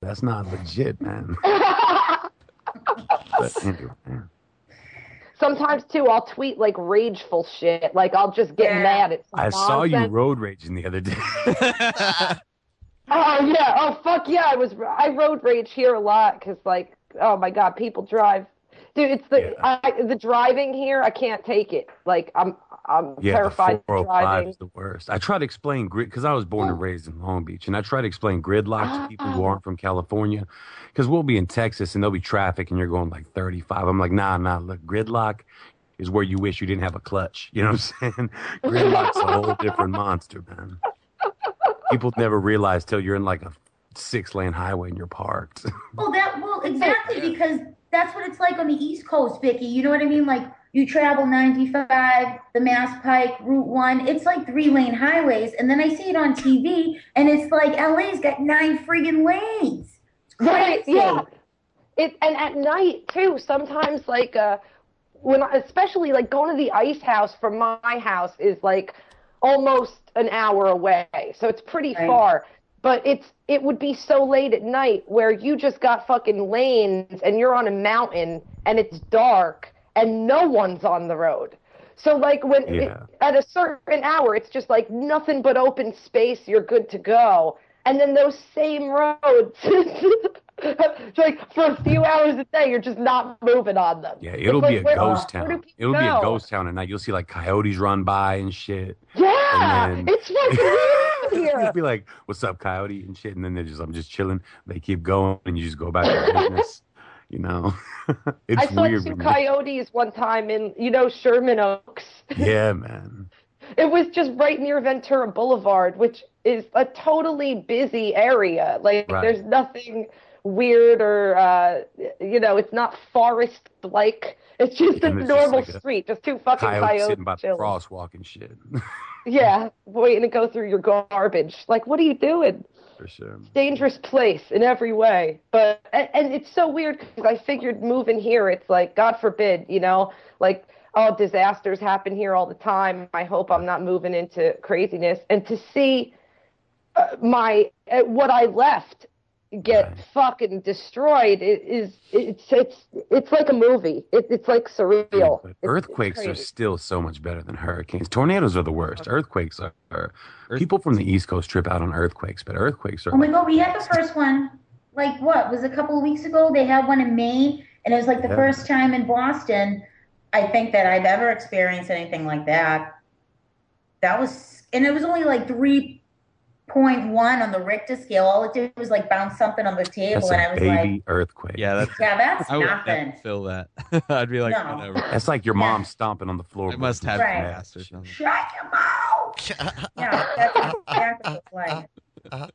That's not legit, man. But anyway, yeah. Sometimes too, I'll tweet like rageful shit. Like I'll just get Yeah. mad at some I saw you nonsense. road raging the other day. Oh yeah. Oh fuck yeah. I road rage here a lot because like oh my god, people drive. Dude, it's Yeah. the driving here. I can't take it. Like I'm Yeah, the terrified of 405 driving. is the worst. I try to explain grid because I was born and raised in Long Beach, and I try to explain gridlock to people who Oh, aren't from California because we'll be in Texas and there'll be traffic and you're going like 35. I'm like, nah, look, gridlock is where you wish you didn't have a clutch. You know what I'm saying? Gridlock's a whole different monster, man. People never realize till you're in like a 6-lane highway and you're parked. Well, exactly, because that's what it's like on the East Coast, Vicky. You know what I mean? Like you travel 95, the Mass Pike, Route 1. It's like 3-lane highways, and then I see it on TV, and it's like LA's got 9 friggin' lanes. It's right. Yeah. crazy. And at night too. Sometimes like especially like going to the ice house from my house is like almost an hour away, so it's pretty Right. far. But it would be so late at night where you just got fucking lanes and you're on a mountain and it's dark and no one's on the road. So like Yeah. at a certain hour, it's just like nothing but open space. You're good to go. And then those same roads, like for a few hours a day, you're just not moving on them. Yeah, It's it'll be like a ghost where do town. people It'll be a go? ghost town at night. You'll see like coyotes run by and shit. And Yeah, then it's fucking weird you'll here. be like, "What's up, coyote?" and shit. And then I'm just chilling. They keep going, and you just go about your business. You know, I it's saw weird two when you. coyotes one time in, Sherman Oaks. Yeah, man. It was just right near Ventura Boulevard, which is a totally busy area. Like, Right. there's nothing weird or, it's not forest like. It's just a And there's just normal like a street, just two fucking coyote coyotes sitting by the chilling. crosswalk and shit. Yeah, waiting to go through your garbage. Like, what are you doing? For sure. Dangerous place in every way. But and it's so weird because I figured moving here, it's like God forbid, like oh disasters happen here all the time. I hope I'm not moving into craziness. And to see my what I left get Right. fucking destroyed it's like a movie. It's like Dude, surreal. but It's earthquakes are crazy. still so much better than hurricanes. Tornadoes are the worst. Earthquakes are Earth, people from the East Coast trip out on earthquakes, but earthquakes are Oh my like God, we had the first one, like what, was it a couple of weeks ago? They had one in Maine, and it was like the yeah. first time in Boston, I think that I've ever experienced anything like that. And it was only like 3.1 on the Richter scale. All it did was like bounce something on the That's table, and a I was like, baby earthquake. yeah, that's. yeah, that's I would never nothing. feel that. I'd be like, No. whatever. That's like your Yeah. mom stomping on the I must floorboards. have Right. gas or something. Shut your mouth. Yeah, that's exactly what it's like.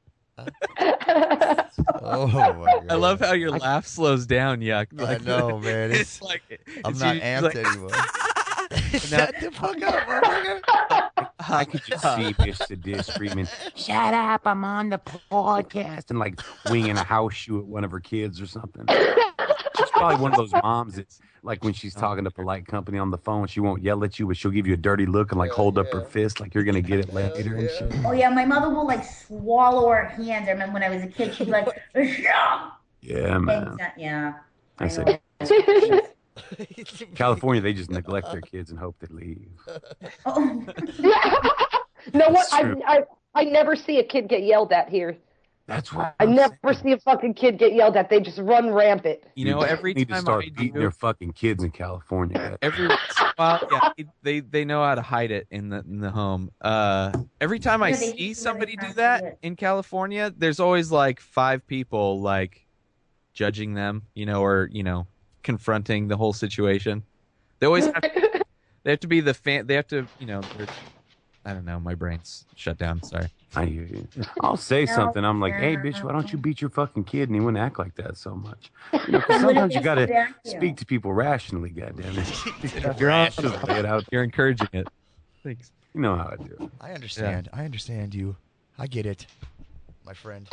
Oh my I love god. how your laugh slows down, Yuck. I Like, know, man. It's like I'm it's not usually amped like, anymore. Now- Shut the fuck up, motherfucker. I could just see Bish Sadis screaming, "Shut up! I'm on the podcast," and like winging a house shoe at one of her kids or something. She's probably one of those moms that's like when she's talking to polite company on the phone, she won't yell at you, but she'll give you a dirty look and like hold up her fist like you're gonna get it later and shit. Oh yeah, my mother will like swallow her hands. I remember when I was a kid, she'd be like, yeah. Yeah, man. Yeah. I I said, know. California, they just neglect their kids and hope they leave. Oh. No what It's true. I never see a kid get yelled at here. That's what I I'm never saying. see a fucking kid get yelled at. They just run rampant. You know, Dude, they every need to time start I beating do, their fucking kids in California. every once in a while, yeah, they know how to hide it in the home. Every time I Yeah, they see usually somebody do can't see that it. in California, there's always like 5 people like judging them, or confronting the whole situation. They always have, they have to be the fan. They have to, I don't know. My brain's shut down. Sorry. I hear you. I'll say No, something. I'm like, hey, yeah. bitch, why don't you beat your fucking kid? And he wouldn't act like that so much. 'Cause What if sometimes you they gotta sit down to you? speak to people rationally, goddammit. You're on. Just lay it out. You're encouraging it. Thanks. You know how I do. I understand. I understand you. I get it, my friend.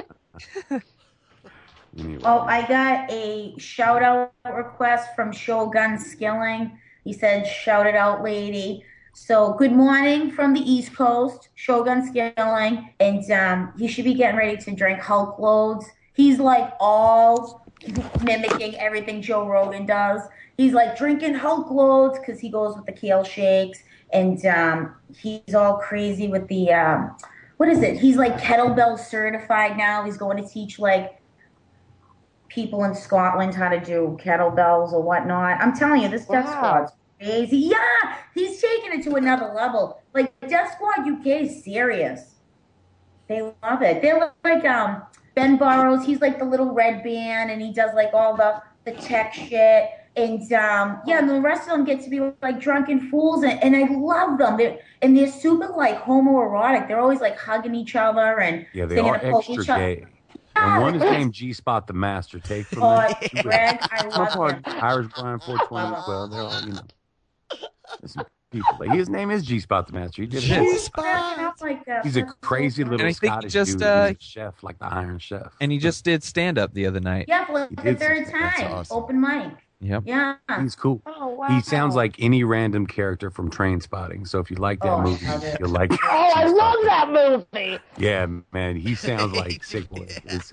Anyway. Oh, I got a shout out request from Shogun Skilling. He said, shout it out, lady. So, good morning from the East Coast, Shogun Skilling. And he should be getting ready to drink Hulk loads. He's like all mimicking everything Joe Rogan does. He's like drinking Hulk loads because he goes with the kale shakes, and he's all crazy with the what is it? He's like kettlebell certified now. He's going to teach like people in Scotland how to do kettlebells or whatnot. I'm telling you, this Death Squad's crazy. Yeah, he's taking it to another level. Like Death Squad UK is serious. They love it. They're like Ben Burrows. He's like the little red band, and he does like all the tech shit. And and the rest of them get to be like drunken fools, and I love them. They're super like homoerotic. They're always like hugging each other and they are extra gay. And one is named G Spot the Master. Take from me. Greg, I love him. Irish Brian 420 as well. They're all, there's some people. But his name is G Spot the Master. He did it. He's a crazy little Scottish dude. He's a chef, like the Iron Chef. And he just did stand up the other night. Yeah, for the third time. Awesome. Open mic. Yep. Yeah. He's cool. Oh, wow. He sounds like any random character from Trainspotting. So if you like that movie, you'll like it. Oh, I love that movie. Yeah, man. He sounds like Sick Boy.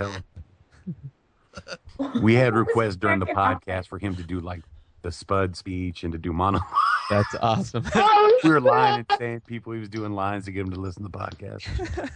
We had requests during the podcast for him to do like the Spud speech and to do monologue. That's awesome. We were lying and saying people he was doing lines to get him to listen to the podcast.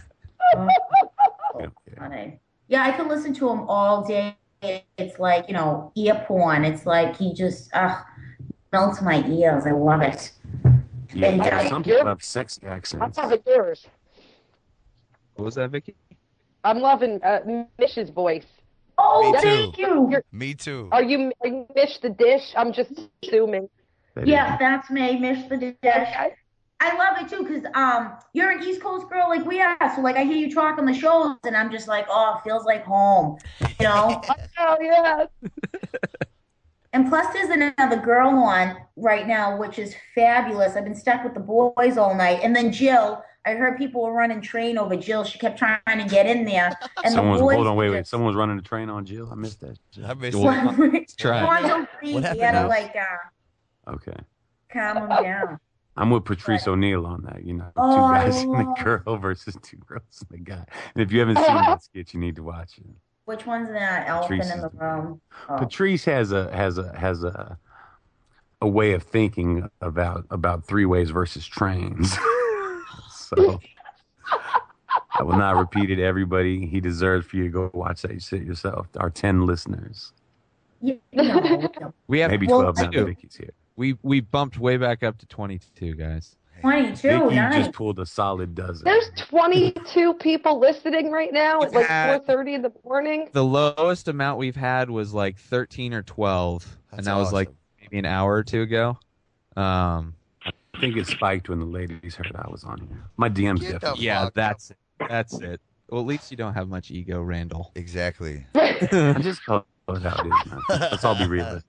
Funny. Yeah, I could listen to him all day. It's like, ear porn. It's like he just melts my ears. I love it. Yeah, some people have sexy accents. I'm loving yours. What was that, Vicky? I'm loving Mish's voice. Oh, Me thank too. you. Me too. Are you Mish the Dish? I'm just assuming. Yeah, that's me, Mish the Dish. I love it too because you're an East Coast girl like we are. So like I hear you talk on the shows and I'm just like, oh, it feels like home, Oh yeah. And plus there's another girl on right now, which is fabulous. I've been stuck with the boys all night. And then Jill, I heard people were running train over Jill. She kept trying to get in there. And wait. Someone was running a train on Jill? I missed that. I missed it. Try. What happened? You had to like okay. calm them down. I'm with Patrice O'Neill on that, two Oh, guys and the girl versus two girls and the guy. And if you haven't seen that skit, you need to watch it. Which one's that elephant in the room? Oh. Patrice has a way of thinking about three ways versus trains. So I will not repeat it. Everybody, he deserves for you to go watch that shit yourself. Our 10 listeners. Yeah, we have maybe 12 now that Vicky's here. We bumped way back up to 22, guys. 22, Vicky nice. just pulled a solid dozen. There's 22 people listening right now at like 4:30 in the morning. The lowest amount we've had was like 13 or 12, and that was like maybe an hour or two ago. I think it spiked when the ladies heard I was on here. My DMs definitely. Yeah, that's it. Well, at least you don't have much ego, Randall. Exactly. I just call it how it is, man. Let's all be realistic.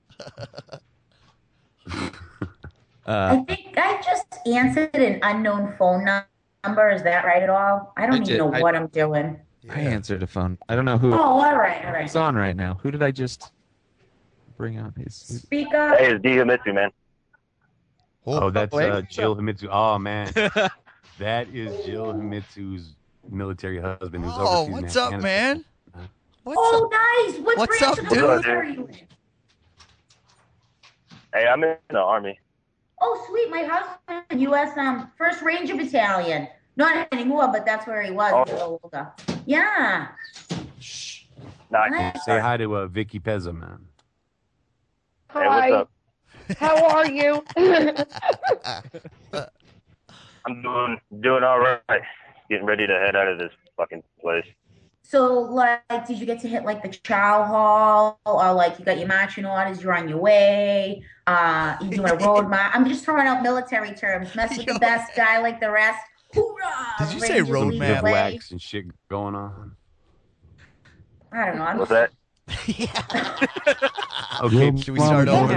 I think I just answered an unknown phone number. Is that right at all? I don't even know what I'm doing. I answered a phone. I don't know who. Oh, all right. It's on right now. Who did I just bring on? Speak up. Hey, it's D. Himitsu, man. Oh, that's Jill Himitsu. Oh, man. That is Jill Himitsu's military husband who's overseas in what's up, man? Nice. What's branch up, of the dude? military are you in? Hey, I'm in the Army. Oh, sweet. My husband, U.S. 1st Ranger Battalion. Not anymore, but that's where he was. A little older. Yeah. Nice. Say hi to Vicky Pezza, man. Hey, what's up? How are you? I'm doing all right. Getting ready to head out of this fucking place. So, like, did you get to hit, like, the chow hall? Or, like, you got your marching orders, you're on your way? You doing a road march? I'm just throwing out military terms. Mess with the best, die like the rest. Hoorah! Did you say road map? Wax and shit going on. I don't know. What's that? Okay, should we start over?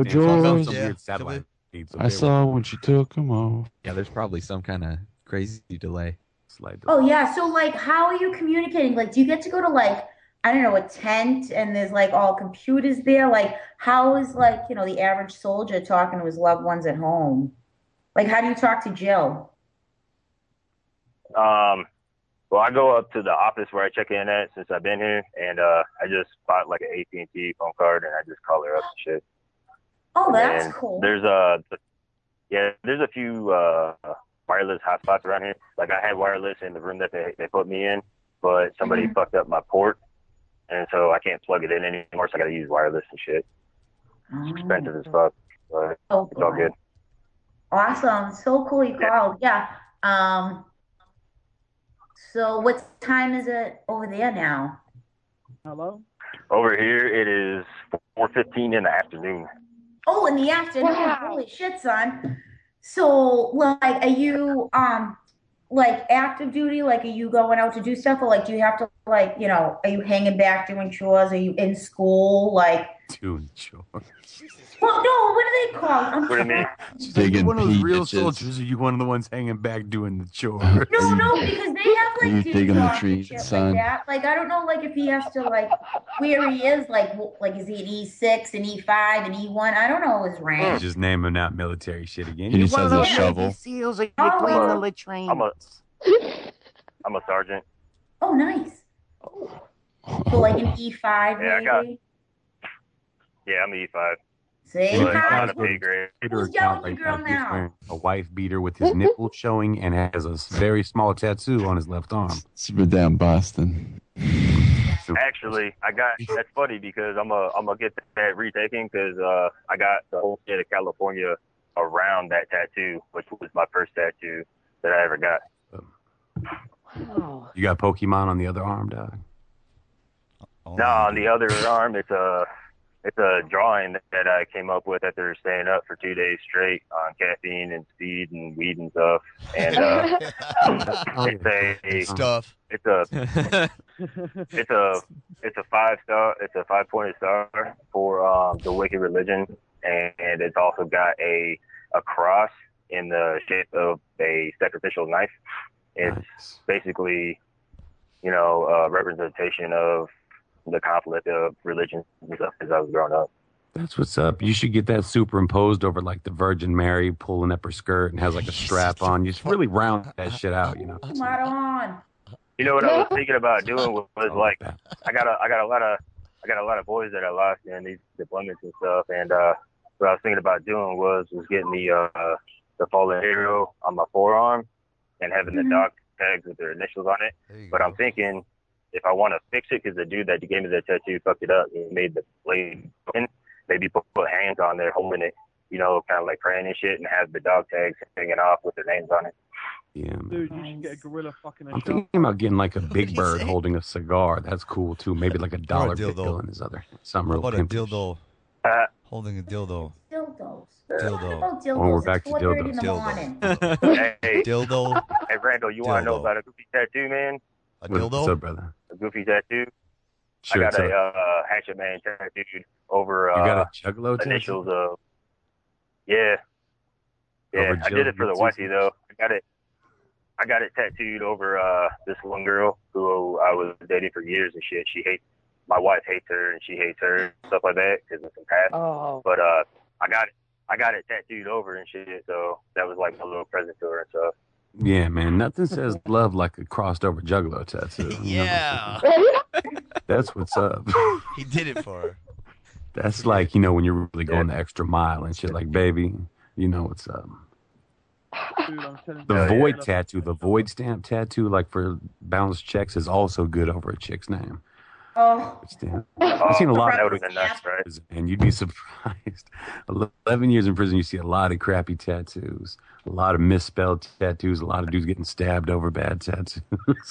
I saw when she took him off. Yeah, there's probably some kind of crazy delay. Oh, yeah. So, like, how are you communicating? Like, do you get to go to, like, I don't know, a tent and there's, like, all computers there? Like, how is, like, the average soldier talking to his loved ones at home? Like, how do you talk to Jill? Well, I go up to the office where I check in at since I've been here, and I just bought like an AT&T phone card, and I just call her up and shit. Oh, that's And cool. there's a few wireless hotspots around here. Like I had wireless in the room that they put me in, but somebody fucked up my port, and so I can't plug it in anymore. So I got to use wireless and shit. It's expensive as fuck, but Oh, it's all good. Awesome. So cool you called. Yeah. So what time is it over there now? Hello? Over here, it is 4:15 in the afternoon. Oh, in the afternoon. Wow. Holy shit, son. So, like, are you like active duty? Like, are you going out to do stuff, or like, do you have to, like, you know, are you hanging back doing chores? Are you in school? Like, Doing chores. well, no, what are they called? What do you mean? She's like, you Digging one of those real peaches. soldiers, or you one of the ones hanging back doing the chores? No, because they have Are you like digging the days off and trees, shit son? like that. Like, I don't know, like if he has to like where he is, like is he an E6, an E5, an E1? I don't know his rank. Just naming out military shit again. He You just one of has a those shovel. Navy SEAls, or you Oh, clean the well, latrines? I'm a sergeant. Oh, nice. So like an E5 Yeah, I got- maybe. Yeah, I'm an E5. See, But huh? I'm on a pay grade. Twitter Who's account yelling at right the girl now. He's now? wearing a wife beater with his nipple showing and has a very small tattoo on his left arm. Super down Boston. Actually, that's funny because I'm gonna get that retaken because I got the whole state of California around that tattoo, which was my first tattoo that I ever got. Wow. You got Pokemon on the other arm, dog? No, on the other arm, it's a drawing that I came up with after staying up for 2 days straight on caffeine and speed and weed and stuff. And Stuff. it's a 5-pointed star for the Wicked Religion, and it's also got a cross in the shape of a sacrificial knife. It's Nice. basically, a representation of the conflict of religions and stuff as I was growing up. That's what's up. You should get that superimposed over like the Virgin Mary pulling up her skirt and has like a strap on. You just really round that shit out, you know. Come on. You know what I was thinking about doing was like I got a lot of boys that I lost in these deployments and stuff, and what I was thinking about doing was getting the fallen hero on my forearm and having the dog tags with their initials on it. But I'm thinking if I want to fix it, because the dude that gave me the tattoo fucked it up, he made the blade broken, maybe put hands on there holding it, kind of like praying and shit, and have the dog tags hanging off with their names on it. Yeah, man. Dude, you should get a gorilla fucking a I'm shot. thinking about getting like a big he bird say? holding a cigar. That's cool too. Maybe like a dollar dildo. bill in his other. Something What real about a pimpish. dildo? Holding a dildo. Dildos. Dildo. Oh, dildos. Well, we're back to It's 4:30 in the dildos. morning. Hey, Dildo. hey, Randall, you want to know Dildo. about a goofy tattoo, man? A What's dildo? up, brother? A goofy tattoo? Sure, I got so a Hatchet Man tattooed over you got a juggalo tattoo? initials of. Yeah. Yeah, Over I did it for the Jill wifey though. I got it tattooed over this one girl who I was dating for years and shit. My wife hates her and she hates her and stuff like that because of some past. Oh. But I got it tattooed over and shit, so that was like my little present to her and stuff. Yeah, man. Nothing says love like a crossed over juggalo tattoo. you know? Yeah. That's what's up. He did it for her. That's like, when you're really going the extra mile and shit. Like, baby, you know what's up. Dude, I'm telling The you. void tattoo, the void stamp tattoo, like for bounced checks, is also good over a chick's name. Oh, Stamp. I've seen a lot That of would have been nuts, right? and you'd be surprised. 11 years in prison, you see a lot of crappy tattoos, a lot of misspelled tattoos, a lot of dudes getting stabbed over bad tattoos.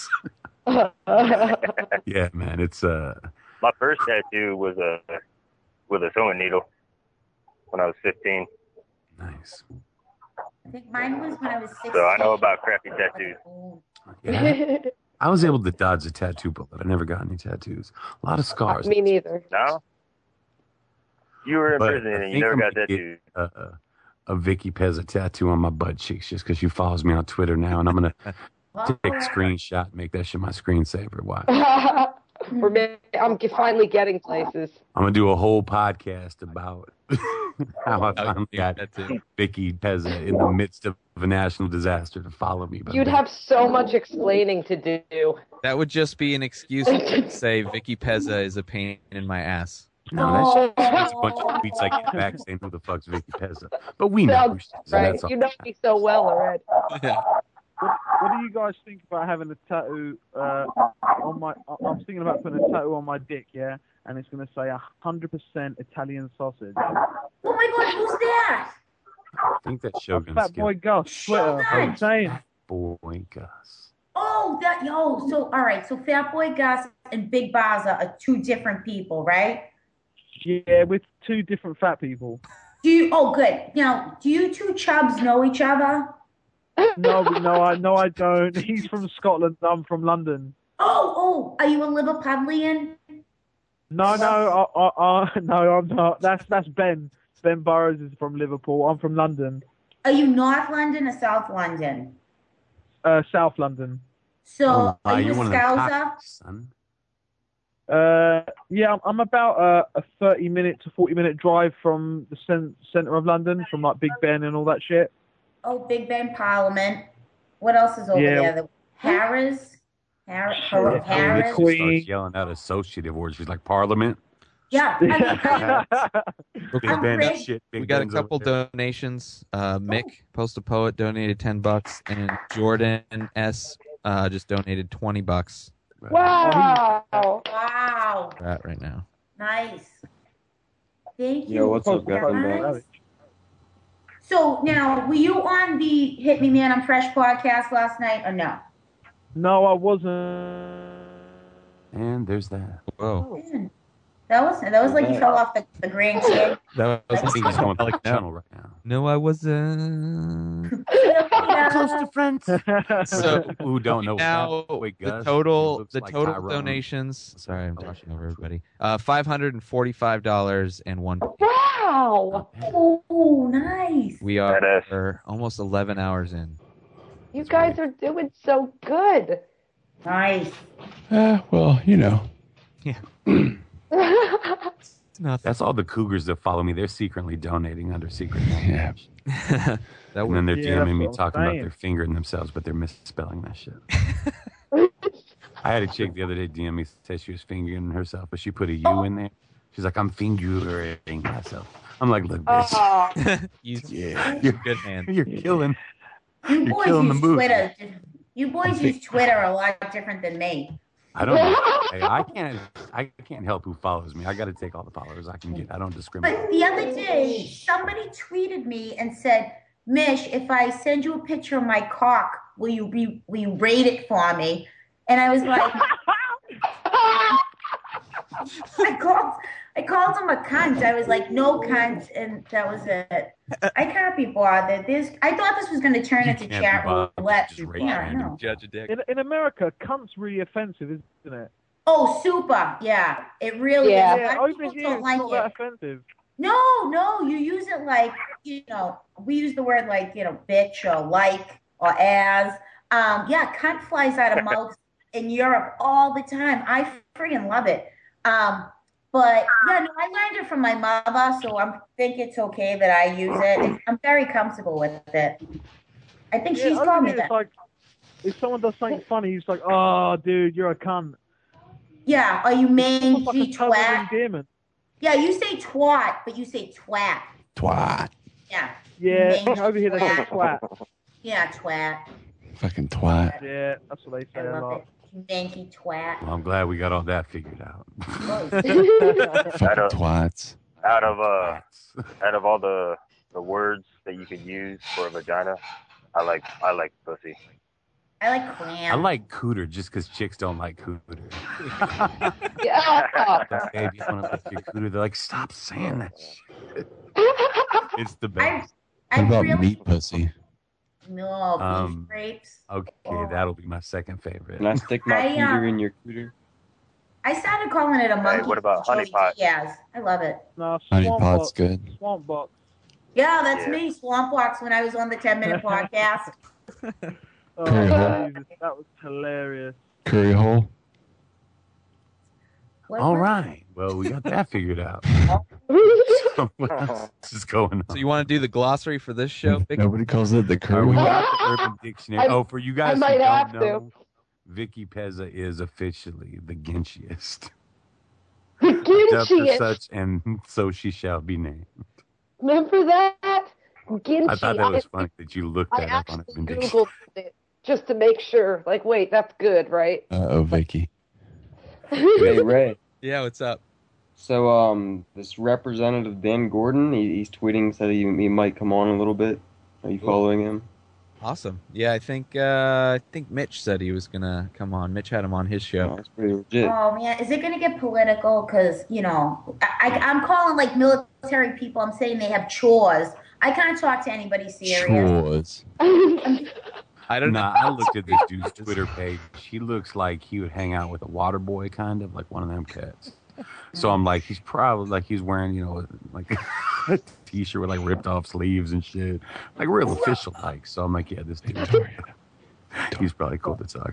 Yeah, man, it's My first tattoo was with a sewing needle when I was 15. nice. I think mine was when I was 16. So I know about crappy tattoos. Yeah. I was able to dodge a tattoo bullet. I never got any tattoos. A lot of scars. Me neither. No? You were in But prison I and you think never I'm got gonna tattooed. get a Vicky Pezza tattoo on my butt cheeks just because she follows me on Twitter now, and I'm gonna take a screenshot and make that shit my screensaver. Why? I'm finally getting places. I'm gonna do a whole podcast about How I I finally think got that too. Vicky Pezza in the midst of a national disaster to follow me. But You'd have so much explaining to do. That would just be an excuse to say Vicky Pezza is a pain in my ass. no, that's a bunch of tweets I get back saying who the fuck's Vicky Pezza. But we know who she is, and Right? that's all. You know me so well already. What do you guys think about having a tattoo on my? I'm thinking about putting a tattoo on my dick, yeah, and it's gonna say 100% Italian sausage. Oh my God, who's that? I think that Shogun's Fat Boy Gus, Twitter. I'm saying. Boy Gus. Oh, so all right. So Fat Boy Gus and Big Baza are two different people, right? Yeah, with two different fat people. Oh, good. Now, do you two chubs know each other? No, I don't. He's from Scotland. I'm from London. Oh, are you a Liverpudlian? No, I'm not. That's Ben. Ben Burrows is from Liverpool. I'm from London. Are you North London or South London? South London. So, are you you're a one of them Scouser? cocks, son. Yeah, I'm about a 30-minute to 40-minute drive from the centre of London, from like Big Ben and all that shit. Oh, Big Ben Parliament. What else is over Yeah. there? The Harris? Harris? The Harris? Queen. Starts yelling out associative words. She's like, Parliament. Yeah. Big I'm Ben, pretty- shit. Big We got a Ben's over couple there. donations. Mick, Postal Poet, donated $10, and Jordan S. Just donated $20. Wow. Wow. We're at right now. Nice. Thank you. Yo, what's up, very guys? much. So now, were you on the Hit Me Man I'm Fresh podcast last night or no? No, I wasn't. And there's that. Whoa. Man, that was like you fell off the Grand Chair. That I think he's going like back no. channel right now. No, I wasn't. Close to friends. So Who don't know now what Wait, the Gus, total looks the like total Tyrone. donations. Sorry, I'm talking over everybody. $545.01. Wow. Oh, nice. We are almost 11 hours in. You guys are doing so good. Nice. Well, you know. It's nothing. That's all the cougars that follow me. They're secretly donating under secret names. Yeah. That And then they're Yeah, DMing me that's what I'm talking about saying. they're fingering themselves, but they're misspelling that shit. I had a chick the other day DM me, said she was fingering herself, but she put a U in there. She's like, I'm fingering myself. I'm like, look, bitch, Oh, you're good man. You're killing. You You're boys killing the use mood. Twitter. You boys use Twitter a lot different than me. I don't know. Hey, I can't help who follows me. I got to take all the followers I can get. I don't discriminate. But the other day, somebody tweeted me and said, Mish, if I send you a picture of my cock, will you rate it for me? And I was like, I called him a cunt. I was like, no cunt, and that was it. I can't be bothered. I thought this was going to turn You into can't chat be bothered. roulette. Just rate Yeah, I random. know. Judge a dick. In America, cunt's really offensive, isn't it? Oh, super. Yeah, it really Yeah. is. A Yeah, lot of over people here don't it's like not that it. offensive. No, you use it like, we use the word like, bitch or like or as. Yeah, cunt flies out of mouths in Europe all the time. I freaking love it. But yeah, no, I learned it from my mother, so I think it's okay that I use it. I'm very comfortable with it. I think she's over called me here that. it's like, if someone does something funny, he's like, oh, dude, you're a cunt. Yeah, or you mangy It's like a term of twat. endearment. Yeah, you say twat, but you say twat. Twat. Yeah. Yeah, Mangy over here they say twat. twat. Yeah, twat. Fucking twat. Yeah, that's what they I say a love lot. it. Mangy twat. Well, I'm glad we got all that figured out. Fucking twats. Out of all the words that you could use for a vagina, I like pussy. I like clam. I like cooter just because chicks don't like cooter. yeah. Like, babe, you want to lick your cooter? They're like, stop saying that shit. It's the best. I What about really meat pussy? no beef Um, grapes. Okay, that'll be my second favorite. Can I stick my I, cooter in your cooter? I started calling it a monkey. what about honey pot? Yes, I love it. No, Honey swamp pot's box. good. Swamp box. Yeah, that's Yeah. me, Swamp Walks, when I was on the 10-minute podcast. Oh, Curry hole. Jesus, that was hilarious. Curry hole. All right. Well, we got that figured out. So what else is going on? So you want to do the glossary for this show? Vicky? Nobody calls it the We curry. got the Urban Dictionary. For you guys who might don't have know, Vicky Pezza is officially the Genshiest. The Dubbed as Genshiest. such, and so she shall be named. Remember that? Genshi. I thought that was funny that you looked I that up on actually Urban Dictionary. Googled it just to make sure. Like, wait, that's good, right? Uh-oh, Vicky. Hey, Ray. Yeah, what's up? So, this Representative Dan Gordon, he's tweeting, said he might come on a little bit. Are you following him? Awesome. Yeah, I think Mitch said he was gonna come on. Mitch had him on his show. Oh, that's pretty legit. Oh man, is it gonna get political? Because I'm calling like military people. I'm saying they have chores. I can't talk to anybody serious. Chores. I don't know. Nah, I looked at this dude's Twitter page. He looks like he would hang out with a water boy, kind of like one of them cats. So I'm like, he's probably like he's wearing, like a t-shirt with like ripped off sleeves and shit, like real official like. So I'm like, yeah, this dude, he's probably cool to talk.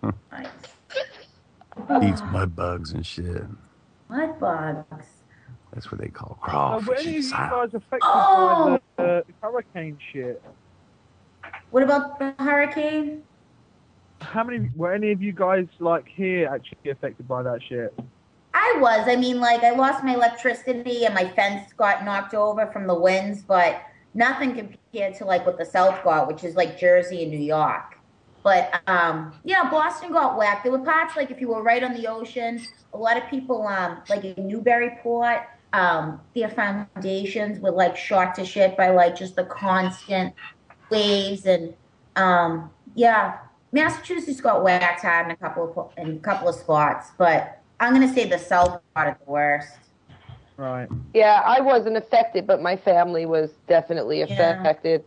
Eats mud bugs and shit. Mud bugs. That's what they call Were crawfish. any of you inside. guys affected by the hurricane shit? What about the hurricane? Were any of you guys like here actually affected by that shit? I was. I mean, like, I lost my electricity and my fence got knocked over from the winds, but nothing compared to, like, what the South got, which is, like, Jersey and New York. But, yeah, Boston got whacked. There were parts, like, if you were right on the ocean, a lot of people, like, in Newburyport, their foundations were, like, shot to shit by, like, just the constant waves. And, yeah, Massachusetts got whacked hard in a couple of spots, but I'm going to say the South got it the worst. Right. Yeah, I wasn't affected, but my family was definitely affected.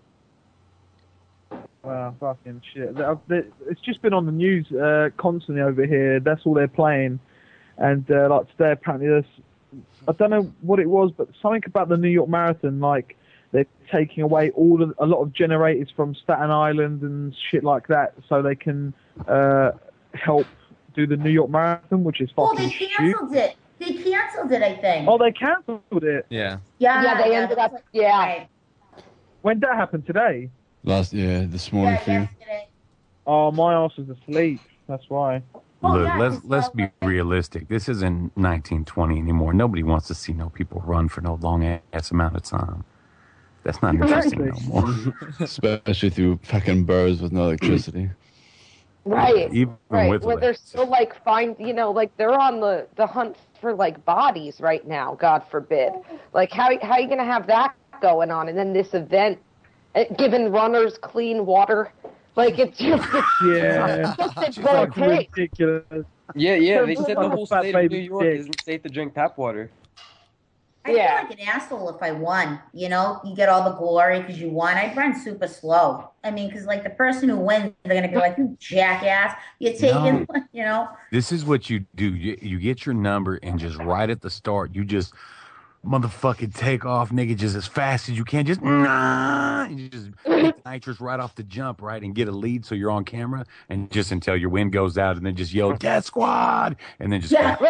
Well, fucking shit. It's just been on the news constantly over here. That's all they're playing. And like today, apparently, I don't know what it was, but something about the New York Marathon, like they're taking away a lot of generators from Staten Island and shit like that, so they can help do the New York Marathon, which is fucking they canceled it. They canceled it, I think. Oh, they cancelled it? Yeah. Yeah, they ended up, Right. When did that happen? Today? This morning for you. Yesterday. Oh, my ass is asleep. That's why. Look, let's be realistic. This isn't 1920 anymore. Nobody wants to see no people run for no long ass amount of time. That's not interesting no more. Especially through fucking burrs with no electricity. Right. Even Right. with Well, they're still like like they're on the hunt for like bodies right now. God forbid. Like how are you gonna have that going on? And then this event, giving runners clean water, like it's just it's fucking ridiculous. Yeah. They said the whole Fat state of New baby York dick. isn't safe to drink tap water. I feel like an asshole if I won. You get all the glory because you won. I'd run super slow. I mean, because like the person who wins, they're gonna be like, "You jackass! You're taking," This is what you do. You get your number, and just right at the start, you just motherfucking take off, nigga, just as fast as you can. Just you just hit the nitrous right off the jump, right, and get a lead so you're on camera, and just until your wind goes out, and then just yell "Death Squad," and then just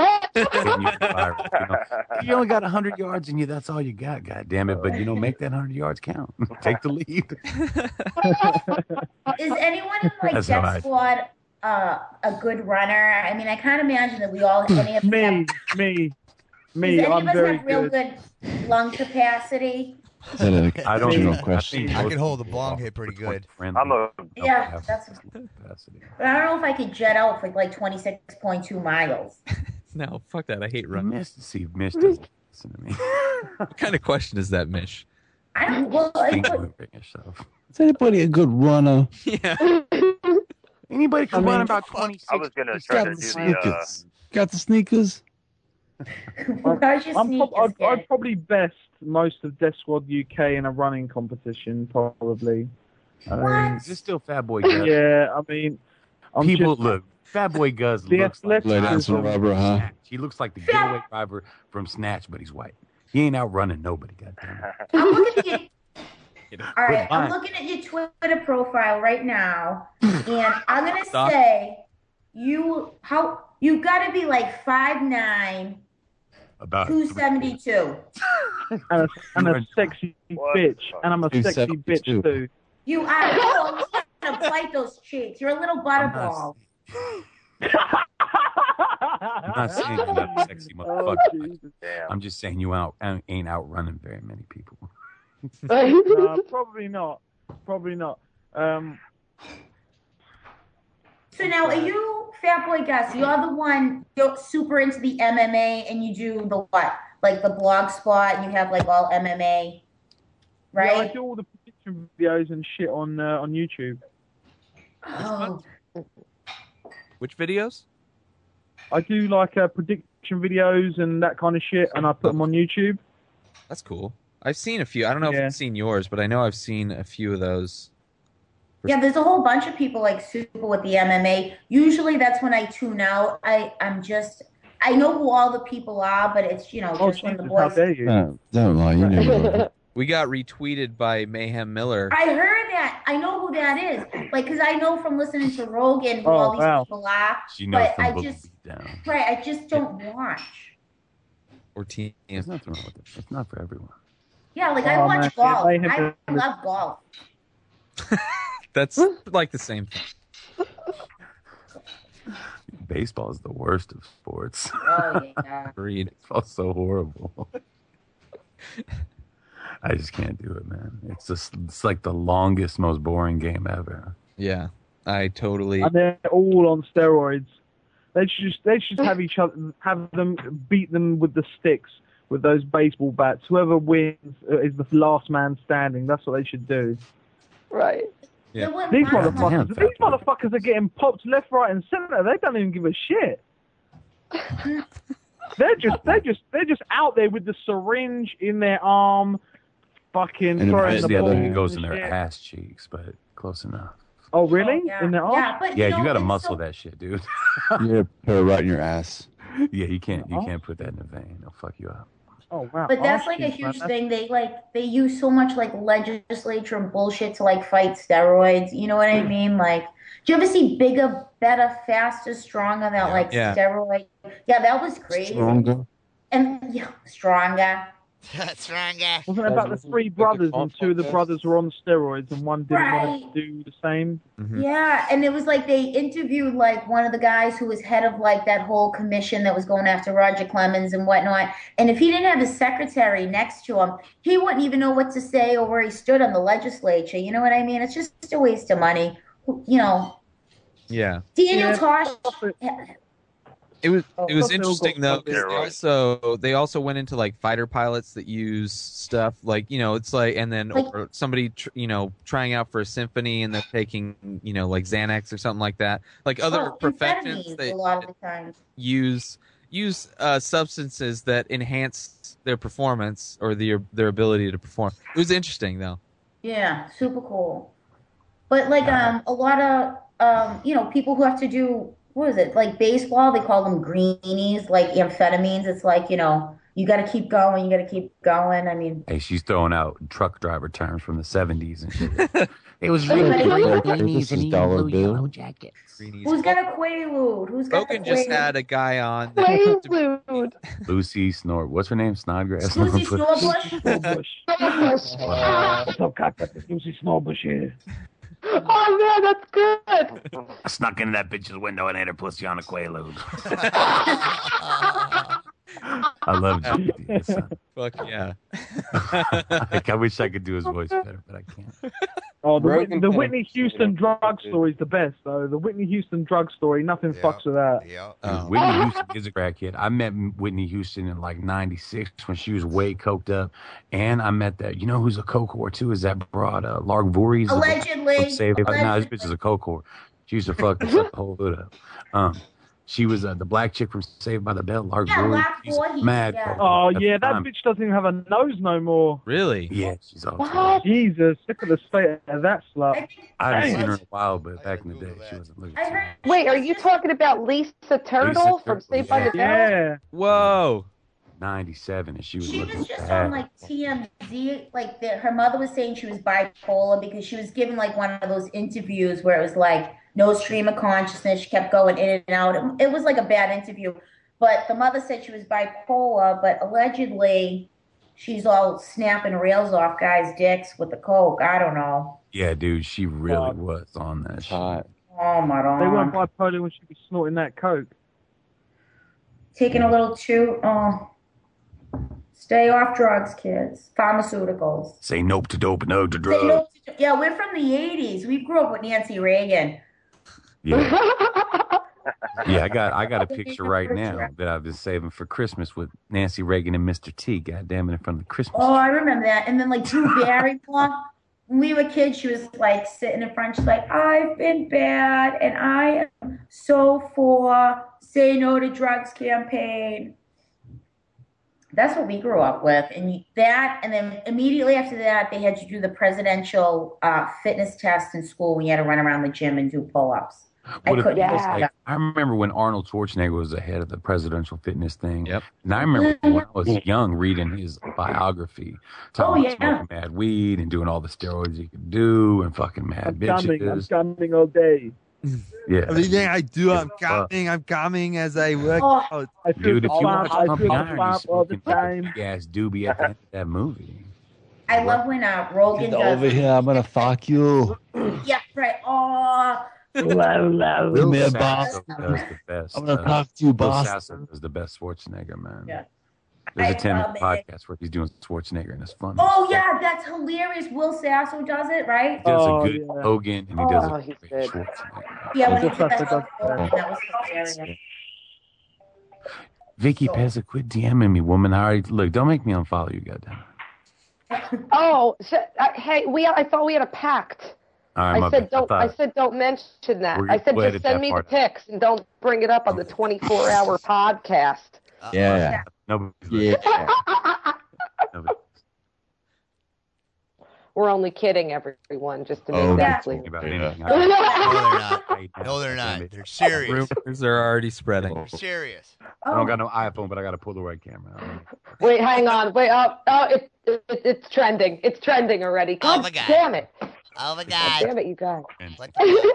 you only got 100 yards in you. That's all you got. God damn it! But make that 100 yards count. Take the lead. Is anyone in like That's how Death I- Squad a good runner? I mean, I can't imagine that we all any of us have, Me. does any I'm of us very have real good. good lung capacity. Is that a I don't original know. question? I can hold a bong hit pretty good. I'm a Yeah, that's. But I don't know if I could jet out for like 26.2 miles. No, fuck that. I hate You running. missed Mish doesn't listen to me. What kind of question is that, Mish? I don't. Well, Think moving yourself. Is anybody a good runner? Yeah. Anybody can run about 26. I was gonna He's try got to the do the sneakers. Got the sneakers? where's your sneakers, I'd kid? probably best most of Death Squad UK in a running competition, probably. What? Is this still Fat Boy Gus? Yeah, I mean, Look, Fat Boy Gus The looks like athletic- Lay down some rubber, huh? Snatch. He looks like the getaway driver from Snatch, but he's white. He ain't outrunning nobody, goddamn. I'm looking at you. All right, Quit I'm lying. looking at your Twitter profile right now, and I'm gonna Stop. say how you've got to be like 5'9", About 272. And a sexy bitch. And I'm a sexy bitch, too. You are. Oh, I'm going to bite those cheeks. You're a little butterball. I'm not saying you're not a sexy motherfucker. I'm just saying you ain't outrunning very many people. Probably not. Probably not. So now, are you, Fat Boy Gus, you're the one, you're super into the MMA, and you do the what? Like the blog spot, and you have like all MMA, right? Yeah, I do all the prediction videos and shit on YouTube. Oh. Which videos? I do like prediction videos and that kind of shit, and I put them on YouTube. That's cool. I've seen a few. I don't know if I've seen yours, but I know I've seen a few of those. Yeah, there's a whole bunch of people like super with the MMA. Usually that's when I tune out. I know who all the people are, but it's, just when the boys. How dare you? Don't lie, you know. We got retweeted by Mayhem Miller. I heard that. I know who that is. Like, because I know from listening to Rogan who all these people are. She knows but from I just don't watch. Or team. There's nothing wrong with it. It's not for everyone. Yeah, like I watch golf. I love golf. That's like the same thing. Baseball is the worst of sports. Oh, yeah. Agreed. Baseball's so horrible. I just can't do it, man. It's like the longest, most boring game ever. Yeah, I totally. And they're all on steroids. They should just have them beat them with the sticks, with those baseball bats. Whoever wins is the last man standing. That's what they should do. Right. Yeah. These motherfuckers are getting popped left, right, and center. They don't even give a shit. They're just out there with the syringe in their arm, fucking throwing the ball. It goes in their ass cheeks, but close enough. Oh, really? Yeah. In their arm? Yeah, but Yeah, you gotta muscle that shit, dude. You gotta put it right in your ass. Yeah, you can't put that in the vein. It'll fuck you up. Oh wow! But that's like a huge thing. They use so much like legislature and bullshit to like fight steroids. You know what I mean? Like, do you ever see Bigger, Better, Faster, Stronger? That like steroid. Yeah, that was crazy. Stronger. And Stronger. Stronger. Wasn't it about the three brothers and two of the brothers were on steroids and one didn't want to do the same? Mm-hmm. Yeah, and it was like they interviewed like one of the guys who was head of like that whole commission that was going after Roger Clemens and whatnot. And if he didn't have his secretary next to him, he wouldn't even know what to say or where he stood on the legislature. You know what I mean? It's just a waste of money. Yeah. Daniel Tosh. It was interesting though, because they also went into like fighter pilots that use stuff like, it's like, and then or somebody trying out for a symphony and they're taking like Xanax or something like that, like other professions that a lot of the times use substances that enhance their performance or their ability to perform. It was interesting though. Yeah, super cool. But like a lot of people who have to do, what is it, like baseball, they call them greenies, like amphetamines. It's like, you got to keep going. I mean, hey, she's throwing out truck driver terms from the 70s and shit. It was really greenies and blue yellow jackets. Who's got a Quaalude? Who's got Hogan just had a guy on. Quaalude. Lucy Snort. What's her name? Snodgrass. Lucy Snorbush. What's up, cock? Lucy Snorbush here. Oh man, that's good. I snuck into that bitch's window and ate her pussy on a Quaalude. I love GP. Fuck yeah. I wish I could do his voice better, but I can't. Oh, the Whitney Houston drug story is the best, though. The Whitney Houston drug story, nothing fucks with that. Yeah. Whitney Houston is a crackhead. I met Whitney Houston in like '96 when she was way coked up, and I met that. You know who's a coke whore too? Is that broad Lark Voorhees? Allegedly. No, this bitch is a coke whore. She used to fuck the whole hood up. She was the black chick from Saved by the Bell, Lark Voorhees. She's mad. Yeah. Oh, yeah, that bitch doesn't even have a nose no more. Really? Yeah, she's awesome. What? Jesus, look at the state of that slut. I haven't seen her in a while, but back in the day, she wasn't looking too bad. Wait, are you talking about Lisa Turtle from Saved by the Bell? Yeah. Whoa. 97, and she was She looking was just bad. on like TMZ, like her mother was saying she was bipolar because she was giving like one of those interviews where it was like, no stream of consciousness. She kept going in and out. It was like a bad interview. But the mother said she was bipolar, but allegedly she's all snapping rails off guys' dicks with the coke. I don't know. Yeah, dude, she really was on that shit. Oh my god. They weren't bipolar when she was snorting that coke. Taking a little too. Stay off drugs, kids. Pharmaceuticals. Say nope to dope, no to Say drugs. no to, yeah, we're from the 80s. We grew up with Nancy Reagan. Yeah. Yeah, I got a picture right now that I've been saving for Christmas with Nancy Reagan and Mr. T. God damn it, in front of the Christmas Oh, I remember that. And then like Drew Barrymore, when we were kids, she was like sitting in front. She's like, I've been bad, and I am so for Say No to Drugs campaign. That's what we grew up with, and that, and then immediately after that, they had to do the presidential fitness test in school. We had to run around the gym and do pull-ups. I remember when Arnold Schwarzenegger was ahead of the presidential fitness thing. Yep. And I remember when I was young reading his biography, talking about smoking mad weed and doing all the steroids he could do and fucking mad bitches. I'm gunning all day. Yeah. Everything I do, I'm coming as I work out. Dude, if you watch I Pumping feel Iron, fat all the time. Gas doobie at the end of that movie. I love when Rogan Get does. over here, I'm gonna fuck you. Yeah, right. Oh. Come here, boss. Does the best. I'm gonna talk to you, boss. Will Sasso is the best Schwarzenegger, man. Yeah. There's a I 10 love it. podcast where he's doing Schwarzenegger and it's funny. Oh yeah, that's hilarious. Will Sasso does it, right? He does a good Hogan and he does a he's great good. Schwarzenegger. Yeah, when he Will did that, Sasso Hogan, does that was hilarious. Vicky Pezza, quit DMing me, woman. I already look. Don't make me unfollow you, goddamn. Oh, so, hey, I thought we had a pact. All right, my bad. I said don't mention that. We're I said glad just that send me the part- pics and don't bring it up on the 24-hour podcast. Yeah. No, Yeah. We're only kidding, everyone, just to make Oh, that talking clear. about anything. No, they're not. No, they're not. They're serious. Rumors are already spreading. They're serious. I don't got no iPhone, but I got a Polaroid camera. Wait, hang on. Wait, it's trending. It's trending already. God my God. damn it. Oh my God God. damn it, you guys. What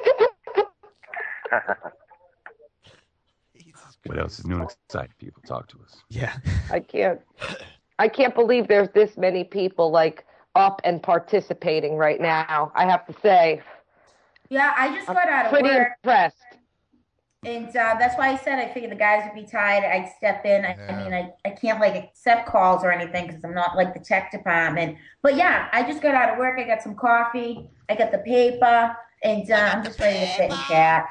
What else is new and exciting? People talk to us. Yeah. I can't believe there's this many people like up and participating right now. I have to say. Yeah, I just got out of Pretty work. impressed. And that's why I said I figured the guys would be tired. I'd step in. I mean, I can't like accept calls or anything because I'm not like the tech department. But yeah, I just got out of work. I got some coffee. I got the paper, and I'm just ready to sit and chat.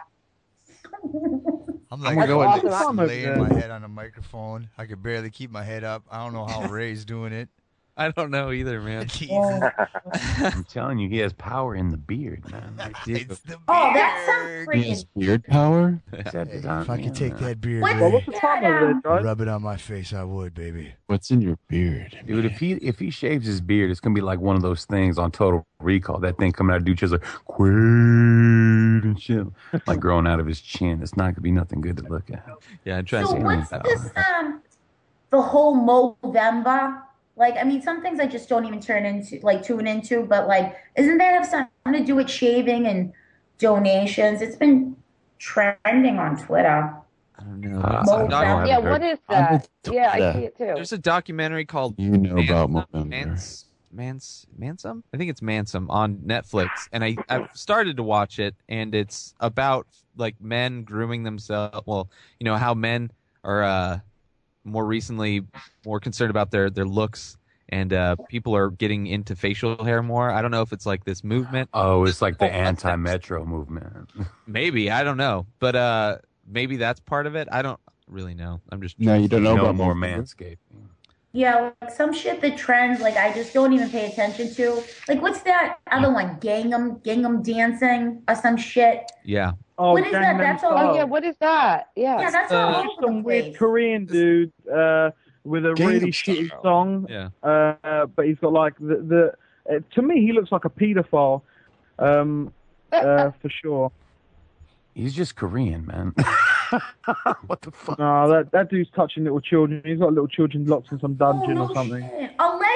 I'm That's like awesome. laying my head on the microphone. I could barely keep my head up. I don't know how Ray's doing it. I don't know either, man. I'm telling you, he has power in the beard, man. It's the Oh, that sounds He pretty. has beard power? If I could take that beard, What's Ray, What's the time of it, guys? rub it on my face, I would, baby. What's in your beard? Dude, if he shaves his beard, it's gonna be like one of those things on Total Recall. That thing coming out of dude's like Quaid and shit, like growing out of his chin. It's not gonna be nothing good to look at. Yeah, I'm trying So to what's this? The whole Movember. Like, I mean, some things I just don't even tune into, but like, isn't that have something to do with shaving and donations? It's been trending on Twitter. I don't know. Yeah, what is that? Yeah, I see it too. There's a documentary called You know about Movember. Mansum? I think it's Mansum on Netflix, and I've started to watch it, and it's about like men grooming themselves. Well, you know how men are more recently more concerned about their looks, and people are getting into facial hair more. I don't know if it's like this movement. Oh, it's like the anti-metro movement. Maybe, I don't know, but maybe that's part of it. I don't really know. I'm just No, you don't know No about more Movember? manscaping. Yeah, like some shit that trends, like I just don't even pay attention to. Like, what's that other one? Gangnam dancing or some shit. Yeah. Oh, What is that? Gangnam That's all- Style. Oh yeah, what is that? Yeah. Yeah, that's all over Some the weird place. Korean dude with a really shitty Style. song. Yeah. But he's got like to me he looks like a pedophile, for sure. He's just Korean, man. What the fuck? No, that dude's touching little children. He's got little children locked in some dungeon Oh, or no something. shit. Allegedly,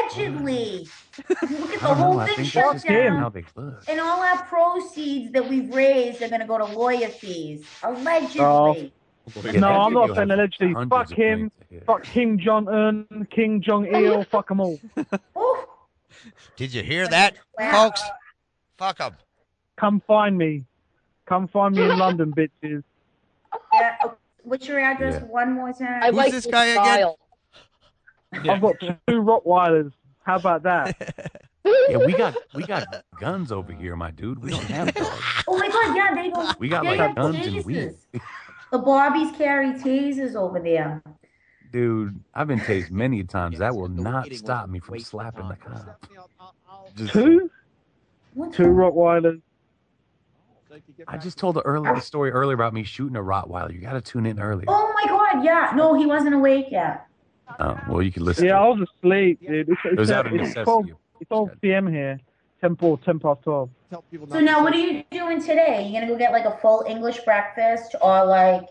Allegedly. Look at the I don't whole know. I thing think shut that's just how down. they look. And all our proceeds that we've raised are going to go to lawyer fees. Allegedly. No, I'm not saying allegedly. hundreds Fuck of him. Fuck Kim Jong Un, King Jong Il. Fuck them all. Did you hear that, folks? Fuck them. Come find me. Come find me in London, bitches. What's your address one more time? I like this guy again? I've got 2 Rottweilers. How about that? Yeah, we got guns over here, my dude. We don't have dogs. Oh my God, yeah, they don't. We got they like have guns and tasers. weed. The Barbies carry tasers over there. Dude, I've been tased many times. That will not stop me from slapping the cop. Just, 2 Rottweilers. I just told the story earlier about me shooting a Rottweiler. You got to tune in earlier. Oh my God, yeah. No, he wasn't awake yet. Oh, well, you can listen. Yeah, I was asleep, dude. It was out of necessity. It's 12 p.m. here. 10 past 12. So now, what are you doing today? You gonna go get like a full English breakfast, or like?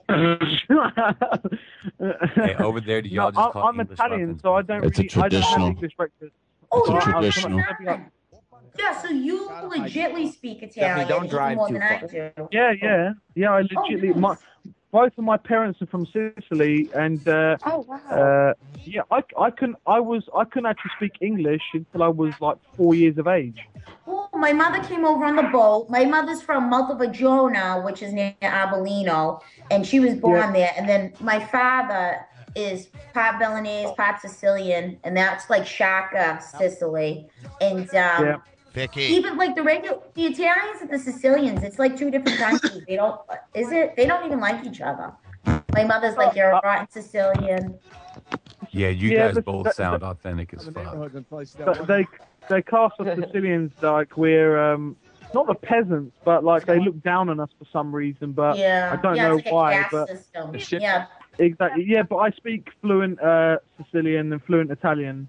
Hey, over there, do y'all just call I'm English Italian, muffins? so I don't It's a really. I don't have traditional. English breakfast. Oh, It's a yeah. traditional. Yeah, so you legitly speak Italian don't drive even more too than I far. do. Yeah. I legitly. Both of my parents are from Sicily, and yeah, I couldn't actually speak English until I was like 4 years of age. Well, my mother came over on the boat. My mother's from Montalvagione, which is near Avellino, and she was born there. And then my father is part Balinese, part Sicilian, and that's like Shaka, Sicily. And Vicky. even like the Italians and the Sicilians, it's like 2 different countries. They don't even like each other. My mother's like, you're a rotten Sicilian. Yeah, you guys both sound authentic as fuck. But they cast us Sicilians like we're not the peasants, but like they look down on us for some reason. But I don't know it's like why. a caste But system. exactly, yeah. But I speak fluent Sicilian and fluent Italian.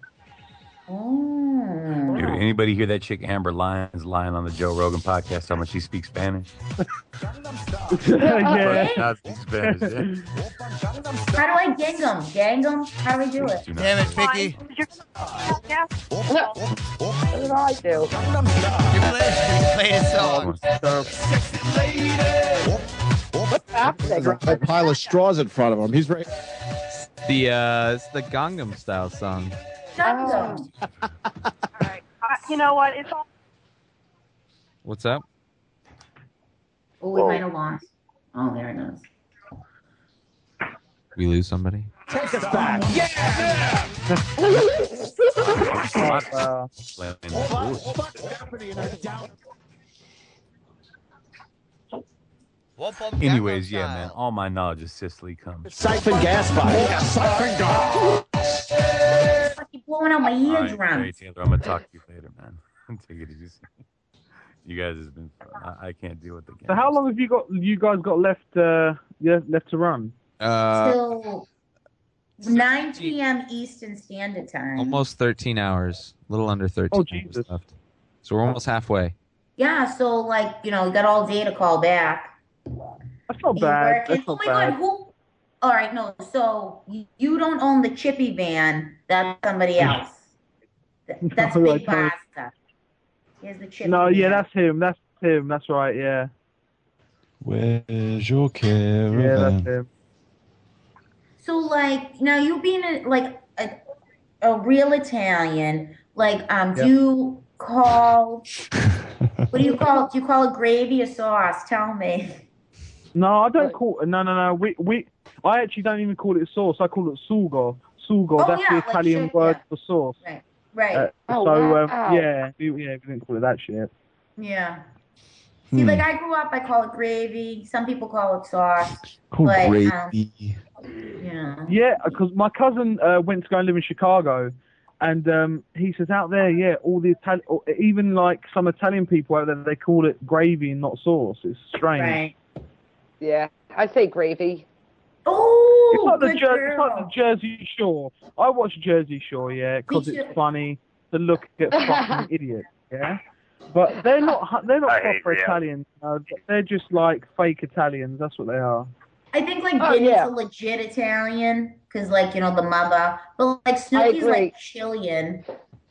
Oh. Dude, anybody hear that chick Amber Lyons lying on the Joe Rogan podcast how much she speaks Spanish? Yeah. Not speak Spanish, yeah. How do I gang them? Gang them? How do I do it? Damn it, Vicky. What did I do? You played a song. What's happening? A pile of straws in front of him. He's right. It's the Gangnam Style song. Gangnam. You know what? It's all. What's up? Oh, we might have lost. Oh, there it is. We lose somebody? Take us back. Anyways, yeah, man. All my knowledge of Sicily comes. Siphon gas fire. Siphon gas. It's like you're blowing out my All right, eardrums. Taylor, I'm gonna talk to you later, man. Take it easy. You guys has been fun. I can't deal with the game. So how long have you guys got left? Left to run? Till 9 p.m. Eastern Standard Time. Almost 13 hours. A little under 13 hours left. So we're almost halfway. Yeah, so like, you got all day to call back. That's not You bad. working? That's not Oh my bad. God, who? All right, no. So you don't own the Chippy van. That's somebody else. That's No, Big I don't. Basta. Here's the Chippy No, yeah, van. that's him. That's him. That's right. Yeah. Where's your Yeah, caravan? that's him. So like now you being a real Italian, like do you call what do you call it? Do you call it gravy or sauce? Tell me. No, I don't call. No. I actually don't even call it sauce. I call it sugo. Sugo. Oh, that's yeah, the like Italian shit, word yeah. for sauce. Right. Yeah, we didn't call it that shit. Yeah. See, Hmm. like I grew up, I call it gravy. Some people call it sauce. Called But, gravy. Yeah. Yeah, because my cousin went to go and live in Chicago, and he says out there, yeah, all the even like some Italian people out there, they call it gravy and not sauce. It's strange. Right. Yeah, I say gravy. Oh, It's like, good it's like the girl. Jersey Shore. I watch Jersey Shore, yeah, because Me it's too. funny to look at fucking idiots, yeah. But they're not I hate proper reality. Italians. They're just like fake Italians. That's what they are. I think like Oh, Vinny's yeah. a legit Italian because like the mother, but like Snooki's agree. like Chilean.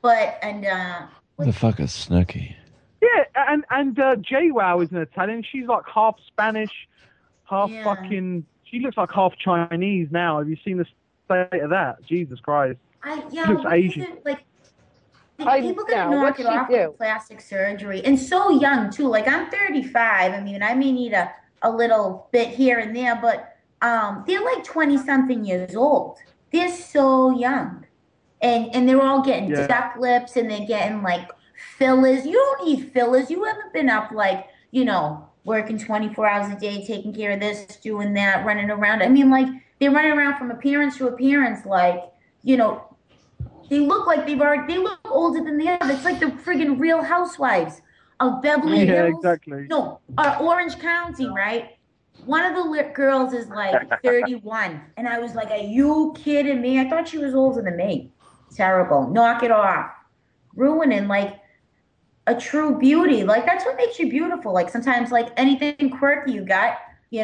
But What the fuck is Snooki? Yeah, and JWoww is an Italian. She's like half Spanish, half fucking. She looks like half Chinese now. Have you seen the state of that? Jesus Christ. She looks what Asian. is it, like I people gonna know. knock What'd it she off do? with plastic surgery, and so young too. Like I'm 35. I mean, I may need a little bit here and there, but they're like 20-something years old. They're so young, and they're all getting duck lips, and they're getting like fillers. You don't need fillers. You haven't been up like working 24 hours a day, taking care of this, doing that, running around. I mean, like they're running around from appearance to appearance, like they look like they look older than the other. It's like the friggin' Real Housewives of Beverly Hills. Yeah, exactly. No, Orange County, right? One of the girls is like 31, and I was like, "Are you kidding me?" I thought she was older than me. Terrible. Knock it off. Ruining like a true beauty. Like that's what makes you beautiful. Like sometimes, like anything quirky you got,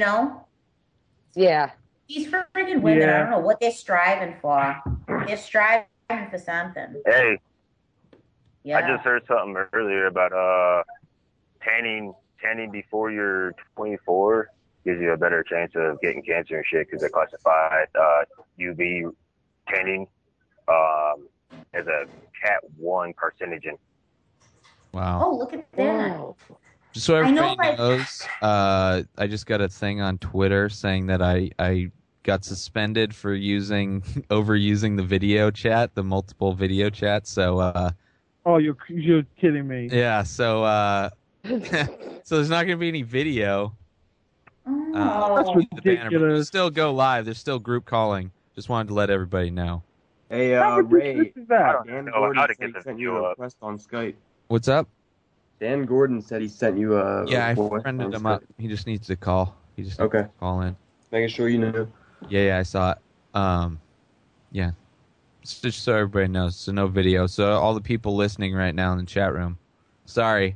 Yeah. These friggin' women, I don't know what they're striving for. They're striving for something. Hey, Yeah. I just heard something earlier about tanning before you're 24 gives you a better chance of getting cancer and shit because they classify UV tanning as a Cat 1 carcinogen. Wow. Oh, look at that. Just so I know, everybody knows, I just got a thing on Twitter saying that I got suspended for overusing the video chat, the multiple video chat. So Oh, you're kidding me. yeah, so so there's not going to be any video. That's The banner, but ridiculous. we'll still go live. There's still group calling. Just wanted to let everybody know. Hey, How Ray, ridiculous is that? Dan know Gordon how to said get he this sent video you a up. request on Skype. What's up? Dan Gordon said he sent you a Yeah, I request friended on him Skype. up. He just needs to call. He just needs Okay. to call in. Making sure you know. Yeah, I saw it. Yeah. Just so everybody knows. So no video. So all the people listening right now in the chat room, sorry.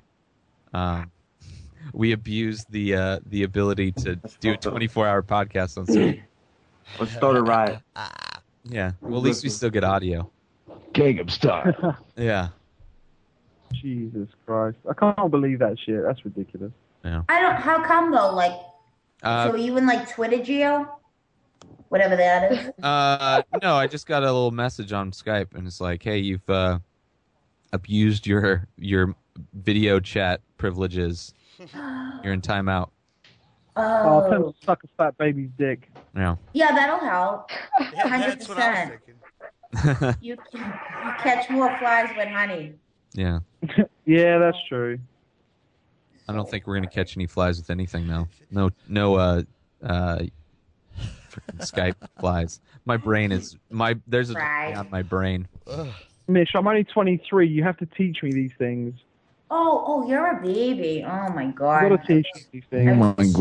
We abused the ability to do a 24-hour podcast on Skype. Let's start a riot. Yeah. Well, at least we still get audio. Jacob style. Yeah. Jesus Christ. I can't believe that shit. That's ridiculous. Yeah. I don't. How come though? Like, so are you in like Twitter geo? Whatever that is. No, I just got a little message on Skype, and it's like, hey, you've abused your video chat privileges. You're in timeout. Oh, tell him to suck a fat baby's dick. Yeah. Yeah, that'll help. 100%. You catch more flies with honey. Yeah. Yeah, that's true. I don't think we're gonna catch any flies with anything though. No freaking Skype flies. My brain is there's a Right. on my brain. Mish, I'm only 23. You have to teach me these things. Oh, you're a baby. Oh my You god. gotta teach me these things. Oh my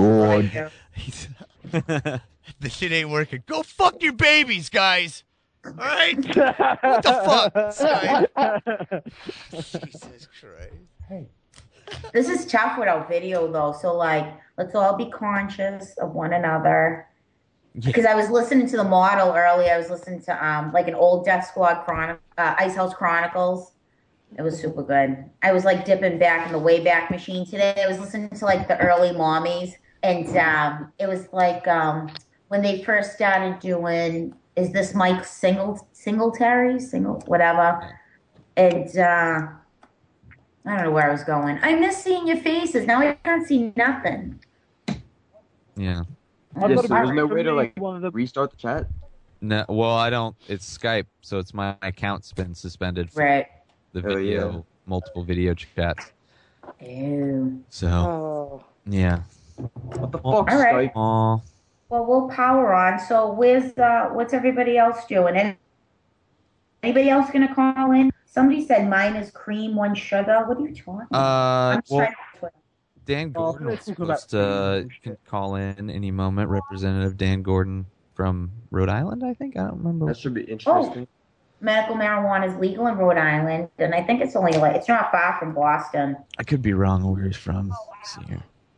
god. This shit ain't working. Go fuck your babies, guys. All right? What the fuck? Jesus Christ. Hey. This is tough without video though. So like, let's all be conscious of one another. Because I was listening to the model earlier. I was listening to like an old Death Squad Ice House Chronicles. It was super good. I was like dipping back in the Wayback Machine today. I was listening to like the early mommies, and it was like when they first started doing "Is This Mike Singletary?" Whatever. And I don't know where I was going. I miss seeing your faces. Now I can't see nothing. Yeah. Yeah, so there's no way to like restart the chat? No, well, I don't. It's Skype, so it's my account's been suspended for Right. the Oh, video, yeah. multiple video chats. Ew. So Oh. yeah. What the fuck, All right. Skype? Aw. Well, we'll power on. So what's everybody else doing? Anybody else gonna call in? Somebody said mine is cream, one sugar. What are you talking about? I'm just Well, trying to Dan Gordon was let's talk about supposed to can call in any moment. Representative Dan Gordon from Rhode Island, I think. I don't remember. That should be interesting. medical marijuana is legal in Rhode Island, and I think it's only like it's not far from Boston. I could be wrong where he's from. Let's see here.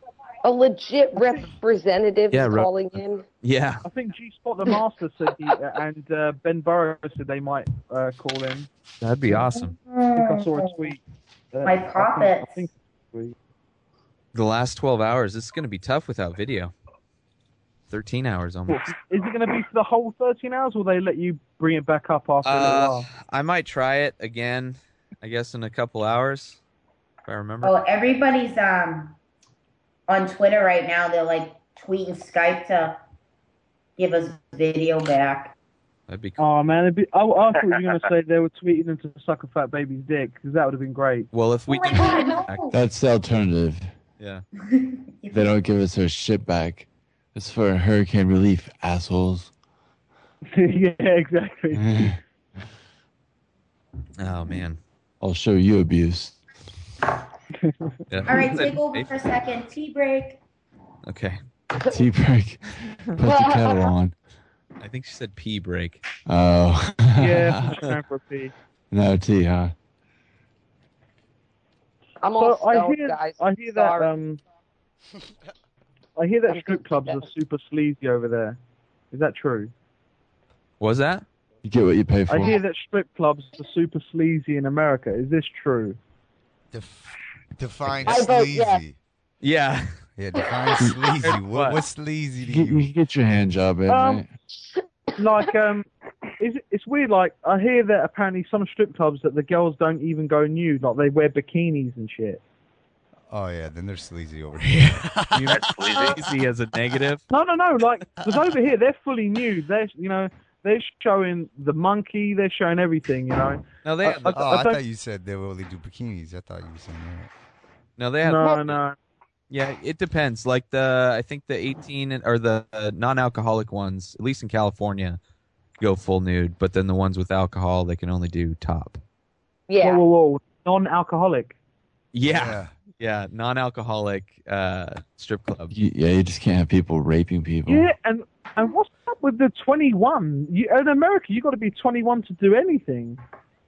a legit representative Yeah, is calling in. Yeah. I think G Spot the Master said and Ben Burrows said they might call in. That'd be awesome. I think I saw a tweet. My puppets. I think tweet. The last 12 hours, this is going to be tough without video. 13 hours almost. Is it going to be for the whole 13 hours, or will they let you bring it back up after a little while? I might try it again, I guess, in a couple hours, if I remember. Oh, everybody's on Twitter right now. They're like tweeting Skype to give us video back. That'd be cool. Oh man, I thought you were going to say they were tweeting them to suck a fat baby's dick, because that would have been great. Well, if we can... no. That's the alternative. Yeah. They don't give us our shit back. It's for hurricane relief, assholes. Yeah, exactly. Oh, man. I'll show you abuse. Yeah. All right, take over for a second. Tea break. Okay. Tea break. Put the kettle on. I think she said pee break. Oh. Yeah, time for a pee. No tea, huh? I'm all So I stoned, hear guys. that I hear that strip clubs are super sleazy over there. Is that true? Was that? You get what you pay for. I hear that strip clubs are super sleazy in America. Is this true? Define I vote sleazy. yes. Yeah. Yeah, define sleazy. What's sleazy to You you? can get your hand job in, right? Like, it's weird. Like, I hear that apparently some strip clubs that the girls don't even go nude. Like, they wear bikinis and shit. Oh yeah, then they're sleazy over here. You sleazy as a negative? No. Like, because over here they're fully nude. They're showing the monkey. They're showing everything. No, they. I thought you said they only do bikinis. I thought you were saying that. No, they have. No. Yeah, it depends. Like I think the 18 or the non-alcoholic ones, at least in California, go full nude. But then the ones with alcohol, they can only do top. Yeah. Whoa. Non-alcoholic. Yeah, non-alcoholic strip clubs. You just can't have people raping people. Yeah, and what's up with the 21? In America, you got to be 21 to do anything.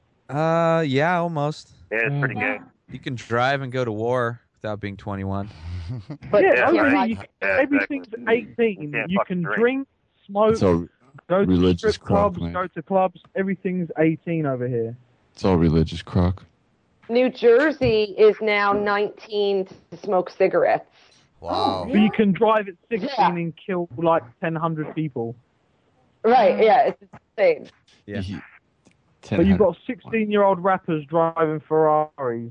Yeah, almost. Yeah, it's pretty good. You can drive and go to war without being 21. But Yeah, over right. here, everything's 18. Yeah, You fucking can drink. drink, smoke, It's all go to religious strip clubs, crock, man. go to clubs. Everything's 18 over here. It's all religious crock. New Jersey is now 19 to smoke cigarettes. Wow. But you can drive at 16 Yeah. and kill like 100 people. Right, yeah, it's insane. Yeah. But you've got 16-year-old rappers driving Ferraris.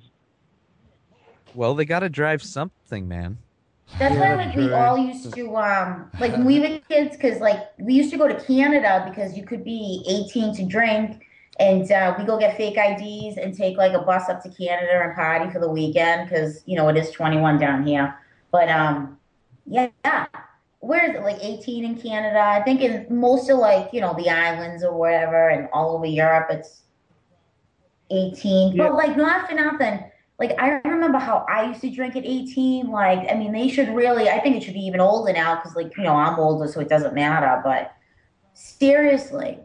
Well, they got to drive something, man. That's why, like, we all used to, like, when we were kids, because, like, we used to go to Canada because you could be 18 to drink, and we go get fake IDs and take, like, a bus up to Canada and party for the weekend because, it is 21 down here. But, yeah. Where is it, like, 18 in Canada? I think in most of, like, the islands or whatever, and all over Europe, it's 18. Yeah. But, like, not for nothing. Like, I remember how I used to drink at 18. Like, I mean, they should really, I think it should be even older now because, like, I'm older, so it doesn't matter. But seriously.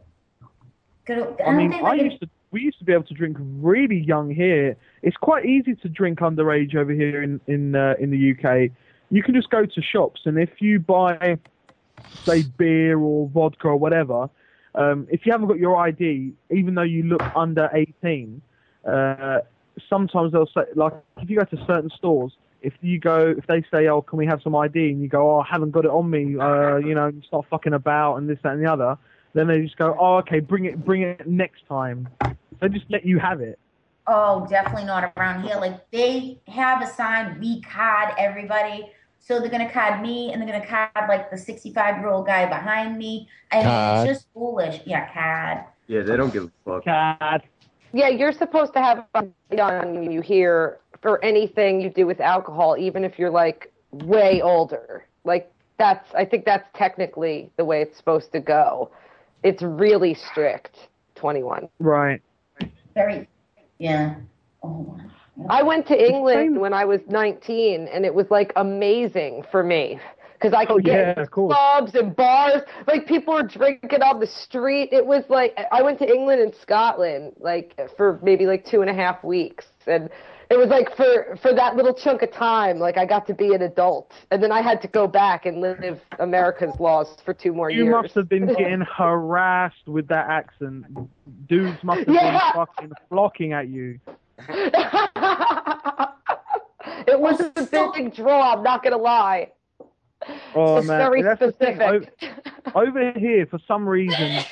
We used to be able to drink really young here. It's quite easy to drink underage over here in the UK. You can just go to shops, and if you buy, say, beer or vodka or whatever, if you haven't got your ID, even though you look under 18, sometimes they'll say, like, if you go to certain stores, if they say, oh, can we have some ID? And you go, oh, I haven't got it on me, you start fucking about and this, that, and the other. Then they just go, oh, okay, bring it next time. They just let you have it. Oh, definitely not around here. Like, they have a sign, we card everybody. So they're going to card me, and they're going to card, like, the 65-year-old guy behind me. I mean, Card. it's just foolish. Yeah, card. Yeah, they don't give a fuck. God. Yeah, you're supposed to have on you here for anything you do with alcohol, even if you're like way older. Like I think that's technically the way it's supposed to go. It's really strict, 21. Right. Very, yeah. Oh, I went to England when I was 19, and it was like amazing for me because I could get into clubs and bars. Like, people were drinking on the street. It was like I went to England and Scotland like for maybe like 2.5 weeks, and It was like for that little chunk of time, like I got to be an adult, and then I had to go back and live America's laws for 2 more years. You must have been getting harassed with that accent. Dudes must have been fucking flocking at you. It was a big draw, I'm not going to lie. Oh, it's man. very That's the thing. specific. Over here, for some reason,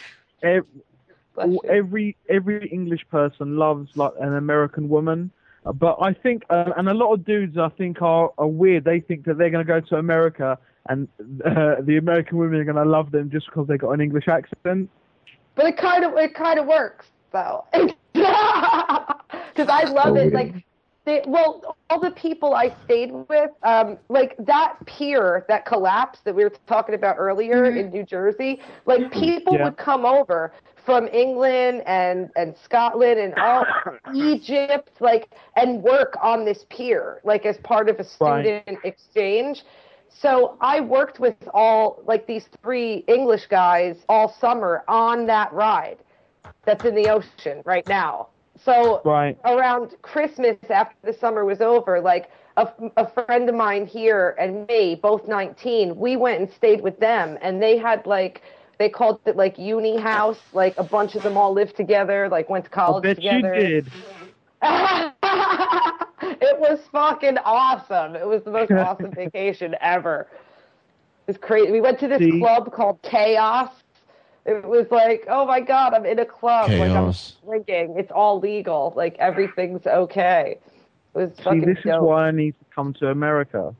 every English person loves like an American woman. But I think, and a lot of dudes I think are weird. They think that they're going to go to America and the American women are going to love them just because they got an English accent. But it kind of works though, because I love it. Like, all the people I stayed with, like that pier that collapsed that we were talking about earlier in New Jersey. Like people would come over from England and Scotland and all Egypt, like, and work on this pier, like as part of a student exchange. So I worked with all like these 3 English guys all summer on that ride that's in the ocean right now. So around Christmas, after the summer was over, like a friend of mine here and me, both 19, we went and stayed with them, and they had like, they called it like uni house, like a bunch of them all lived together, like went to college together. I bet you did. It was fucking awesome. It was the most awesome vacation ever. It was crazy. We went to this club called Chaos. It was like, oh my God, I'm in a club. Like I'm drinking. It's all legal. Like everything's okay. It was fucking this dope. is why I need to come to America.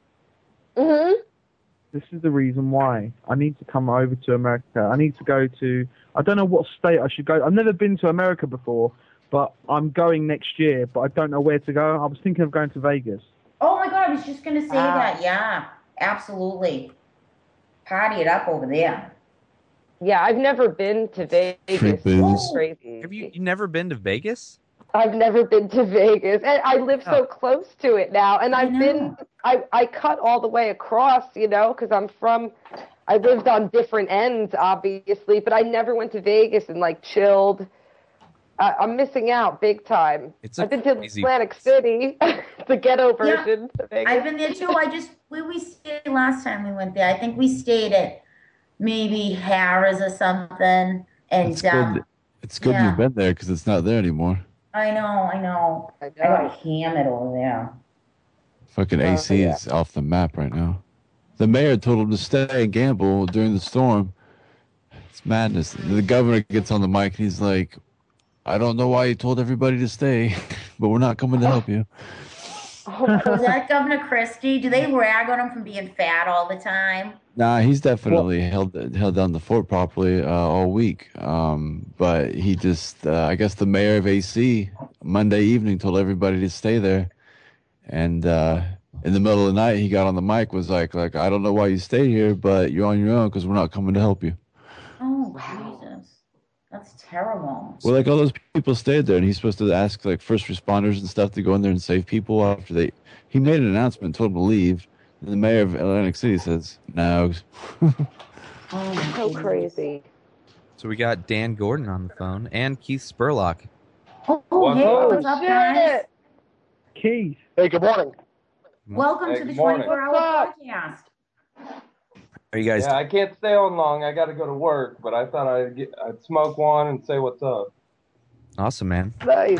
This is the reason why I need to come over to America. I need to go to, I don't know what state I should go. I've never been to America before, but I'm going next year, but I don't know where to go. I was thinking of going to Vegas. Oh my God, I was just going to say that. Yeah, absolutely. Party it up over there. Yeah, I've never been to Vegas. It's crazy. Have you never been to Vegas? I've never been to Vegas, and I live so close to it now. And I cut all the way across, you know, because I lived on different ends, obviously, but I never went to Vegas and like chilled. I'm missing out big time. I've been to Atlantic City, the ghetto version of Vegas. I've been there too. Where we stayed last time we went there, I think we stayed at maybe Harrah's or something. And it's good you've been there because it's not there anymore. I know. I got hammered over there. Fucking AC is off the map right now. The mayor told him to stay and gamble during the storm. It's madness. The governor gets on the mic and he's like, I don't know why you told everybody to stay, but we're not coming to help you. Was that Governor Christie? Do they rag on him from being fat all the time? Nah, he's definitely held down the fort properly all week. But he just, I guess the mayor of AC Monday evening told everybody to stay there. And in the middle of the night, he got on the mic, was like, I don't know why you stay here, but you're on your own because we're not coming to help you. Oh, Jesus. That's terrible. Well, like all those people stayed there, and he's supposed to ask like first responders and stuff to go in there and save people after he made an announcement, told them to leave. And the mayor of Atlantic City says, no. So crazy. So we got Dan Gordon on the phone and Keith Spurlock. What's up, guys? Keith. Hey, good morning. Welcome to the 24-hour podcast. Are you guys? Yeah, I can't stay on long. I got to go to work, but I thought I'd smoke one and say what's up. Awesome, man. Nice.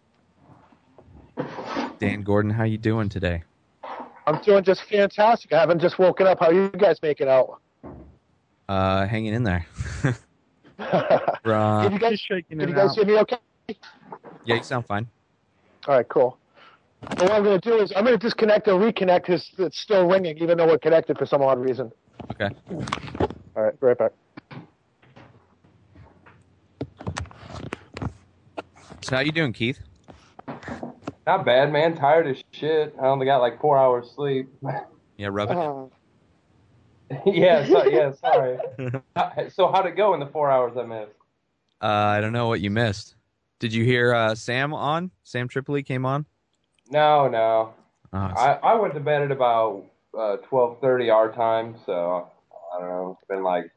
Dan Gordon, how you doing today? I'm doing just fantastic. I haven't just woken up. How are you guys making out? Hanging in there. Did you guys hear me okay? Yeah, you sound fine. All right, cool. Well, what I'm going to do is I'm going to disconnect and reconnect because it's still ringing, even though we're connected for some odd reason. Okay. All right, be right back. So how you doing, Keith? Not bad, man. Tired as shit. I only got like 4 hours sleep. Yeah, rub it. Yeah, sorry. So how'd it go in the 4 hours I missed? I don't know what you missed. Did you hear Sam on? Sam Tripoli came on? No. Oh, I went to bed at about 12:30 our time, so I don't know. It's been like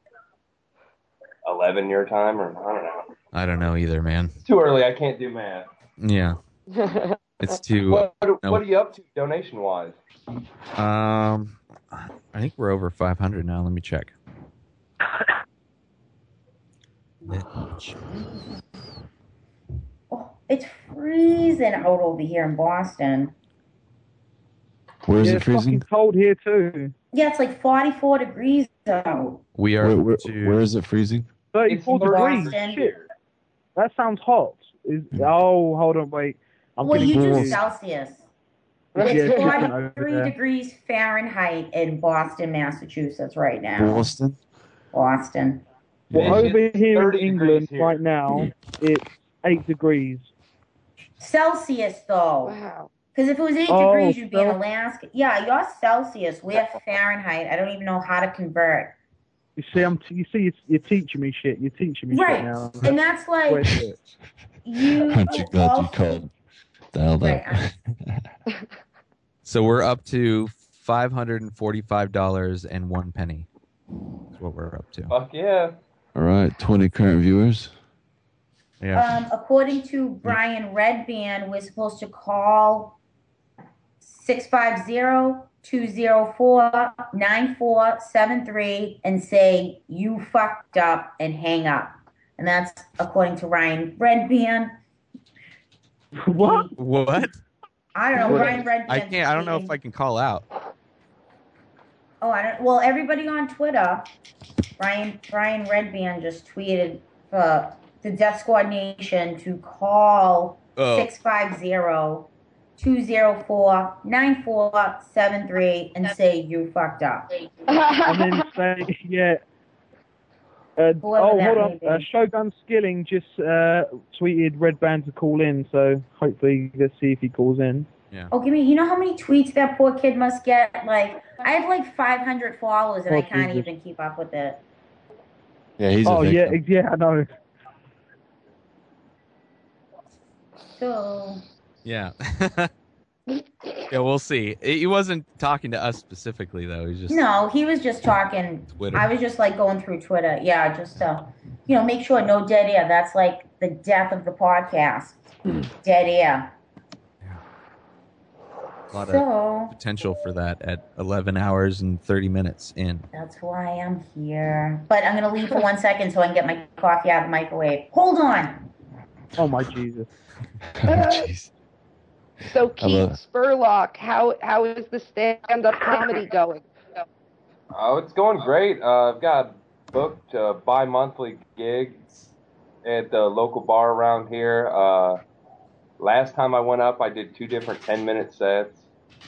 11 your time, or I don't know. I don't know either, man. It's too early. I can't do math. Yeah. It's to. What no, are you up to donation wise? I think we're over 500 now. Let me check. Oh, it's freezing out over here in Boston. Where is Yeah, it it's freezing? fucking cold here too. Yeah, it's like 44 degrees out. We are. Where is it freezing? 34 degrees. Boston. Shit. That sounds hot. Hold on, wait. Well, you do confused. Celsius. Yeah, It's it's different over 43 there. degrees Fahrenheit in Boston, Massachusetts right now. Boston? Boston. Well, over here 30 in England degrees here. right now, it's 8 degrees. Celsius, though. Wow. Because if it was 8 Oh, degrees, you'd be in Cel- Alaska. Yeah, you're Celsius. We're Fahrenheit. I don't even know how to convert. You see, you're teaching me shit. You're teaching me Right. shit now. And that's like Wait, you. Aren't you glad you also- called? Dialed up. So we're up to $545.01. That's what we're up to. Fuck yeah. All right, 20 current viewers. Yeah. According to Brian Redband, we're supposed to call 650-204-9473 and say, you fucked up, and hang up. And that's according to Ryan Redband. What? What? I don't know. Ryan Redband. I can't. I don't know if I can call out. Oh, I don't. Well, everybody on Twitter, Brian Redband just tweeted for the Death Squad Nation to call 650-204-9473 and say you fucked up. And then say, yeah. Whoever that Hold on. may be. Shogun Skilling just tweeted Red Band to call in, so hopefully let's see if he calls in. Yeah. Oh, give me. You know how many tweets that poor kid must get? Like, I have like 500 followers and Oh, I can't Jesus. even keep up with it. Yeah, he's Oh a yeah, victim. yeah, I know. So. Yeah. Yeah, we'll see. He wasn't talking to us specifically, though. He's just No, he was just talking. Twitter. I was just like going through Twitter. Yeah, just to, make sure no dead air. That's like the death of the podcast. Dead air. a lot So of potential for that at 11 hours and 30 minutes in. that's why I'm here. But I'm gonna leave for 1 second so I can get my coffee out of the microwave. Hold on. Oh my Jesus. Jeez. So I love Keith Spurlock, how is the stand-up comedy going? Oh, it's going great. I've got booked a bi-monthly gig at the local bar around here. Last time I went up, I did 2 different 10-minute sets.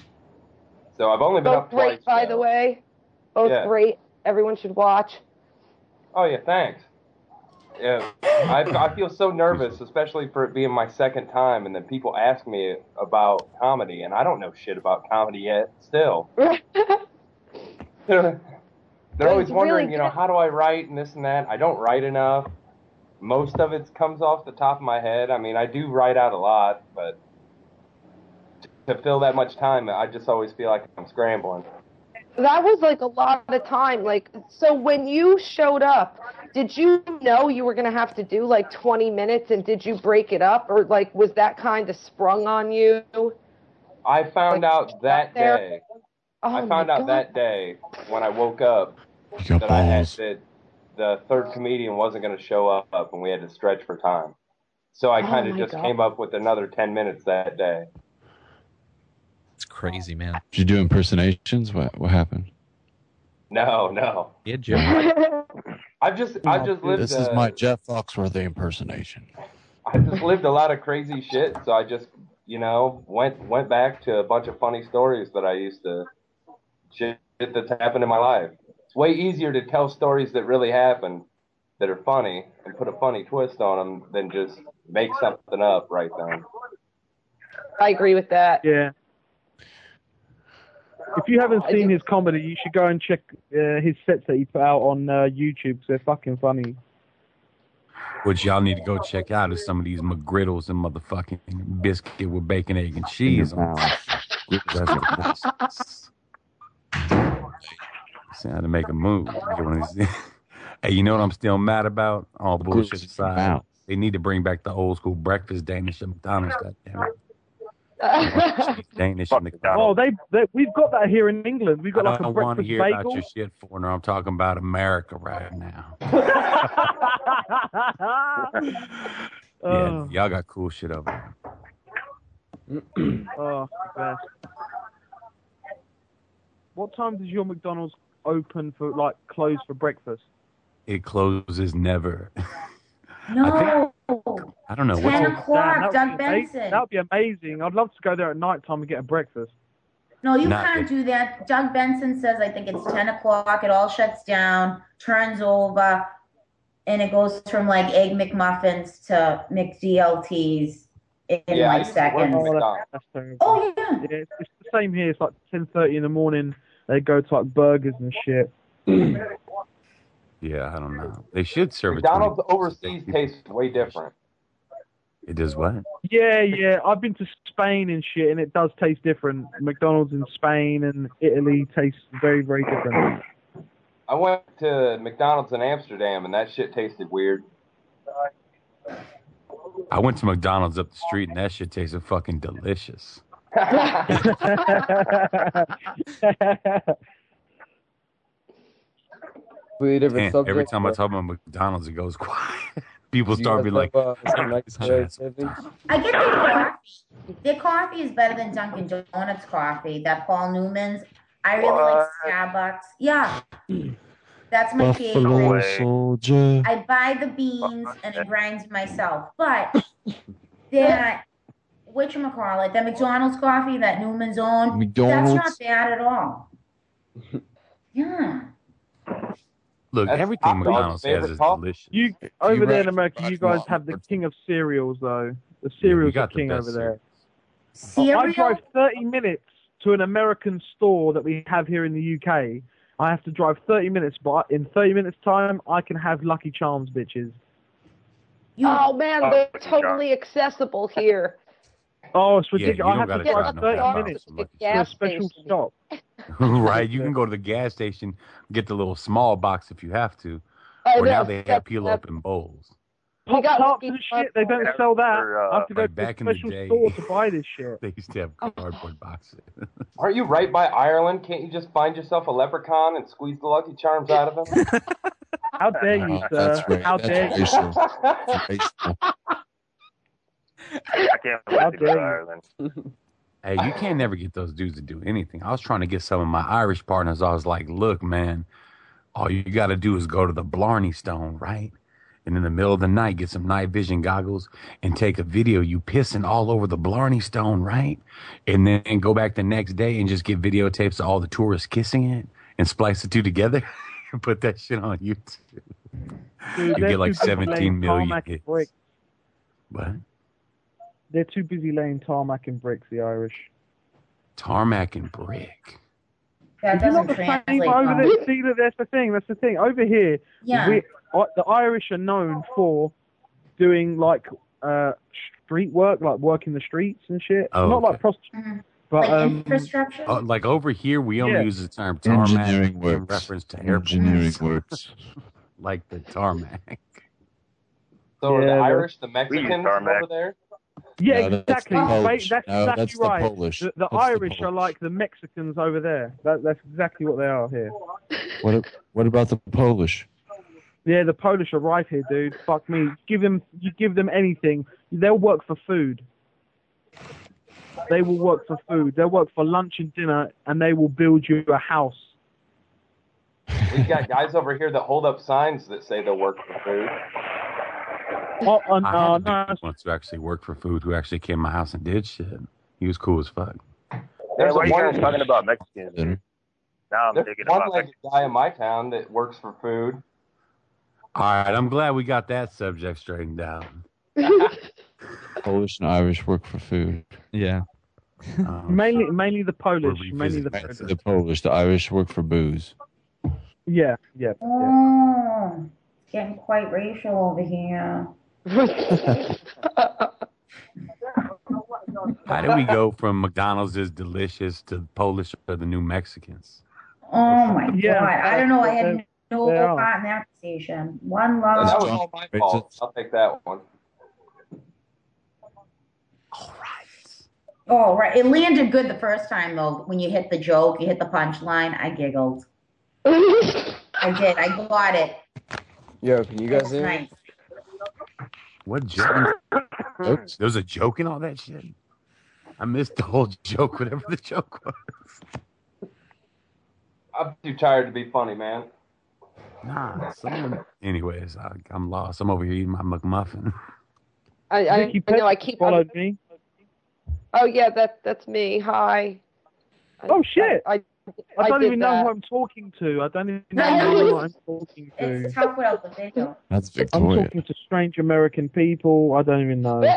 So I've only been Both up twice. great, by the way. Both Yeah. great. Everyone should watch. Oh yeah, thanks. Yeah, I feel so nervous, especially for it being my second time, and then people ask me about comedy, and I don't know shit about comedy yet. Still, they're always It's wondering, really good. how do I write and this and that. I don't write enough. Most of it comes off the top of my head. I mean, I do write out a lot, but to fill that much time, I just always feel like I'm scrambling. That was like a lot of time. Like, so when you showed up, did you know you were going to have to do like 20 minutes, and did you break it up, or like was that kind of sprung on you? I found out that there? day. Oh I found my out God. that day when I woke up You got that I had balls. that the third comedian wasn't going to show up, and we had to stretch for time. So I Oh kind of my just God. came up with another 10 minutes that day. It's crazy, man. Did you do impersonations? What happened? No. Yeah, Jim. I've just lived. This is my Jeff Foxworthy impersonation. I just lived a lot of crazy shit, so I just went back to a bunch of funny stories that I used to shit that's happened in my life. It's way easier to tell stories that really happened that are funny and put a funny twist on them than just make something up right then. I agree with that. Yeah. If you haven't seen his comedy, you should go and check his sets that he put out on YouTube, 'cause they're fucking funny. What y'all need to go check out is some of these McGriddles and motherfucking biscuit with bacon, egg, and cheese on it. See how to make a move. Hey, you know what I'm still mad about? All the bullshit aside. They need to bring back the old school breakfast Danish at McDonald's. Goddammit. Danish and the Oh, we've got that here in England. We've got I like a don't want to breakfast hear about bagel. your shit, foreigner. I'm talking about America right now. Yeah, y'all got cool shit over there. Oh, best. What time does your McDonald's open for, like, close for breakfast? It closes never. No. I don't know. 10 o'clock, Doug That Benson. would be amazing. I'd love to go there at night time and get a breakfast. No, you Not can't do that. Doug Benson says, I think it's 10 o'clock. It all shuts down, turns over, and it goes from like Egg McMuffins to McDLTs in Yeah, I like used to work seconds. at McDonald's. That's terrible. Oh, yeah. Yeah, it's the same here. It's like 10:30 in the morning. They go to like burgers and shit. Yeah, I don't know. They should serve it. McDonald's overseas tastes way different. It does what? Yeah. I've been to Spain and shit, and it does taste different. McDonald's in Spain and Italy tastes very, very different. I went to McDonald's in Amsterdam, and that shit tasted weird. I went to McDonald's up the street, and that shit tasted fucking delicious. Different Man, every subject, time I but- talk about McDonald's, it goes quiet. People Do you start guys being like, love, some nice "Shut up." Tiffany's? I get their coffee. Their coffee is better than Dunkin' Donuts coffee. That Paul Newman's. I really like Starbucks. Yeah. That's my Buffalo favorite. Soldier. I buy the beans and I grind myself. But that, whatchamacallit, that McDonald's coffee, that Newman's own, McDonald's. that's not bad at all. Yeah. Look, That's everything Top Dog's McDonald's has favorite is coffee. delicious. You over there in America, you guys have the king of cereals, though. The cereals are got the king best over there. Cereal? I drive 30 minutes to an American store that we have here in the UK. I have to drive 30 minutes, but in 30 minutes' time, I can have Lucky Charms, bitches. Oh man, they're totally accessible here. Oh, it's Yeah, ridiculous. you I don't have to gotta drive drive no 30 minutes miles to a gas special station. stop. Right? You can go to the gas station, get the little small box if you have to. I Or now know, they that's- have peel open bowls. Pop got tarts Lucky and shit, they don't Charms. sell that. Or, I have to go like to back a in the special day. store to buy this shit. They used to have cardboard boxes. Aren't you right by Ireland? Can't you just find yourself a leprechaun and squeeze the Lucky Charms out of him? How dare you, Oh, sir? that's right. How That's dare you? racial. Racial. I can't wait to go to Ireland. Hey, you can't never get those dudes to do anything. I was trying to get some of my Irish partners. I was like, look, man, all you got to do is go to the Blarney Stone, right? And in the middle of the night, get some night vision goggles and take a video you pissing all over the Blarney Stone, right? And then go back the next day and just get videotapes of all the tourists kissing it and splice the two together and put that shit on YouTube. Dude, You they're get like too busy 17 laying million tarmac and hits. bricks. What? They're too busy laying tarmac and bricks, the Irish. Tarmac and brick. That Is it not doesn't the same translate. over well. there? See, that's the thing. That's the thing. Over here, Yeah. the Irish are known for doing like street work, like working the streets and shit. Oh, Not okay. like prostitution, Mhm. but Like infrastructure? Like over here, we only Yeah. use the term tarmac Engineering in works. reference to airports. Engineering works. Like the tarmac. So are the Yeah, Irish the We use Mexicans tarmac. over there? yeah, No, that's exactly. the Right, Polish. that's No, exactly that's the right. Polish. The That's the Irish are Polish. like the Mexicans over there. That's exactly what they are here. What about the Polish? Yeah, the Polish are right here, dude. Fuck me. You give them anything, they'll work for food. They will work for food. They'll work for lunch and dinner, and they will build you a house. We've got guys over here that hold up signs that say they'll work for food. Oh, I had a no. dude once who actually worked for food who actually came to my house and did shit. He was cool as fuck. There's Why are you one- guys talking about Mexicans? Dinner. Now I'm There's thinking about one-legged guy in my town that works for food. All right, I'm glad we got that subject straightened out. Polish and Irish work for food. Yeah. Mainly the Polish. We'll Mainly the revisit Polish. The Polish, the Irish work for booze. Yeah. Oh, it's getting quite racial over here. How do we go from McDonald's is delicious to Polish or the new Mexicans? Oh my Yeah, God. I don't know. I had they no are. part in that station. One And love. that was all my fault. I'll take that one. All right. Oh, right. It landed good the first time, though. When you hit the joke, you hit the punchline, I giggled. I did. I got it. Yo, can you guys It's hear me? nice. What joke? There was a joke in all that shit? I missed the whole joke, whatever the joke was. I'm too tired to be funny, man. Nah, anyways, I'm lost. I'm over here eating my McMuffin. I know I keep followed me. Oh yeah, that's me. Hi. Oh shit! I don't did even know that. who I'm talking to. I don't even know who I'm talking to. It's tough without the video. That's I'm Victoria. talking to strange American people. I don't even know.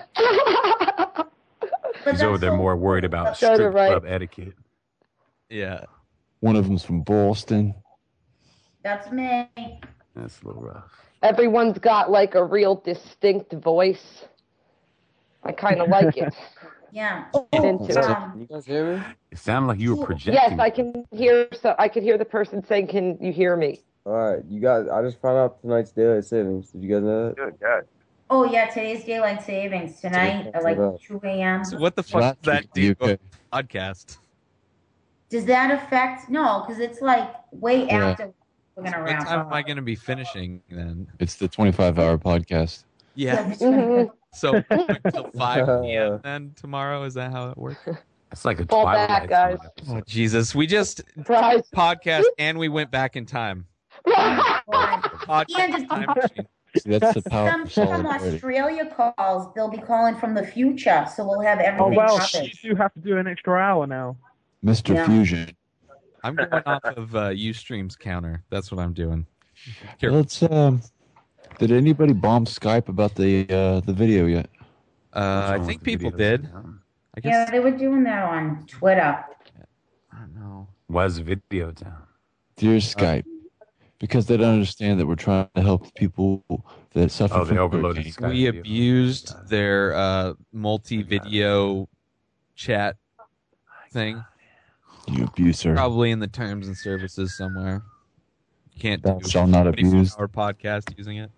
He's over there more worried about That's so strip right. club etiquette. Yeah. One of them's from Boston. That's me. That's a little rough. Everyone's got like a real distinct voice. I kind of like it. Yeah. Get into it. Can you guys hear me? It sounded like you were projecting. Yes, I can hear. So I could hear the person saying, "Can you hear me?" All right, you guys. I just found out tonight's daylight savings. Did you guys know that? Good God. Oh, yeah, today's daylight savings. Tonight at like 2 a.m. So what the fuck does that do to a podcast? Does that affect? No, because it's like way Yeah. after we're going to What wrap time up. am I going to be finishing then? It's the 25-hour podcast. Yeah. Mhm. So until 5 p.m. then tomorrow? Is that how it works? It's like a Fall Twilight back, guys. Zone Oh, episode. Jesus. We just Surprise. podcast and we went back in time. Podcast time machine. See, that's the power Some of from solidarity. Australia calls. They'll be calling from the future, so we'll have Oh everything well, covered. you do have to do an extra hour now. Mr. Yeah. Fusion. I'm going off of Ustream's counter. That's what I'm doing. Here. Let's did anybody bomb Skype about the video yet? I wrong think with the people videos? did. I guess. Yeah, they were doing that on Twitter. I don't know. Why is the video down? Dear Skype. Because they don't understand that we're trying to help the people that suffer Oh, they from overloaded hurricane. Skype. We video. abused their multi-video chat thing. You abuser. Probably in the terms and services somewhere. You can't Thou do shalt not abuse. our podcast using it.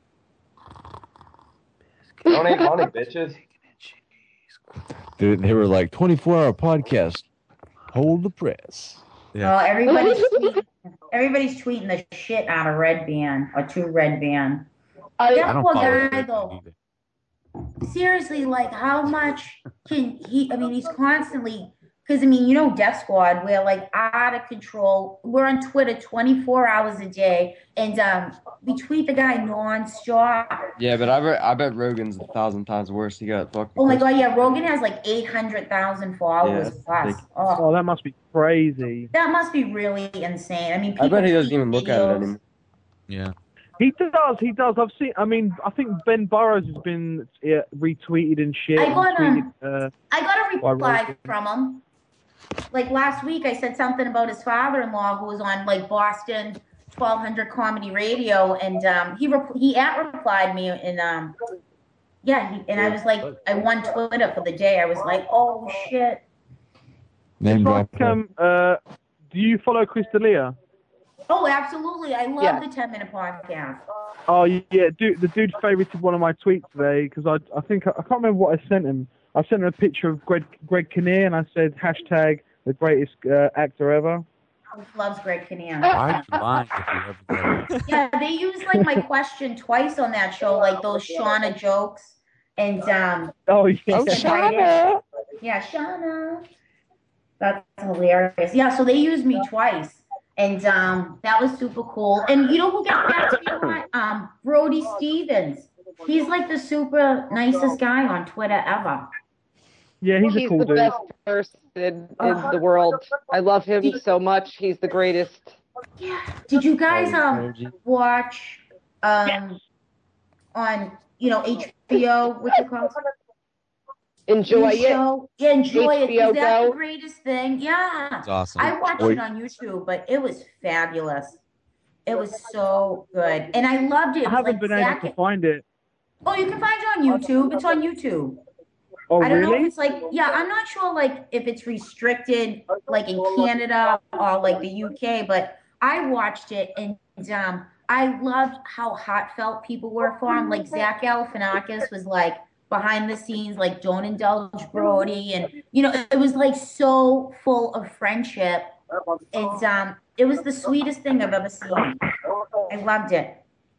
Donate money, bitches. They were like 24-hour podcast. Hold the press. Yeah. Oh, everybody's tweeting the shit out of Red Band or to Red Band. I That don't poor follow guy, it though. either. Seriously, like, how much can he? I mean, he's constantly. Because, I mean, you know, Death Squad, we're like out of control. We're on Twitter 24 hours a day, and we tweet the guy nonstop. Yeah, but I bet Rogan's 1,000 times worse. He got fucking. Oh my God, yeah, Rogan has like 800,000 followers Yeah, plus. big. Oh, Oh, that must be crazy. that must be really insane. I mean, I bet he people doesn't even look at it videos. anymore. Yeah. He does. I've seen. I mean, I think Ben Burrows has been retweeted and shit. I got, Retweeted, I got a Why reply Rogan? from him. Like last week, I said something about his father-in-law who was on like Boston 1200 Comedy Radio, and he replied me, and I was like, I won Twitter for the day. I was like, oh shit. Name drop. Do you follow Chris D'Elia? Oh, absolutely. I love Yeah. the 10-minute podcast. Oh yeah, the dude favorited one of my tweets today because I think I can't remember what I sent him. I sent him a picture of Greg Kinnear and I said hashtag the greatest actor ever. Loves Greg Kinnear. Why are you lying if you ever go? Yeah, they used like my question twice on that show, like those Shauna jokes, and Oh yeah. Shauna. Yeah, Shauna. That's hilarious. Yeah, so they used me twice, and that was super cool. And you know who got back to me a lot? Brody Stevens. He's like the super nicest guy on Twitter ever. Yeah, he's a He's cool the dude. best person in the world. I love him so much. He's the greatest. Did you guys Energy. watch on HBO? What's it called? Enjoy New it. show? Yeah, enjoy it. HBO Is that Go. the greatest thing? Yeah. It's awesome. I watched it on YouTube, but it was fabulous. It was so good, and I loved it. It I was haven't like been Zac- able to find it. Oh, you can find it on YouTube. It's on YouTube. Oh I don't know if really? it's like, yeah, I'm not sure like if it's restricted like in Canada or like the UK, but I watched it and I loved how heartfelt people were for him. Like Zach Galifianakis was like behind the scenes, like don't indulge Brody, and it was like so full of friendship. It was the sweetest thing I've ever seen. I loved it.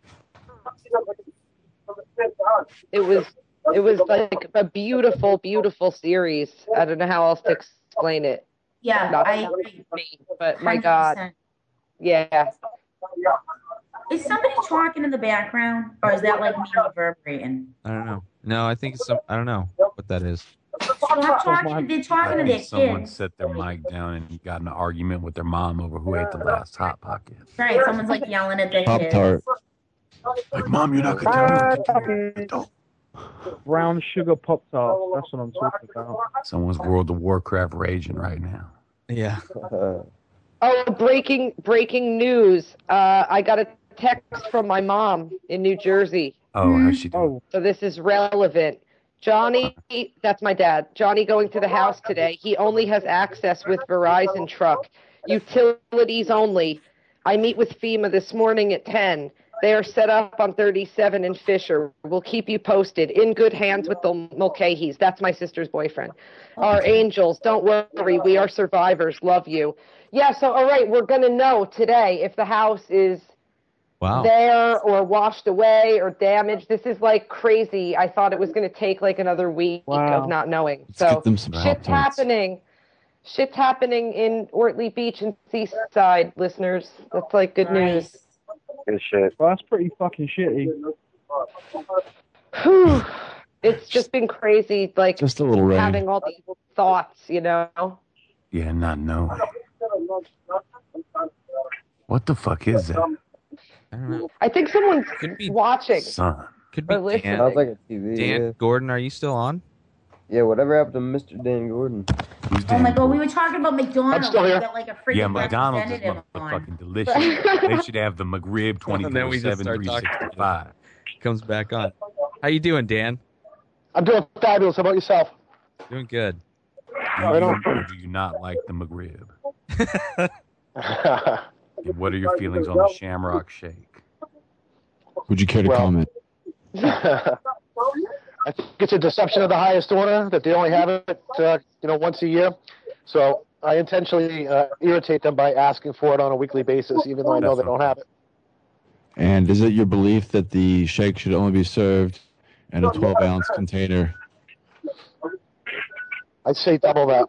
It was like a beautiful, beautiful series. I don't know how else to explain it. Yeah, Not I agree. me, but my God, 100%. yeah. Is somebody talking in the background, or is that like me reverberating? I don't know. No, I think it's some. I don't know what that is. Stop talking. They're talking to their Someone kids. set their mic down and got in an argument with their mom over who ate the last Hot Pocket. Right, someone's like yelling at their kids. Pop-Tart. Like, Mom, you're not gonna tell me. Brown sugar Pop Tarts. That's what I'm talking about. Someone's World of Warcraft raging right now. Yeah. Oh, breaking news. I got a text from my mom in New Jersey. Oh, how's she doing? So this is relevant. Johnny, that's my dad. Johnny going to the house today. He only has access with Verizon truck. Utilities only. I meet with FEMA this morning at 10. They are set up on 37 in Fisher. We'll keep you posted. In good hands with the Mulcahys. That's my sister's boyfriend. Our angels. Don't worry. We are survivors. Love you. Yeah, so, all right, we're going to know today if the house is there or washed away or damaged. This is like crazy. I thought it was going to take like another week of not knowing. Get them some shit's Pop-Tarts. happening. Shit's happening in Ortley Beach and Seaside, listeners. That's like good news. Good shit. Well, that's pretty fucking shitty. Whew. It's just been crazy, like Just a little rain. having all these thoughts, you know? Yeah, not knowing. What the fuck is that? I don't know. I think someone's watching. Son. Could be Or listening. Dan. Sounds like a TV. Dan yeah. Gordon, are you still on? Yeah, whatever happened to Mr. Dan Gordon? Oh my God, we were talking about McDonald's. I'm still here. We got like a freaking Yeah, McDonald's is representative on. motherfucking delicious. They should have the McRib And then we just 24/7, start talking. 365. Comes back on. How you doing, Dan? I'm doing fabulous. How about yourself? Doing good. Do you, or do you not like the McRib? And what are your feelings on the Shamrock Shake? Would you care to comment? I think it's a deception of the highest order that they only have it, once a year. So I intentionally irritate them by asking for it on a weekly basis, even though I know they don't have it. And is it your belief that the shake should only be served in a 12-ounce container? I'd say double that.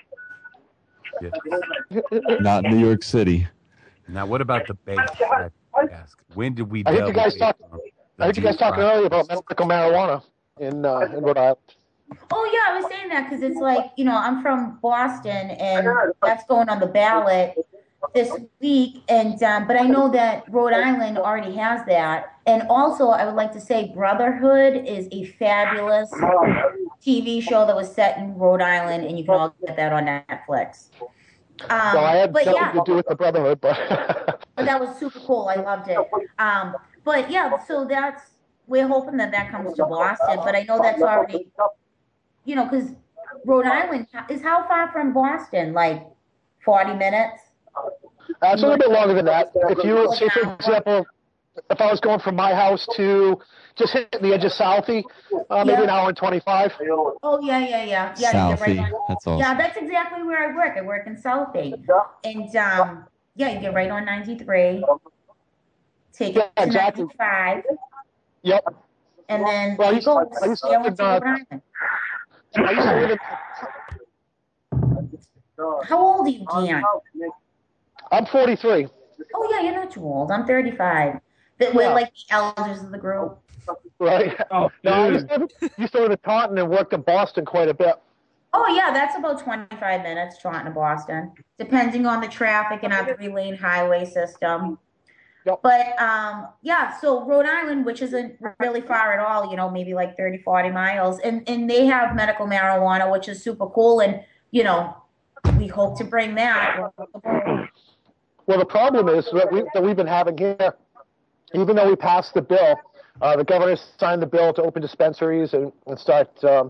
Not New York City. Now, what about the base? When did we? I heard you guys delve talking earlier about medical marijuana in Rhode Island. Oh yeah, I was saying that because it's like, I'm from Boston and that's going on the ballot this week, and but I know that Rhode Island already has that. And also, I would like to say Brotherhood is a fabulous TV show that was set in Rhode Island, and you can all get that on Netflix. Well, I had but nothing yeah, to do with the Brotherhood, but but that was super cool. I loved it. But yeah, so we're hoping that comes to Boston, but I know that's already, because Rhode Island is how far from Boston? Like 40 minutes? it's a little bit longer than that. If you say, for example, if I was going from my house to just hitting the edge of Southie, maybe an hour and 25. Oh, yeah. Yeah, you get right Southie. on, That's awesome. yeah, that's exactly where I work. I work in Southie. And, yeah, you get right on 93. Take it to 95. Yep. And then Well, I you used go to sail live to Rhode Island. I used to live in, How old are you, Dan? I'm 43. Oh, yeah, you're not too old. I'm 35. We're like the elders of the group. Right. Oh, no, I used to live in Taunton and worked in Boston quite a bit. Oh, yeah, that's about 25 minutes, Taunton to Boston, depending on the traffic and our 3-lane highway system. Yep. But, yeah, so Rhode Island, which isn't really far at all, maybe like 30, 40 miles, and they have medical marijuana, which is super cool, and, we hope to bring that. Well, the problem is that we've been having here, even though we passed the bill, the governor signed the bill to open dispensaries and start,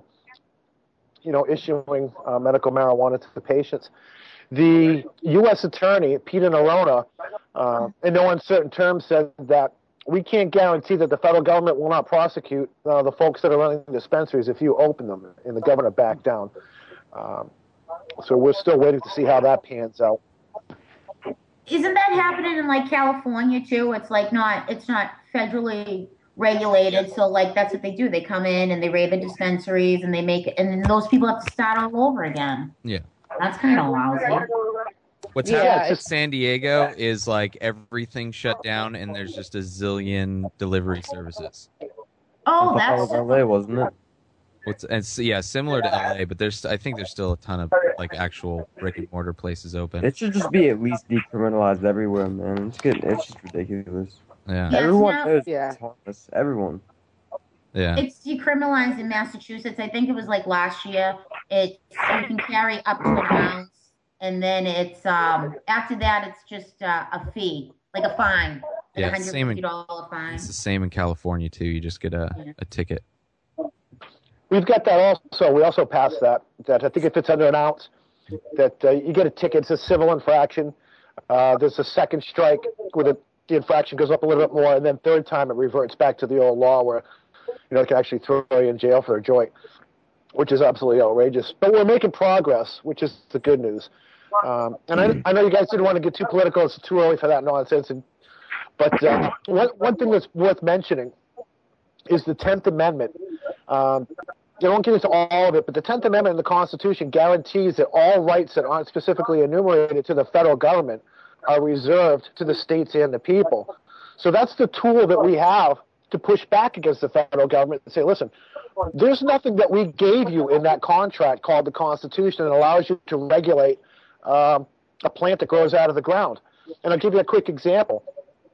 issuing medical marijuana to the patients. The U.S. attorney, Peter Nerona, in no uncertain terms said that we can't guarantee that the federal government will not prosecute the folks that are running the dispensaries if you open them and the governor back down. So we're still waiting to see how that pans out. Isn't that happening in like California too? It's not federally regulated, so like that's what they do. They come in and they raid the dispensaries and they make it, and then those people have to start all over again. Yeah. That's kind of lousy. What's happening in San Diego is like everything shut down and there's just a zillion delivery services. Oh, That was LA, wasn't it? It's similar to LA, but I think there's still a ton of like actual brick and mortar places open. It should just be at least decriminalized everywhere, man. It's just ridiculous. Yeah. Everyone now- knows Yeah. it's harmless. Everyone. Yeah. It's decriminalized in Massachusetts. I think it was like last year. You can carry up to an ounce, and then it's after that it's just a fee, like a fine, like Yeah, same in- $150 fine. It's the same in California too. You just get a ticket. We've got that also. We also passed that I think if it's under an ounce, that you get a ticket. It's a civil infraction. There's a second strike where the infraction goes up a little bit more, and then third time it reverts back to the old law where they can actually throw you in jail for a joint, which is absolutely outrageous. But we're making progress, which is the good news. And I know you guys didn't want to get too political. It's too early for that nonsense. But one thing that's worth mentioning is the 10th Amendment. You don't get into all of it, but the 10th Amendment in the Constitution guarantees that all rights that aren't specifically enumerated to the federal government are reserved to the states and the people. So that's the tool that we have to push back against the federal government and say, listen, there's nothing that we gave you in that contract called the Constitution that allows you to regulate a plant that grows out of the ground. And I'll give you a quick example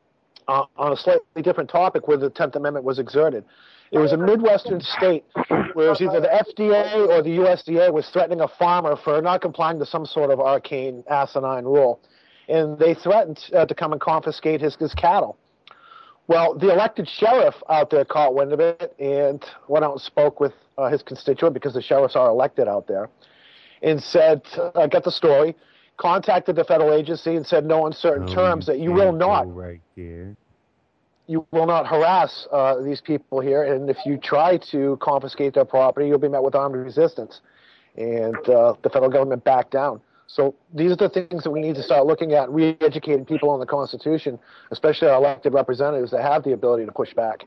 on a slightly different topic where the 10th Amendment was exerted. It was a Midwestern state where it was either the FDA or the USDA was threatening a farmer for not complying to some sort of arcane, asinine rule. And they threatened to come and confiscate his cattle. Well, the elected sheriff out there caught wind of it and went out and spoke with his constituent, because the sheriffs are elected out there, and said, I got the story, contacted the federal agency and said no uncertain terms that you will not. Right there. You will not harass these people here, and if you try to confiscate their property, you'll be met with armed resistance. And the federal government backed down. So these are the things that we need to start looking at, re-educating people on the Constitution, especially our elected representatives that have the ability to push back.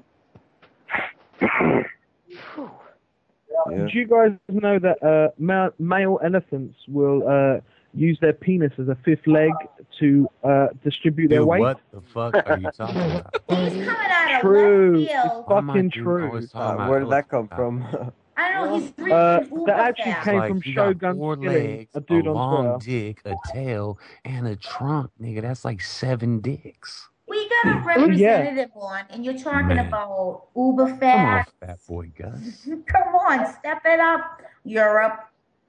Did you guys know that male elephants will use their penis as a fifth leg to distribute their Dude, weight? what the fuck are you talking about? He's coming out of True. left field. It's fucking true. Where did that come from? I don't know. He's reaching That uber actually fast. came from you got Shogun 4 Skilling, legs, a dude a on long Twitter. dick, a tail, and a trunk, nigga. That's like 7 dicks. We got a representative on, and you're talking Man. about uber Come on, fast. fat boy Gus. Come on, step it up, Europe.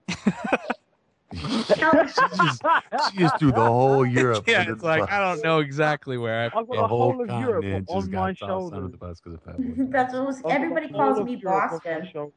She just threw the whole Europe. Yeah, under it's the like bus. I don't know exactly where I've got The the whole whole of Europe continent on just my got tossed under shoulders. the bus because of fat boy. That's what was, everybody I've got the calls whole me of Europe off my Boston. shoulders.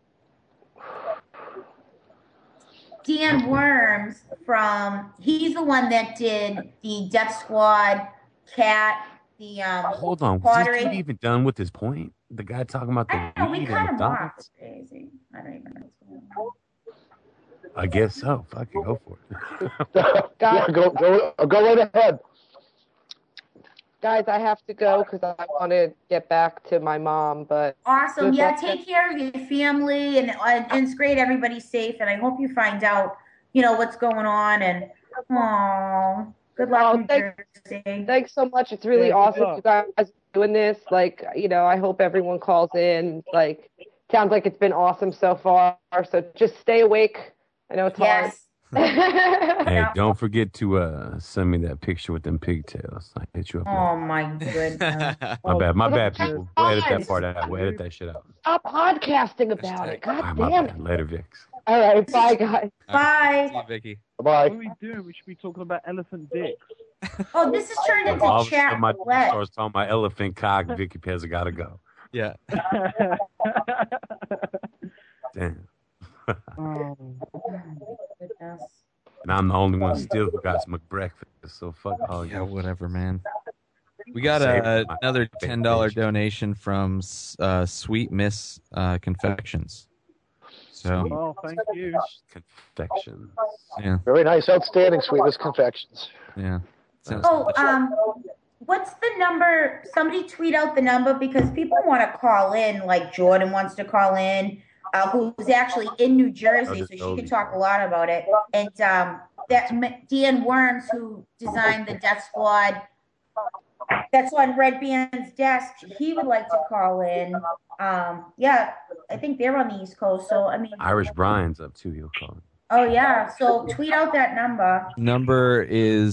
Dan Worms he's the one that did the Death Squad, Cat, the Hold on, was this pottery. dude even done with his point? The guy talking about the No, we weed cut and him the off. donuts? Crazy. I don't even know what's going on. I guess so. Fucking go for it. Yeah, go right ahead. Guys, I have to go because I want to get back to my mom. But Awesome. good Yeah, luck. take care of your family, and it's great everybody's safe, and I hope you find out, what's going on, and good luck, New Jersey. Thanks so much. It's really Yeah, good awesome luck. you guys are doing this. Like, I hope everyone calls in. Like, sounds like it's been awesome so far. So just stay awake. I know it's hard. Hey, don't forget to send me that picture with them pigtails. I hit you up. Oh my goodness. My bad, people. We'll edit that part out. We'll edit that shit out. Stop podcasting about it. God All right, my damn bad. it. Later, Vix. All right. Bye, guys. Bye. See you, Vicky. Bye. What are we doing? We should be talking about elephant dicks. Oh, this is turned into All of a chat sudden, my roulette. starts talking about elephant cock. Vicky Pezza gotta go. Yeah. Damn. Oh, goodness. And I'm the only one still who got some breakfast. So fuck all Yeah, you. whatever, man. We got Save my another vacation. $10 donation from Sweet Miss Confections. So Oh, thank you. Confections. yeah, Very nice, outstanding, Sweetness Confections. yeah. Sounds What's the number? Somebody tweet out the number because people want to call in. Like Jordan wants to call in, who's actually in New Jersey, so she can talk a lot about it. And Dan Worms, who designed the Death Squad, that's on Red Band's desk. He would like to call in. Yeah, I think they're on the East Coast. So I mean, Irish Brian's up too. He'll call. oh yeah. So tweet out that number. Number is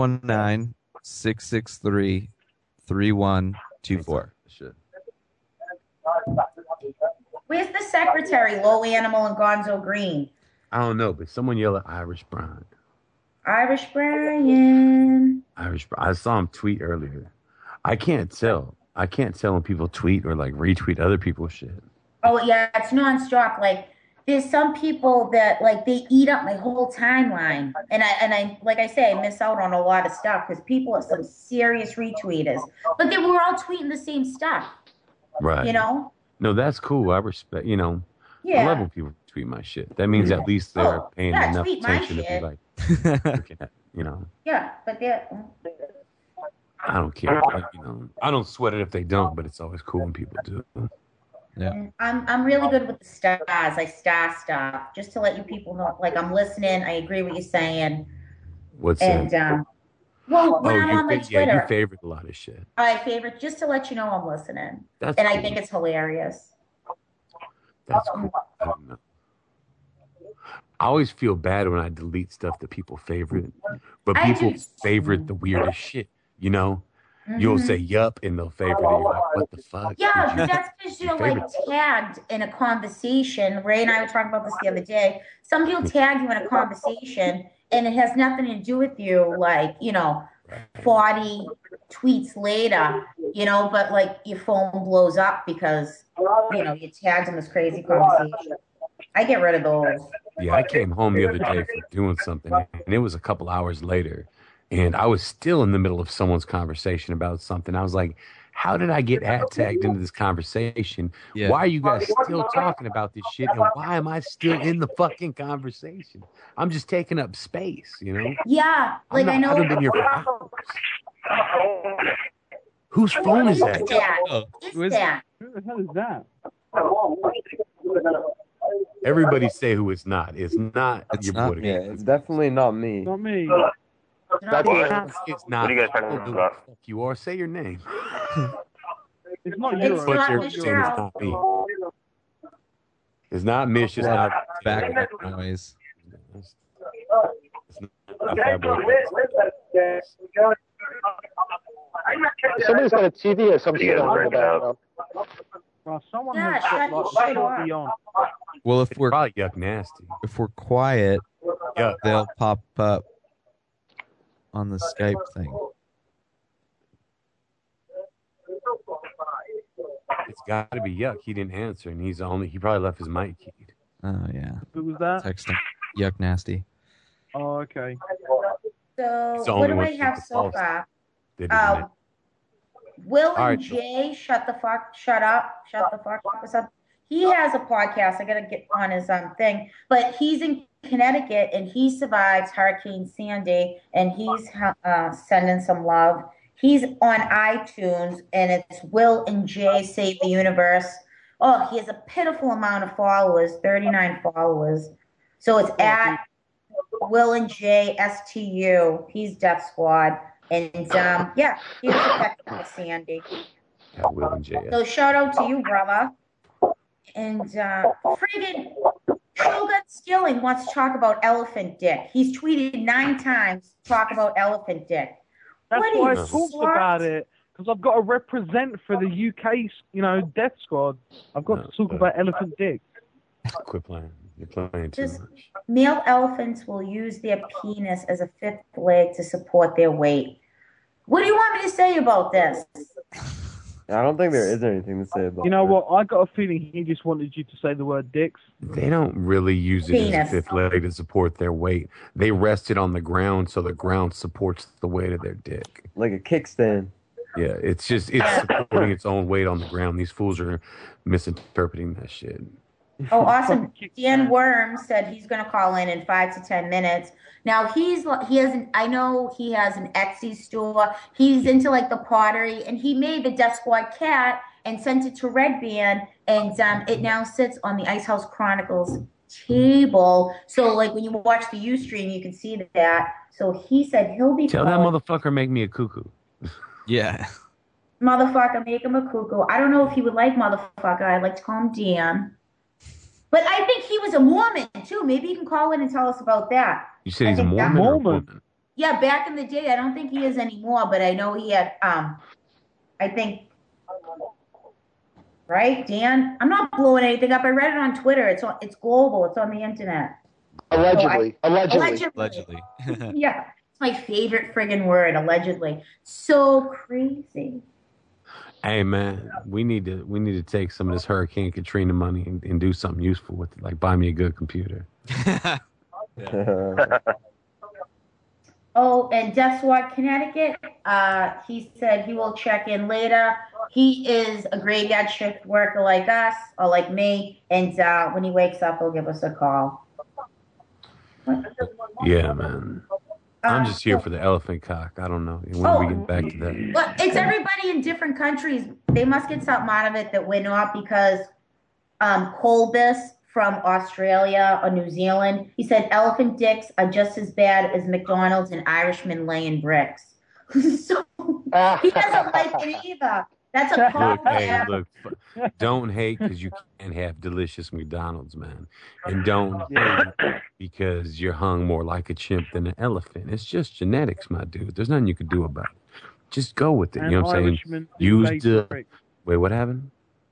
619-663-3124. Shit. Where's the secretary, Low Animal and Gonzo Green? I don't know, but someone yell at Irish Brian. Irish Brian. I saw him tweet earlier. I can't tell when people tweet or like retweet other people's shit. Oh yeah, it's nonstop. Like there's some people that like they eat up my whole timeline, and I like I say, I miss out on a lot of stuff because people are some serious retweeters. But they were all tweeting the same stuff. Right. You know. No, that's cool. I respect. I love Yeah. when people tweet my shit. That means at least they're paying yeah, enough tweet my attention to be shit. like, looking at, Yeah, but they're. I don't care. I don't sweat it if they don't, but it's always cool when people do. Yeah. I'm really good with the stars. I star stuff just to let you people know. Like I'm listening. I agree what you're saying. What's and that? well, when I'm on my you Twitter, favorite a lot of shit. I favorite just to let you know I'm listening, That's and I cool. think it's hilarious. That's cool. I don't know. I always feel bad when I delete stuff that people favorite, but I people do. favorite the weirdest shit. You'll Mhm. say yup and they'll favorite it. You're like, what the fuck? Yeah, Did you- that's because you're like favorite- tagged in a conversation. Ray and I were talking about this the other day. Some people tag you in a conversation and it has nothing to do with you, like, 40 tweets later, but like your phone blows up because, you're tagged in this crazy conversation. I get rid of those. Yeah, I came home the other day from doing something, and it was a couple hours later, and I was still in the middle of someone's conversation about something. I was like, how did I get tagged into this conversation? Yeah. Why are you guys still talking about this shit? And why am I still in the fucking conversation? I'm just taking up space, Yeah, like I know. I haven't been here for hours. Whose phone is that? Is that? Who the hell is that? Everybody say who it's not. It's not your boy. Yeah, it's definitely not me. Not me. It's not. What are you guys talking about? Fuck you are. Say your name. It's not It's you. But not you're the saying it's show. not me. It's not Mish. It's not Background noise. It's not that boy. Somebody's got a TV or some shit on in the background. Well, someone Yeah, has shut got your like shit off. TV on. Well, if we're Probably yuck nasty. quiet, Yuck. they'll pop up on the Skype thing. It's got to be yuck. He didn't answer, and he probably left his mic keyed. Oh yeah. Who was that? Text him. Yuck nasty. Oh, okay. So It's the what only do one I she have can so follow. far? They didn't Will All and right. Jay, shut the fuck up or something. He has a podcast. I gotta get on his thing, but he's in Connecticut and he survives Hurricane Sandy, and he's sending some love. He's on iTunes, and it's Will and Jay Save the Universe. Oh, he has a pitiful amount of followers, 39 followers. So it's at Will and Jay STU. He's Death Squad. And yeah, he's protecting with Sandy. At Will and Jay. So shout out to you, brother. And friggin' Shogun Skilling wants to talk about elephant dick. He's tweeted 9 times to talk about elephant dick. That's What why I are you, talked smart? about it. Because I've got to represent for the UK, Death Squad. I've got to talk about elephant dick. Quit playing. You're playing too Just much. male elephants will use their penis as a 5th leg to support their weight. What do you want me to say about this? I don't think there is anything to say about You know that. what? I got a feeling he just wanted you to say the word dicks. They don't really use it Penis. as a fifth leg to support their weight. They rest it on the ground so the ground supports the weight of their dick. Like a kickstand. Yeah, it's supporting its own weight on the ground. These fools are misinterpreting that shit. Oh, awesome. Dan Worm said he's going to call in 5 to 10 minutes. Now I know he has an Etsy store. He's into like the pottery, and he made the Death Squad cat and sent it to Red Band, and it now sits on the Ice House Chronicles table. So like when you watch the Ustream, you can see that. So he said he'll be Tell that motherfucker make me a cuckoo. Yeah. Motherfucker, make him a cuckoo. I don't know if he would like motherfucker. I'd like to call him Dan. But I think he was a Mormon too. Maybe you can call in and tell us about that. You said he's a Mormon or a woman? Yeah, back in the day. I don't think he is anymore, but I know he had I think, right, Dan? I'm not blowing anything up. I read it on Twitter. It's global. It's on the internet. Allegedly. Allegedly. Yeah. It's my favorite friggin' word, allegedly. So crazy. Hey man, we need to take some of this Hurricane Katrina money and do something useful with it, like buy me a good computer. Oh, and Death Squad Connecticut, he said he will check in later. He is a graveyard shift worker like us, or like me, and when he wakes up, he'll give us a call. Yeah, man. I'm just here for the elephant cock. I don't know. When we get back to that? Well, it's everybody in different countries. They must get something out of it that we're not, because Colbus from Australia or New Zealand, he said elephant dicks are just as bad as McDonald's and Irishmen laying bricks. So he doesn't like it either. That's a problem. Look, don't hate because you can't have delicious McDonald's, man. And don't hate because you're hung more like a chimp than an elephant. It's just genetics, my dude. There's nothing you could do about it. Just go with it. You know what I'm saying? Use the... Wait, what happened?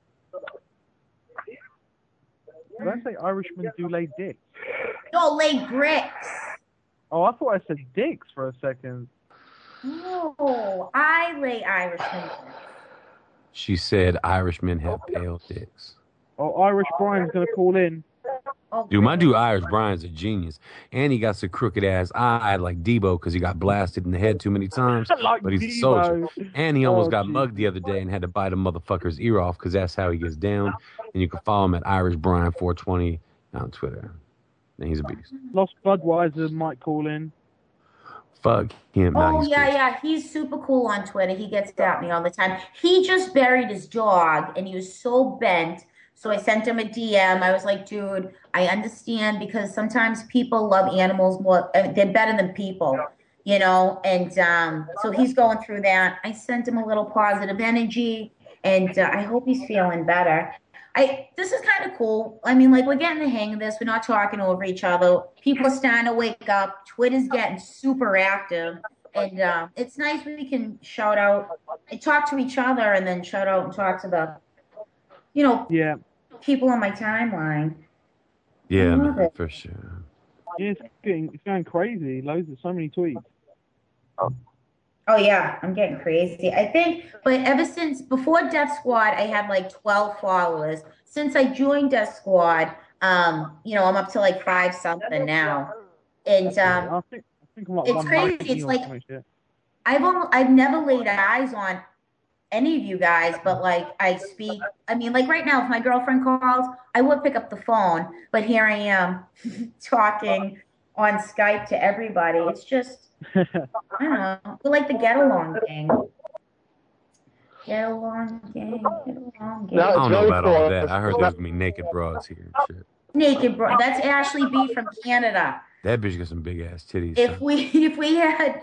Did I say Irishmen do lay dicks? No, lay bricks. Oh, I thought I said dicks for a second. No, I lay Irishmen. She said Irishmen have pale dicks. Oh, Irish Brian's going to call in. Dude, my dude Irish Brian's a genius. And he got some crooked ass eye like Debo because he got blasted in the head too many times. Like but he's a soldier. And he almost got mugged the other day and had to bite a motherfucker's ear off because that's how he gets down. And you can follow him at Irish Brian 420 on Twitter. And he's a beast. Lost Budweiser might call in. Fuck him. Oh, yeah. He's super cool on Twitter. He gets at me all the time. He just buried his dog, and he was so bent. So I sent him a DM. I was like, dude, I understand, because sometimes people love animals more. They're better than people, you know? And so he's going through that. I sent him a little positive energy, and I hope he's feeling better. This is kind of cool. I mean, like, we're getting the hang of this. We're not talking over each other. People are starting to wake up. Twitter's getting super active. And it's nice when we can shout out and talk to each other, and then shout out and talk to the, people on my timeline. Yeah, man, for sure. Yeah, it's going crazy. So many tweets. Oh, yeah, I'm getting crazy. I think, but ever since, before Death Squad, I had like 12 followers. Since I joined Death Squad, I'm up to like 5 something now. And I think I'm like it's crazy. It's like, I've never laid eyes on any of you guys, but like I speak, I mean, like right now, if my girlfriend calls, I would pick up the phone, but here I am talking on Skype to everybody. It's just, I don't know. We like the get along gang. Get along gang. Get along gang. I don't know about all that. I heard there's gonna be naked broads here and shit. Naked broad. That's Ashley B from Canada. That bitch got some big ass titties. If we had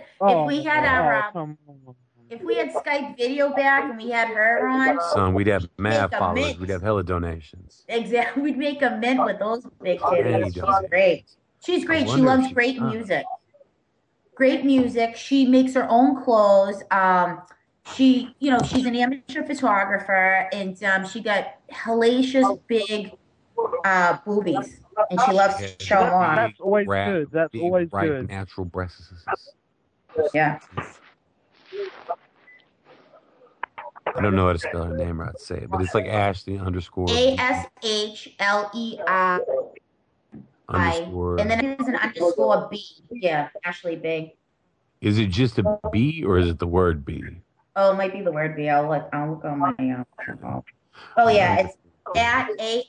Skype video back and we had her on, son, we'd have mad followers. We'd have hella donations. Exactly. We'd make a mint with those big titties. She's great. She's great. She loves great music. Great music. She makes her own clothes. She's an amateur photographer, and she got hellacious big boobies, and she loves to show them off. That's always good. That's always good. Natural breasts. Yeah. I don't know how to spell her name or how to say it, but it's like Ashley _. ASHLEI. And then it's an _B. Yeah, Ashley B. Is it just a B or is it the word B? Oh, it might be the word B. I'll look on my. Oh yeah, it's at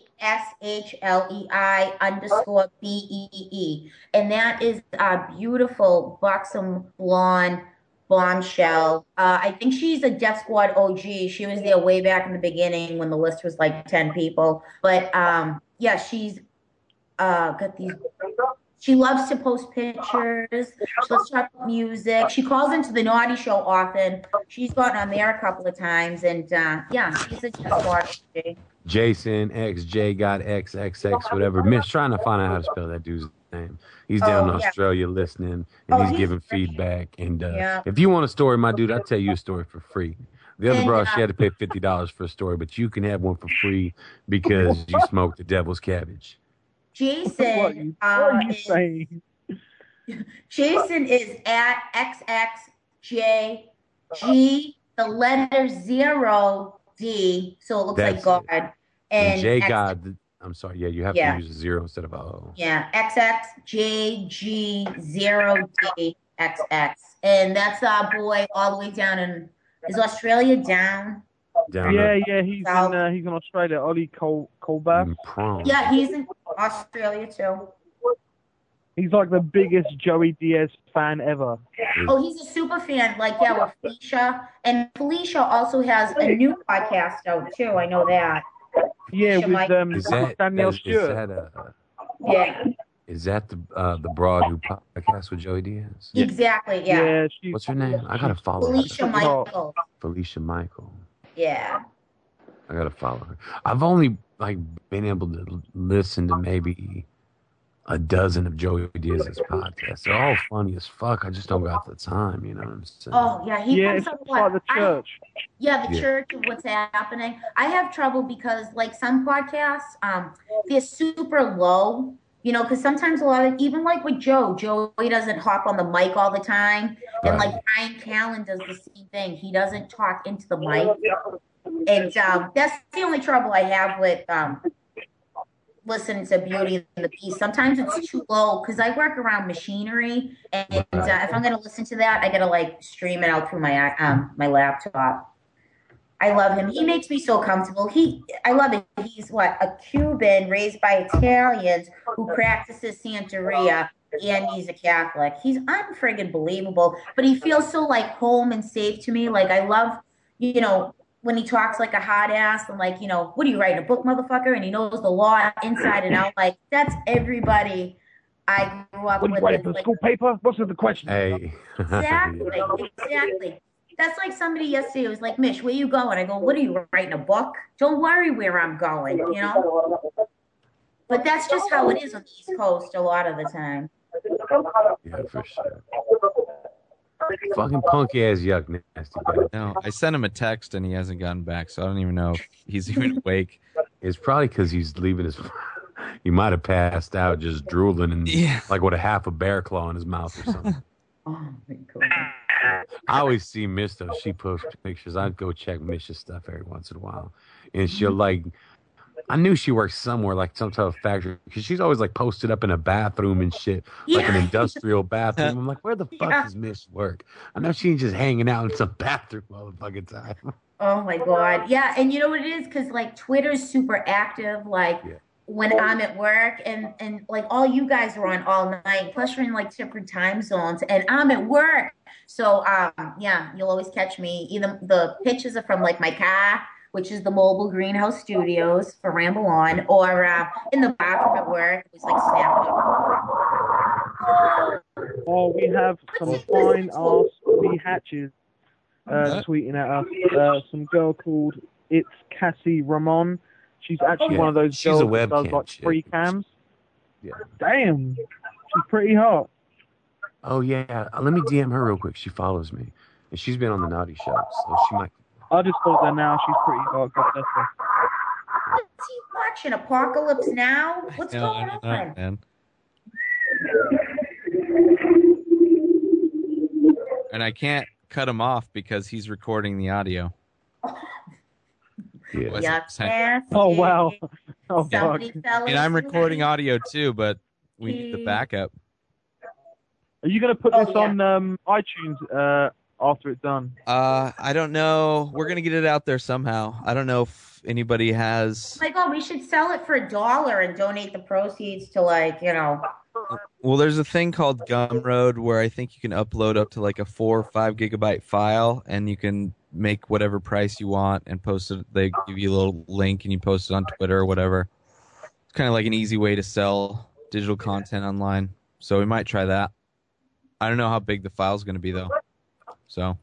ASHLEI_BEE, and that is a beautiful buxom blonde bombshell. I think she's a Death Squad OG. She was there way back in the beginning when the list was like 10 people. But yeah, she's got these. She loves to post pictures. She loves to talk about music. She calls into the Naughty Show often. She's gotten on there a couple of times, and yeah, she's a Death Squad OG. Jason XJ got XXX whatever. Miss trying to find out how to spell that dude's name. He's down in Australia listening, and he's giving feedback. And if you want a story, my dude, I'll tell you a story for free. The other broad, she had to pay $50 for a story, but you can have one for free because you smoked the devil's cabbage. Jason, what are you saying? Jason is at XXJG, the letter 0D, so it looks like God. And J God, I'm sorry, yeah, you have to use a 0 instead of a O. Yeah, XXJG0DXX. And that's our boy all the way down in, is Australia down? Yeah, he's in Australia. Ollie Colbath. Yeah, he's in Australia too. He's like the biggest Joey Diaz fan ever. Oh, he's a super fan. Like, yeah, with Felicia. And Felicia also has a new podcast out too. I know that. Yeah, Felicia with Danielle Stewart. Is that the broad who podcast with Joey Diaz? Exactly, yeah. What's her name? I gotta follow Felicia her. Michael. Felicia Michael. Yeah. I gotta follow her. I've only been able to listen to maybe a dozen of Joey Diaz's podcasts. They're all funny as fuck. I just don't got the time, you know what I'm saying? Oh, yeah. He comes up like the church. The church of what's happening. I have trouble because, like, some podcasts, they're super low, you know, because sometimes a lot of, even like with Joey doesn't hop on the mic all the time. And, like, Ryan Callen does the same thing. He doesn't talk into the mic. And that's the only trouble I have with listening to Beauty and the Beast. Sometimes it's too low because I work around machinery, and if I'm going to listen to that, I got to like stream it out through my my laptop. I love him. He makes me so comfortable. I love it. He's a Cuban raised by Italians who practices Santeria, and he's a Catholic. He's unfriggin' believable, but he feels so like home and safe to me. Like I love, you know, when he talks like a hot ass and like, you know, what are you writing, a book, motherfucker? And he knows the law inside and out. Like, that's everybody I grew up with. What are you writing for the school paper? What's the question? Hey. Exactly. That's like somebody yesterday was like, Mish, where you going? I go, what are you writing, a book? Don't worry where I'm going, you know? But that's just how it is on the East Coast a lot of the time. Yeah, for sure. Fucking punk ass yuck nasty. No, I sent him a text and he hasn't gotten back, so I don't even know if he's even awake. It's probably because he's leaving his. He might have passed out, just drooling and like with a half a bear claw in his mouth or something. Oh my God. I always see Miss though. She posts pictures. I go check Mish's stuff every once in a while, and she'll like. I knew she worked somewhere, like some type of factory, because she's always like posted up in a bathroom and shit, like an industrial bathroom. I'm like, where the fuck does Miss work? I know she ain't just hanging out in some bathroom all the fucking time. Oh my God. Yeah. And you know what it is? Because like Twitter's super active, like when I'm at work and like all you guys are on all night, plus you're in like different time zones and I'm at work. So yeah, you'll always catch me. Either the pictures are from like my car, which is the Mobile Greenhouse Studios for Ramble On, or in the bathroom at work. It was like snap. Oh, we have some fine ass Lee Hatches tweeting at us. Some girl called It's Cassie Ramon. She's actually one of those girls that does like free cams. Yeah. Damn, she's pretty hot. Oh yeah, let me DM her real quick. She follows me, and she's been on the Naughty Show, so she might. I just thought that now she's pretty hot. God bless her. What's he watching? Apocalypse Now? What's going on? Man. And I can't cut him off because he's recording the audio. Oh wow. Oh fuck. And I'm recording audio too, but we need the backup. Are you gonna put this on iTunes, after it's done? I don't know. We're gonna get it out there somehow. I don't know if anybody has. Oh my God, we should sell it for $1 and donate the proceeds to Well, there's a thing called Gumroad where I think you can upload up to like a 4 or 5 gigabyte file, and you can make whatever price you want and post it. They give you a little link and you post it on Twitter or whatever. It's kind of like an easy way to sell digital content online. So we might try that. I don't know how big the file's going to be though. So.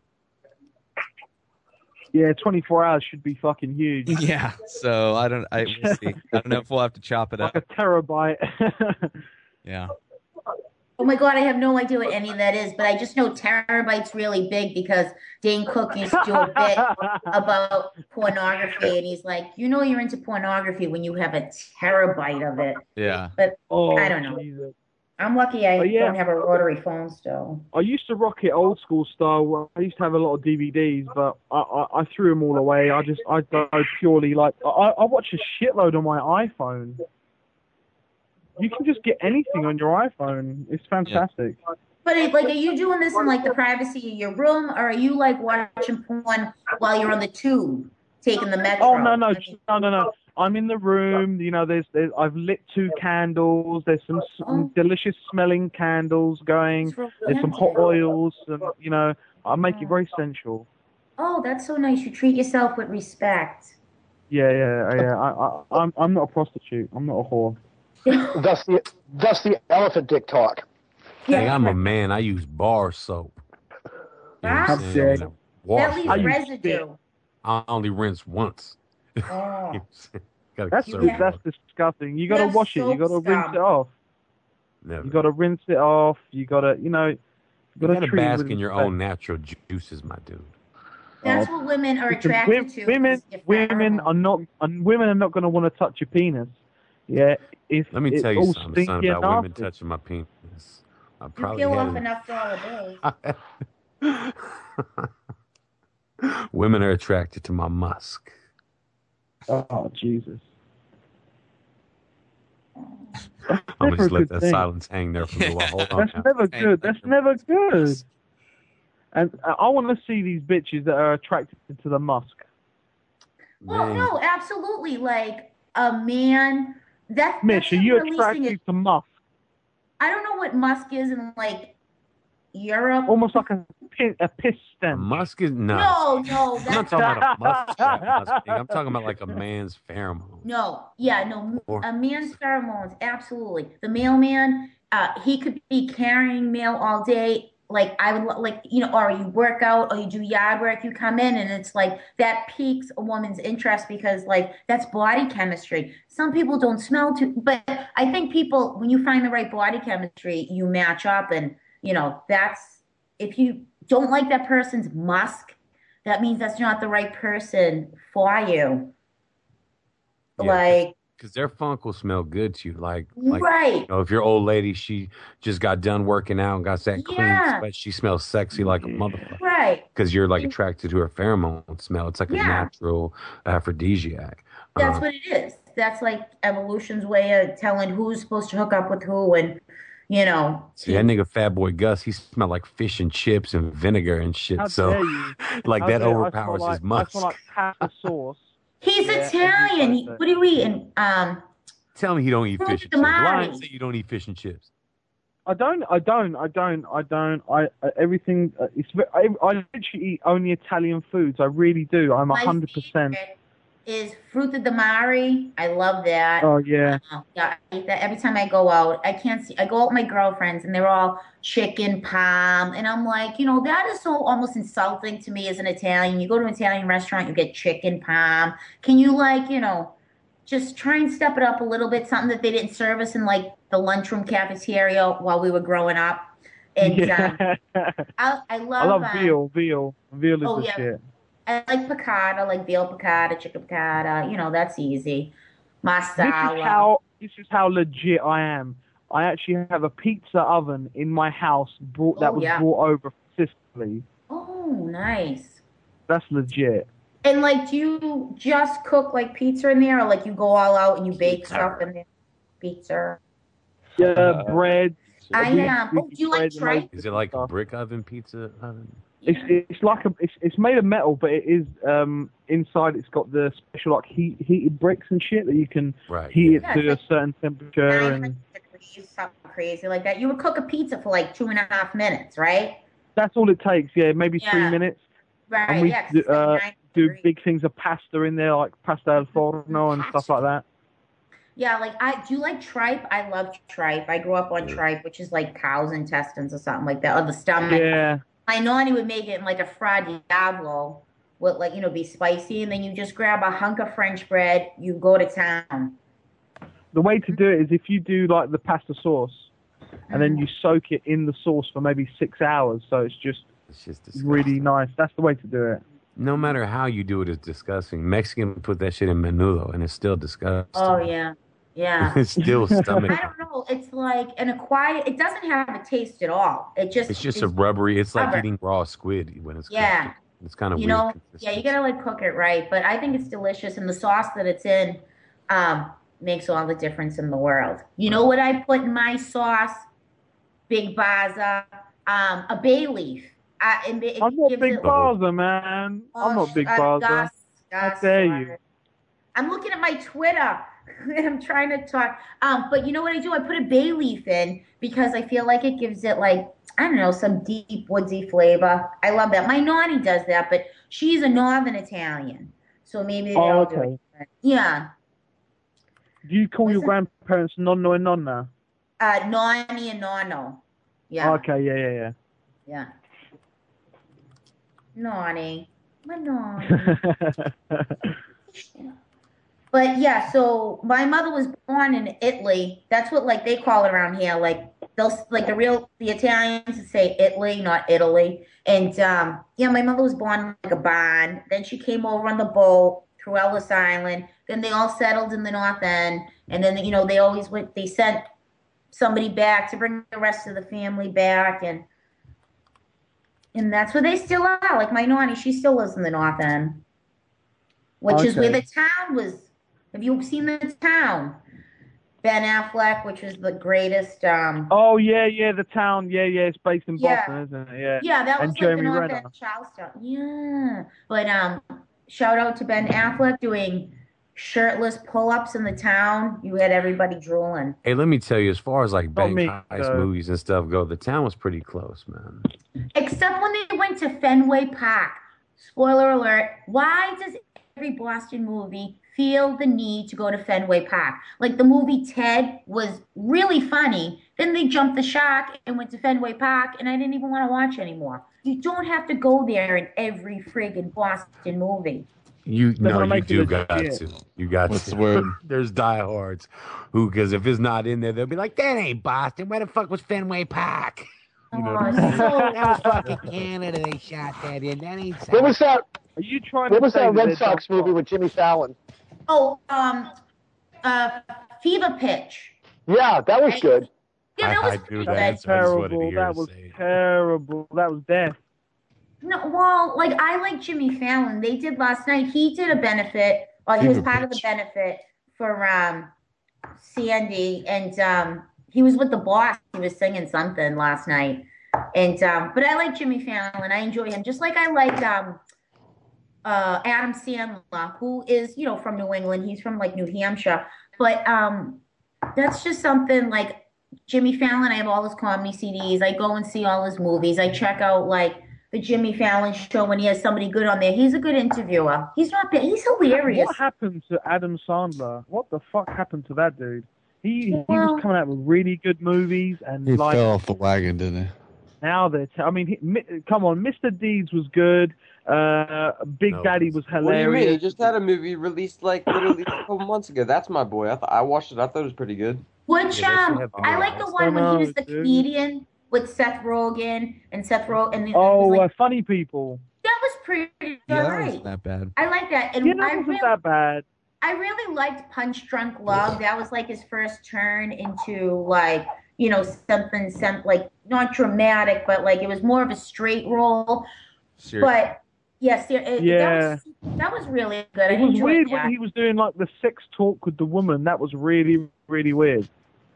Yeah, 24 hours should be fucking huge. Yeah. So we'll see. I don't know if we'll have to chop it up. Like a terabyte. Yeah. Oh my God, I have no idea what any of that is, but I just know terabyte's really big because Dane Cook used to do a bit about pornography, and he's like, you're into pornography when you have a terabyte of it. Yeah. But I don't know. Jesus. I'm lucky I don't have a rotary phone still. I used to rock it old school style. I used to have a lot of DVDs, but I threw them all away. I go purely I watch a shitload on my iPhone. You can just get anything on your iPhone. It's fantastic. Yeah. But are you doing this in the privacy of your room, or are you watching porn while you're on the tube, taking the metro? Oh no. I'm in the room. I've lit 2 candles. There's some delicious smelling candles going. There's some hot oils. And, I make it very sensual. Oh, that's so nice. You treat yourself with respect. Yeah. I'm not a prostitute. I'm not a whore. That's the elephant dick talk. Hey, I'm a man. I use bar soap. You know what I'm saying? That leaves residue. I only rinse once. Oh. That's disgusting. You gotta wash it. You gotta rinse it off. Never. You gotta rinse it off. You gotta, you gotta bask in your own natural juices, my dude. That's what women are attracted to. Women are not gonna want to touch your penis. Yeah. Let me tell you something, son, about women touching my penis. I probably you peel off enough for all the days. Women are attracted to my musk. Oh, Jesus. I'm just let that silence hang there for a while. Hold on. That's never good. That's never good. And I want to see these bitches that are attracted to the musk. Well, no, absolutely. A man. Mitch, are you attracted to musk? I don't know what musk is in Europe. Almost like a piss stench. Musk is No. I'm not talking about a musk. I'm talking about a man's pheromone. No, a man's pheromones, absolutely. The mailman, he could be carrying mail all day. I would or you work out or you do yard work, you come in and it's that piques a woman's interest because that's body chemistry. Some people don't smell too, but I think people, when you find the right body chemistry, you match up and, that's, if you don't like that person's musk, that means that's not the right person for you. Yeah, because their funk will smell good to you. Like right. If your old lady, she just got done working out and got that clean, but she smells sexy like a motherfucker. Right. Because you're attracted to her pheromone smell. It's like a natural aphrodisiac. That's what it is. That's evolution's way of telling who's supposed to hook up with who and, See, that nigga Fat Boy Gus, he smelled like fish and chips and vinegar and shit. So, that overpowers his musk. I smell pasta sauce. He's Italian. What are you eating? Tell me he don't eat fish and chips. Lie and say you don't eat fish and chips. I don't. Everything. I literally eat only Italian foods. I really do. I'm 100%. Is Frutta di Mare. I love that. Oh yeah. I eat that every time I go out. I go out with my girlfriends and they're all chicken palm, and I'm like, that is so almost insulting to me as an Italian. You go to an Italian restaurant, you get chicken palm. Can you just try and step it up a little bit? Something that they didn't serve us in the lunchroom cafeteria while we were growing up. And I love veal. Veal is the shit. I like piccata, veal piccata, chicken piccata. That's easy. Masala. This is how legit I am. I actually have a pizza oven in my house brought over from Sicily. Oh, nice. That's legit. And do you just cook pizza in there, or you go all out and you bake stuff in there? Pizza. Yeah, bread. I am. Do you like tripe? Is it like a brick oven pizza oven? It's like it's made of metal, but it is inside. It's got the special like heated bricks and shit that you can heat it to a certain temperature. 900 degrees, something crazy like that. You would cook a pizza for like 2.5 minutes, right? That's all it takes. Yeah, maybe 3 minutes. Right. And we yeah, 'cause it's like do big things of pasta in there, like pasta al forno and stuff like that. Yeah, like do you like tripe? I love tripe. I grew up on tripe, which is like cow's intestines or something like that, or the stomach. Yeah. My nanny would make it in like a fra diavolo, with like be spicy, and then you just grab a hunk of French bread. You go to town. The way to do it is if you do like the pasta sauce, and then you soak it in the sauce for maybe 6 hours, so it's just really nice. That's the way to do it. No matter how you do it, it's disgusting. Mexican put that shit in menudo, and it's still disgusting. Oh yeah, yeah. It's still stomach. I don't know. It's like an acquired. It doesn't have a taste at all. It's just a rubbery. It's like eating raw squid when it's cooked. Yeah. It's kind of you weird. know. Yeah, you gotta like cook it right, but I think it's delicious, and the sauce that it's in makes all the difference in the world. You know what I put in my sauce? Big Baza, a bay leaf. I'm not Big Baza, man. I'm not Big Baza. How dare you? I'm looking at my Twitter and I'm trying to talk. But you know what I do? I put a bay leaf in because I feel like it gives it like, I don't know, some deep woodsy flavor. I love that. My nanny does that, but she's a northern Italian. So maybe they'll do it. Yeah. Do you call your grandparents nonno and nonna? Nonni and nonno. Yeah. Okay, yeah. Yeah. Nonni. My nonni. But yeah, so my mother was born in Italy. That's what like they call it around here. Like they'll like the Italians say Italy, not Italy. And yeah, my mother was born in like a barn. Then she came over on the boat through Ellis Island. Then they all settled in the North End. And then they always went. They sent somebody back to bring the rest of the family back, and that's where they still are. Like my nanny, she still lives in the North End, which is where the town was. Have you seen the town? Ben Affleck, which was the greatest. Oh yeah, the town. Yeah, it's based in Boston, isn't it? Yeah. Yeah, that was and like Jeremy the North Renner. End Charleston. Yeah, but shout out to Ben Affleck doing shirtless pull-ups in the town. You had everybody drooling. Hey, let me tell you, as far as like bank me, heist movies and stuff go, the town was pretty close, man. Except when they went to Fenway Park. Spoiler alert. Why does every Boston movie feel the need to go to Fenway Park? Like the movie Ted was really funny. Then they jumped the shark and went to Fenway Park, and I didn't even want to watch anymore. You don't have to go there in every friggin' Boston movie. You got to. You got What's to. the word? There's diehards who, because if it's not in there, they'll be like, "That ain't Boston. Where the fuck was Fenway Park?" You know, that was fucking Canada. They shot that in. That ain't. What was that? Are you trying? What was that Red Sox movie with Jimmy Fallon? Oh, Fever Pitch. Yeah, that was good. Yeah, that was do pretty that. good. So I just wanted to Terrible. hear That her was say it. terrible. That was death. No, well, like I like Jimmy Fallon. They did last night. He did a benefit, or he was Fever part of the Pitch. benefit for Sandy, and he was with the boss. He was singing something last night, and but I like Jimmy Fallon. I enjoy him, just like I like Adam Sandler, who is from New England. He's from like New Hampshire, but that's just something like Jimmy Fallon. I have all his comedy CDs. I go and see all his movies. I check out like the Jimmy Fallon show when he has somebody good on there. He's a good interviewer. He's not bad. He's hilarious. What happened to Adam Sandler? What the fuck happened to that dude? He was coming out with really good movies, and He like fell off the wagon, didn't he? now they're. Come on, Mr. Deeds was good. Big Daddy was What do you mean? He hilarious. just had a movie released like literally a couple months ago. That's my boy. I watched it. I thought it was pretty good. Which I like the one when he was the dude. comedian with Seth Rogen and Funny People. that was pretty good. Yeah, that Right. wasn't that bad. I like that, and Yeah, that wasn't that bad. I really liked Punch Drunk Love. That was like his first turn into like something like not dramatic, but like it was more of a straight role. Serious. But yes, Yeah. that was really good. It I was enjoyed weird that. when he was doing like the sex talk with the woman. That was really, really weird.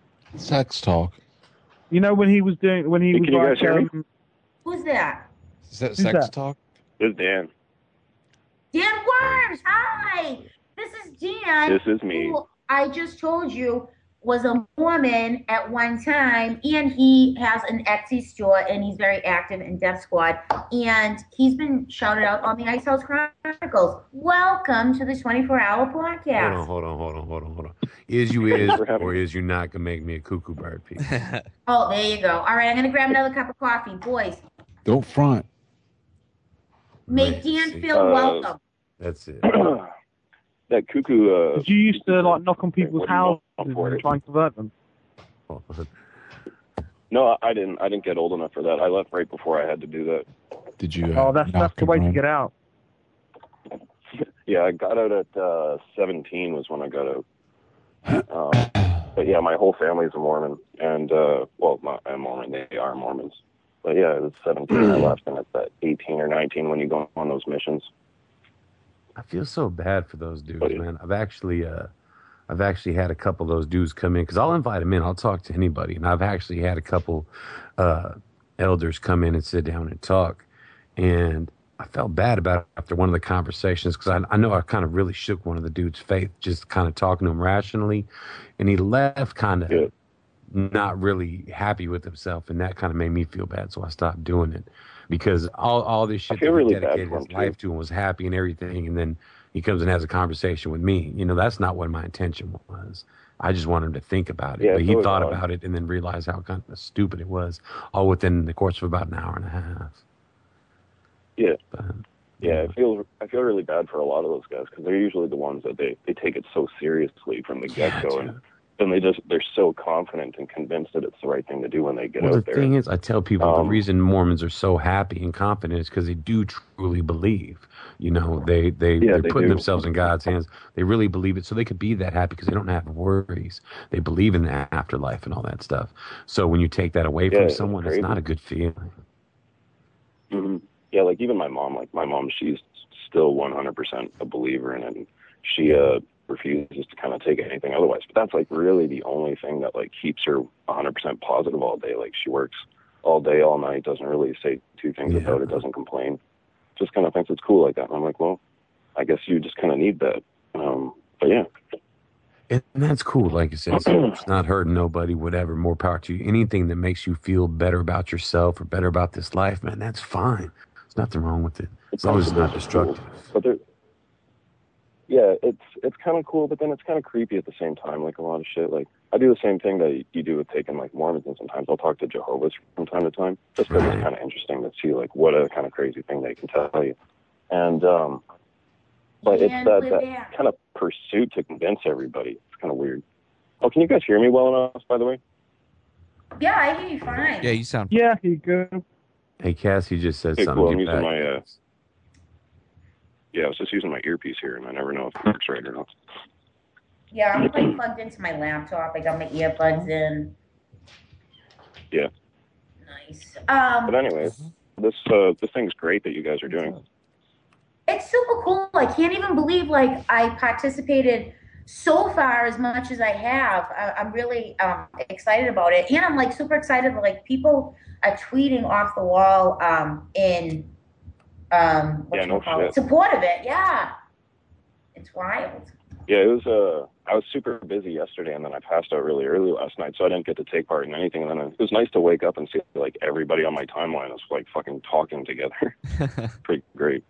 Sex talk. You know when he was doing Can you guys hear me? Who's that? Is that Who's sex that? talk? This is Dan. Dan Worms, hi. This is Dan. This is me. Who I just told you was a Mormon at one time, and he has an Etsy store, and he's very active in Death Squad, and he's been shouted out on the Ice House Chronicles. Welcome to the 24-hour podcast. Hold on. Is you is or is you not gonna make me a cuckoo bird, people? Oh, there you go. All right, I'm gonna grab another cup of coffee, boys. Don't front. Make Dan feel welcome. That's it. That cuckoo. Did you used to like knock on people's houses and try and convert them? No, I didn't. I didn't get old enough for that. I left right before I had to do that. Did you? Oh, that's the way to get out. Yeah, I got out at 17 was when I got out. But yeah, my whole family's a Mormon, and well, not a Mormon. They are Mormons. But yeah, it was 17 I left, and it's at 18 or 19 when you go on those missions. I feel so bad for those dudes, man. I've actually had a couple of those dudes come in because I'll invite them in. I'll talk to anybody, and I've actually had a couple elders come in and sit down and talk. And I felt bad about it after one of the conversations because I know I kind of really shook one of the dude's faith, just kind of talking to him rationally, and he left kind of not really happy with himself, and that kind of made me feel bad. So I stopped doing it because all this shit that he really bad dedicated for his him, too. life to and was happy and everything, and then he comes and has a conversation with me. You know, that's not what my intention was. I just wanted him to think about it. Yeah, but he so was thought I. about it and then realized how kind of stupid it was, all within the course of about an hour and a half. Yeah. Yeah, I feel really bad for a lot of those guys because they're usually the ones that they take it so seriously from the get-go, and then they're so confident and convinced that it's the right thing to do when they get Well, out the there. thing is, I tell people the reason Mormons are so happy and confident is because they do truly believe. You know, they're they putting do. themselves in God's hands. They really believe it, so they could be that happy because they don't have worries. They believe in the afterlife and all that stuff. So when you take that away Yeah, from it's someone, it's crazy. not a good feeling. hmm Yeah, like even my mom, she's still 100% a believer in it. And she refuses to kind of take anything otherwise. But that's like really the only thing that like keeps her 100% positive all day. Like she works all day, all night, doesn't really say two things about it, doesn't complain. Just kind of thinks it's cool like that. And I'm like, well, I guess you just kind of need that. But yeah. And that's cool. Like I said, it's not hurting nobody, whatever. More power to you. Anything that makes you feel better about yourself or better about this life, man, that's fine. There's nothing wrong with it. As long as it's not destructive. But yeah, it's kind of cool, but then it's kind of creepy at the same time. Like a lot of shit. Like I do the same thing that you do with taking like Mormons, and sometimes I'll talk to Jehovah's from time to time, just because it's kind of interesting to see like what a kind of crazy thing they can tell you. And but it's that kind of pursuit to convince everybody. It's kind of weird. Oh, can you guys hear me well enough? By the way. Yeah, I hear you fine. Yeah, you sound. Yeah, you good. Hey, Cassie just said Hey, something. cool. I'm Get using back. my yeah, I was just using my earpiece here, and I never know if it works right or not. Yeah, I'm like plugged into my laptop. I got my earbuds in. Yeah. Nice. But anyways, this thing's great that you guys are doing. It's super cool. I can't even believe like I participated so far as much as I have. I'm really excited about it, and I'm like super excited that like people are tweeting off the wall in support of it. Yeah, it's wild. Yeah, it was. I was super busy yesterday, and then I passed out really early last night, so I didn't get to take part in anything. And then it was nice to wake up and see like everybody on my timeline was like fucking talking together. Pretty great.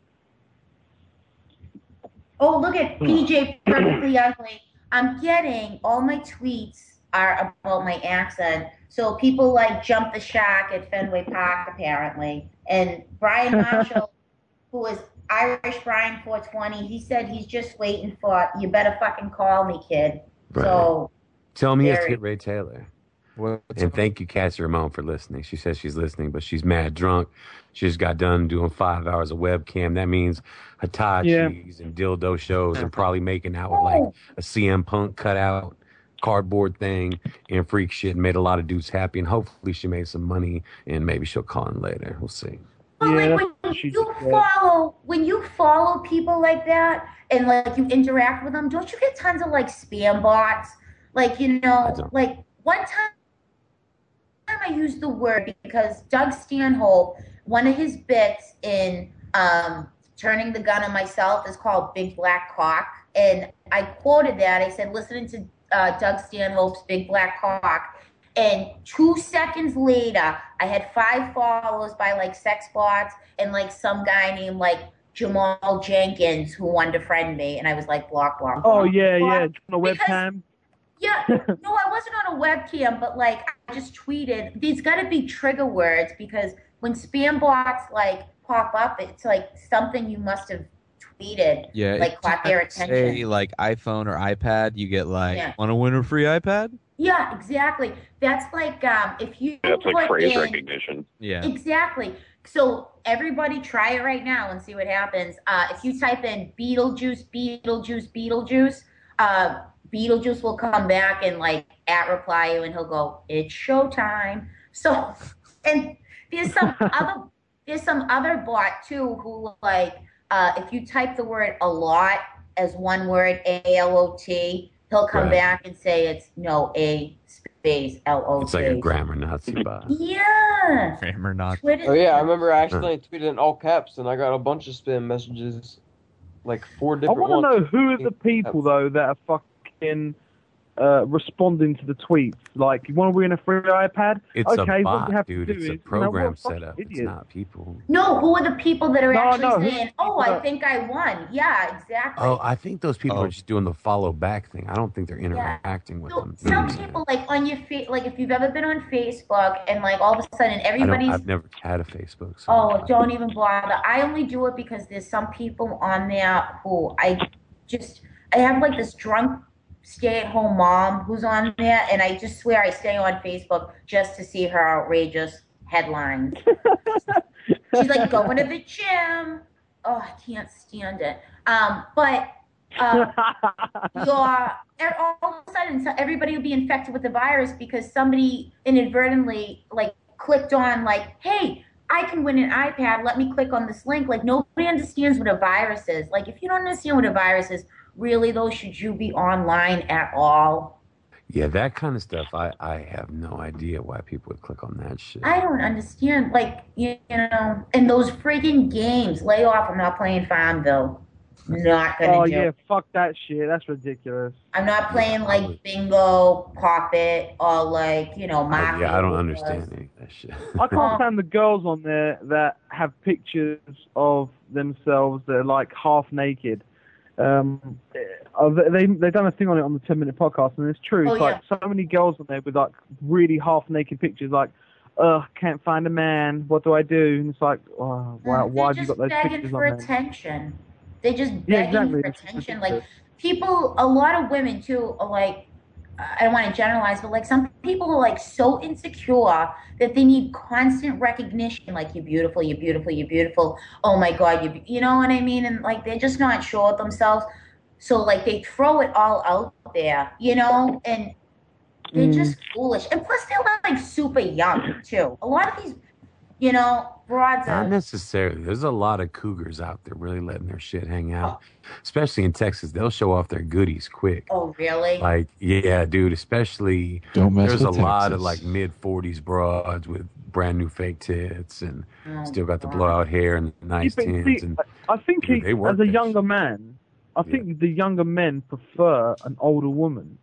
Oh, look at PJ Perfectly Ugly. I'm getting all my tweets are about my accent. So people like jump the shark at Fenway Park apparently. And Brian Marshall, who is Irish Brian 420, he said he's just waiting for you better fucking call me, kid. Right. So Tell me it's very- Hit Ray Taylor. And thank you, Cassie Ramon, for listening. She says she's listening, but she's mad drunk. She just got done doing 5 hours of webcam. That means Hitachis and dildo shows and probably making out with like a CM Punk cutout cardboard thing and freak shit and made a lot of dudes happy. And hopefully she made some money and maybe she'll call in later. We'll see. But like when you follow people like that and like you interact with them, don't you get tons of like spam bots? Like, you know, like one time I used the word because Doug Stanhope one of his bits in Turning the Gun on Myself is called Big Black Cock. And I quoted that. I said, listening to Doug Stanhope's Big Black Cock. And 2 seconds later, I had 5 follows by like sex bots and like some guy named like Jamal Jenkins who wanted to friend me. And I was like, block. Oh, yeah. On a webcam. Yeah, no, I wasn't on a webcam, but like I just tweeted. There's got to be trigger words because when spam bots like pop up, it's like something you must have tweeted. Yeah, like caught their attention. Say like iPhone or iPad, you get like, want to win a free iPad? Yeah, exactly. That's like if you That's like put phrase in, recognition. Yeah. Exactly. So everybody try it right now and see what happens. If you type in Beetlejuice, Beetlejuice will come back and like reply you, and he'll go, "It's showtime." So, and there's some other bot too who like if you type the word "a lot" as one word, ALOT, he'll come back and say it's A space LOT. It's like a grammar Nazi bot. Yeah. Grammar Nazi. Twitter. Oh yeah, I remember I accidentally tweeted in all caps, and I got a bunch of spam messages, like 4 I different ones. want to know who are the people though that are fucking responding to the tweets. Like, you want to win a free iPad? It's okay, a what bot, you have dude. to do It's is, a program fucking setup. It's idiot. not people. No, who are the people that are actually who- saying, "Oh, I think I won"? Yeah, exactly. Oh, I think those people are just doing the follow back thing. I don't think they're interacting with them. Some people like on your like if you've ever been on Facebook and like all of a sudden everybody's I've never had a Facebook. So oh, don't even bother. I only do it because there's some people on there who I have like this drunk stay-at-home mom who's on there, and I just swear I stay on Facebook just to see her outrageous headlines. She's like going to the gym. Oh, I can't stand it. But all of a sudden everybody will be infected with the virus because somebody inadvertently like clicked on like, hey, I can win an iPad. Let me click on this link. Like, nobody understands what a virus is. Like, if you don't understand what a virus is, really though, should you be online at all? yeah, that kind of stuff. I have no idea why people would click on that shit. I don't understand. Like, you know, and those friggin' games. Lay off. I'm not playing Farmville. Not gonna Oh do yeah, it. fuck that shit. That's ridiculous. I'm not playing like Bingo, Pop It, or like, you know, Mafia. Yeah, I don't understand any of that shit. I can't stand the girls on there that have pictures of themselves that are like half naked. They've done a thing on it on the 10-minute podcast, and it's true. It's like so many girls on there with like really half naked pictures, like, can't find a man. What do I do? And it's like, oh, why have you got those They're just pictures begging for on there? attention. They just Yeah, begging exactly. for It's attention. ridiculous. Like people, a lot of women too are like, I don't want to generalize, but like some people are like so insecure that they need constant recognition. Like, you're beautiful, you're beautiful, you're beautiful. Oh my God, you know what I mean? And like they're just not sure of themselves. So like they throw it all out there, you know, and they're just foolish. And plus they're like super young too. A lot of these, you know, broads Not are. necessarily. There's a lot of cougars out there really letting their shit hang out. Especially in Texas, they'll show off their goodies quick. Oh, really? Like, yeah, dude, especially Don't mess there's a with lot of Texas. like mid-40s broads with brand new fake tits and Oh, still got the blowout hair and the nice Yeah, but tins. see, And I think Dude, they work as a that younger man, I think the younger men prefer an older woman.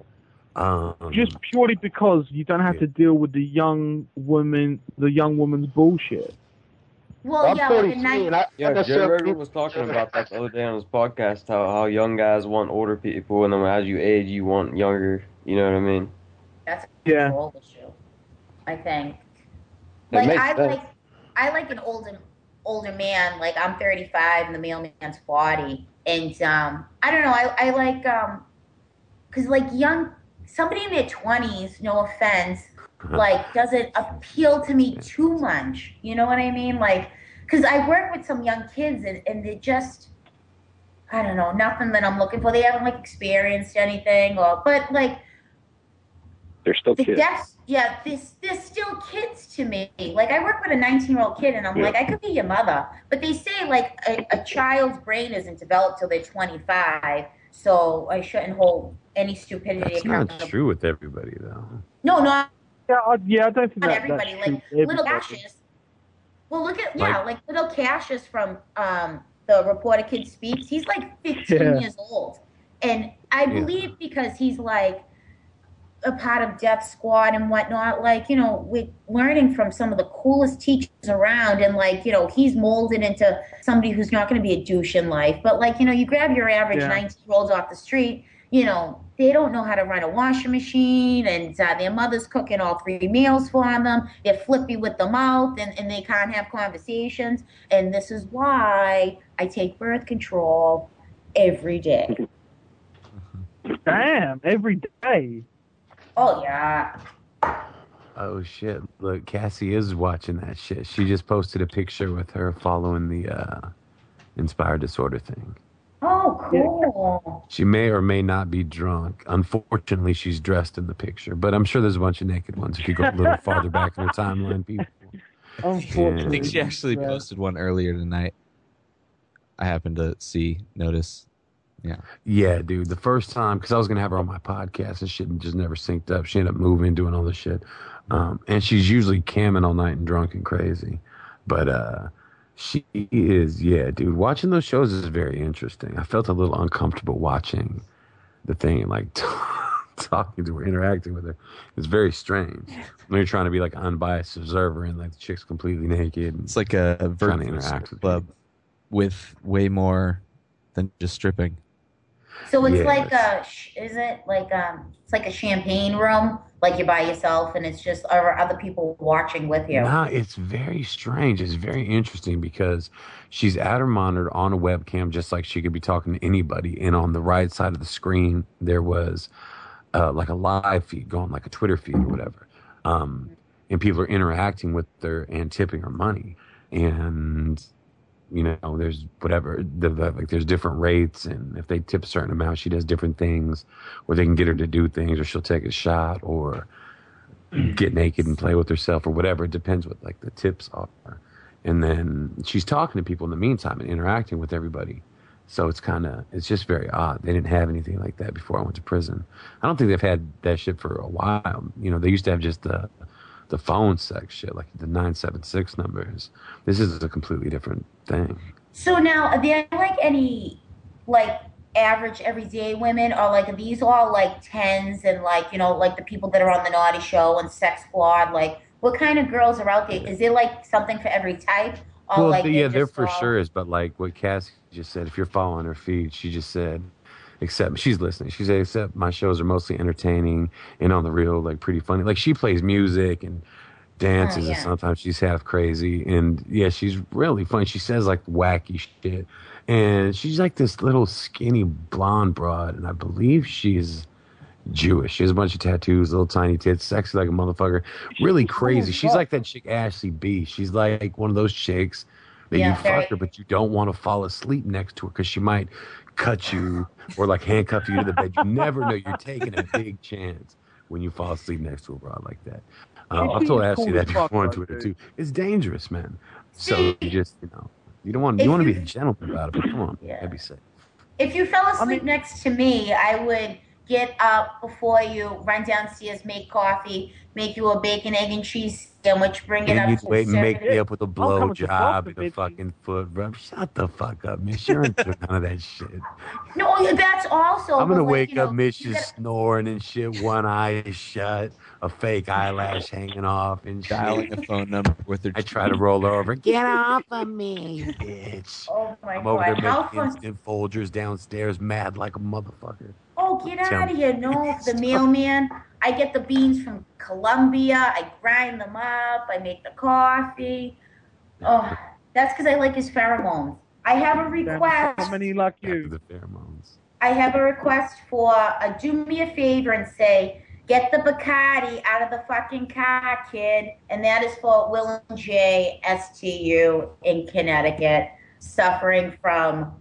Just purely because you don't have to deal with the young woman's bullshit. Well, I'm yeah, like 33, a night. and I Yeah, guess Joe Rogan was talking about that the other day on his podcast, how young guys want older people, and then as you age, you want younger. You know what I mean? That's a Yeah. control issue, I think. It Like makes I sense. like an older man. Like I'm 35 and the mailman's 40, and I don't know. I like because like somebody in their 20s, no offense, like doesn't appeal to me too much. You know what I mean? Like, because I work with some young kids and they just, I don't know, nothing that I'm looking for. They haven't like experienced anything, but like. They're still kids. They're still kids to me. Like, I work with a 19-year-old kid, and I'm like, I could be your mother. But they say, like, a child's brain isn't developed till they're 25, so I shouldn't hold any stupidity that's not accountable. true with everybody, though. No, not Yeah, I don't think not that's everybody. true Like, for little everybody. ashes. Well, look at like little Cassius from the Reporter Kid Speaks. He's like 15 years old, and I believe because he's like a part of Death Squad and whatnot, like, you know, we're learning from some of the coolest teachers around, and like, you know, he's molded into somebody who's not going to be a douche in life. But like, you know, you grab your average 19-year-olds off the street, you know, they don't know how to run a washing machine, and their mother's cooking all 3 meals for them. They're flippy with the mouth, and they can't have conversations. And this is why I take birth control every day. Damn, every day. Oh, yeah. Oh, shit. Look, Cassie is watching that shit. She just posted a picture with her following the Inspired Disorder thing. Oh, cool. She may or may not be drunk. Unfortunately, she's dressed in the picture, but I'm sure there's a bunch of naked ones if you go a little farther back in her timeline, people. I think she actually posted one earlier tonight. I happened to notice. Yeah. Yeah, dude. The first time, because I was going to have her on my podcast and shit and just never synced up. She ended up moving, doing all this shit. And she's usually camming all night and drunk and crazy. But she is, dude. Watching those shows is very interesting. I felt a little uncomfortable watching the thing and like talking to her, interacting with her. It's very strange. When you're trying to be like unbiased observer and like the chick's completely naked. It's like a virtual club with way more than just stripping. So it's like is it like it's like a champagne room, like you're by yourself and it's just other people watching with you? Nah, it's very strange. It's very interesting because she's at her monitor on a webcam, just like she could be talking to anybody. And on the right side of the screen, there was like a live feed going, like a Twitter feed or whatever. And people are interacting with her and tipping her money. And you know, there's whatever, like there's different rates, and if they tip a certain amount, she does different things, or they can get her to do things, or she'll take a shot, or get naked and play with herself, or whatever. It depends what like the tips are. And then she's talking to people in the meantime and interacting with everybody. So it's just very odd. They didn't have anything like that before I went to prison. I don't think they've had that shit for a while. You know, they used to have just the phone sex shit, like the 976 numbers. This is a completely different thing. So now, are there like any like average everyday women, or like are these all like tens and like, you know, like the people that are on the Naughty Show and Sex Squad? Like, what kind of girls are out there? Is there like something for every type? Or, well, like, there for sure is. But like what Cassie just said, if you're following her feed, she just said, except she's listening. She said, except my shows are mostly entertaining and on the real, like pretty funny. Like she plays music and dances, and sometimes she's half crazy. And yeah, she's really funny. She says like wacky shit, and she's like this little skinny blonde broad, and I believe she's Jewish. She has a bunch of tattoos, little tiny tits, sexy like a motherfucker, really crazy. She's like that chick Ashley B. She's like one of those chicks that you fuck her, but you don't want to fall asleep next to her because she might cut you or like handcuff you to the bed. You never know. You're taking a big chance when you fall asleep next to a broad like that. I've told Ashley that before on Twitter too. It's dangerous, man. So you just, you don't want to be a gentleman about it, but come on, that'd be safe. If you fell asleep next to me, I would get up before you, run downstairs, make coffee, make you a bacon, egg, and cheese sandwich, bring it up. You'd wait and make me up with a blow job and a fucking foot rub. Shut the fuck up, miss. You're into none of that shit. No, that's also. I'm gonna wake up, miss, you snoring and shit, one eye is shut, a fake eyelash hanging off, and dialing a phone number with her. I try to roll her over. Get off of me, bitch. Oh my I'm God. over there making instant Folgers downstairs, mad like a motherfucker. Oh, get out of here. No, the mailman. I get the beans from Colombia. I grind them up. I make the coffee. Oh, that's because I like his pheromones. I have a request. How many like you? The pheromones. I have a request for do me a favor and say, get the Bacardi out of the fucking car, kid. And that is for Will and J, STU, in Connecticut, suffering from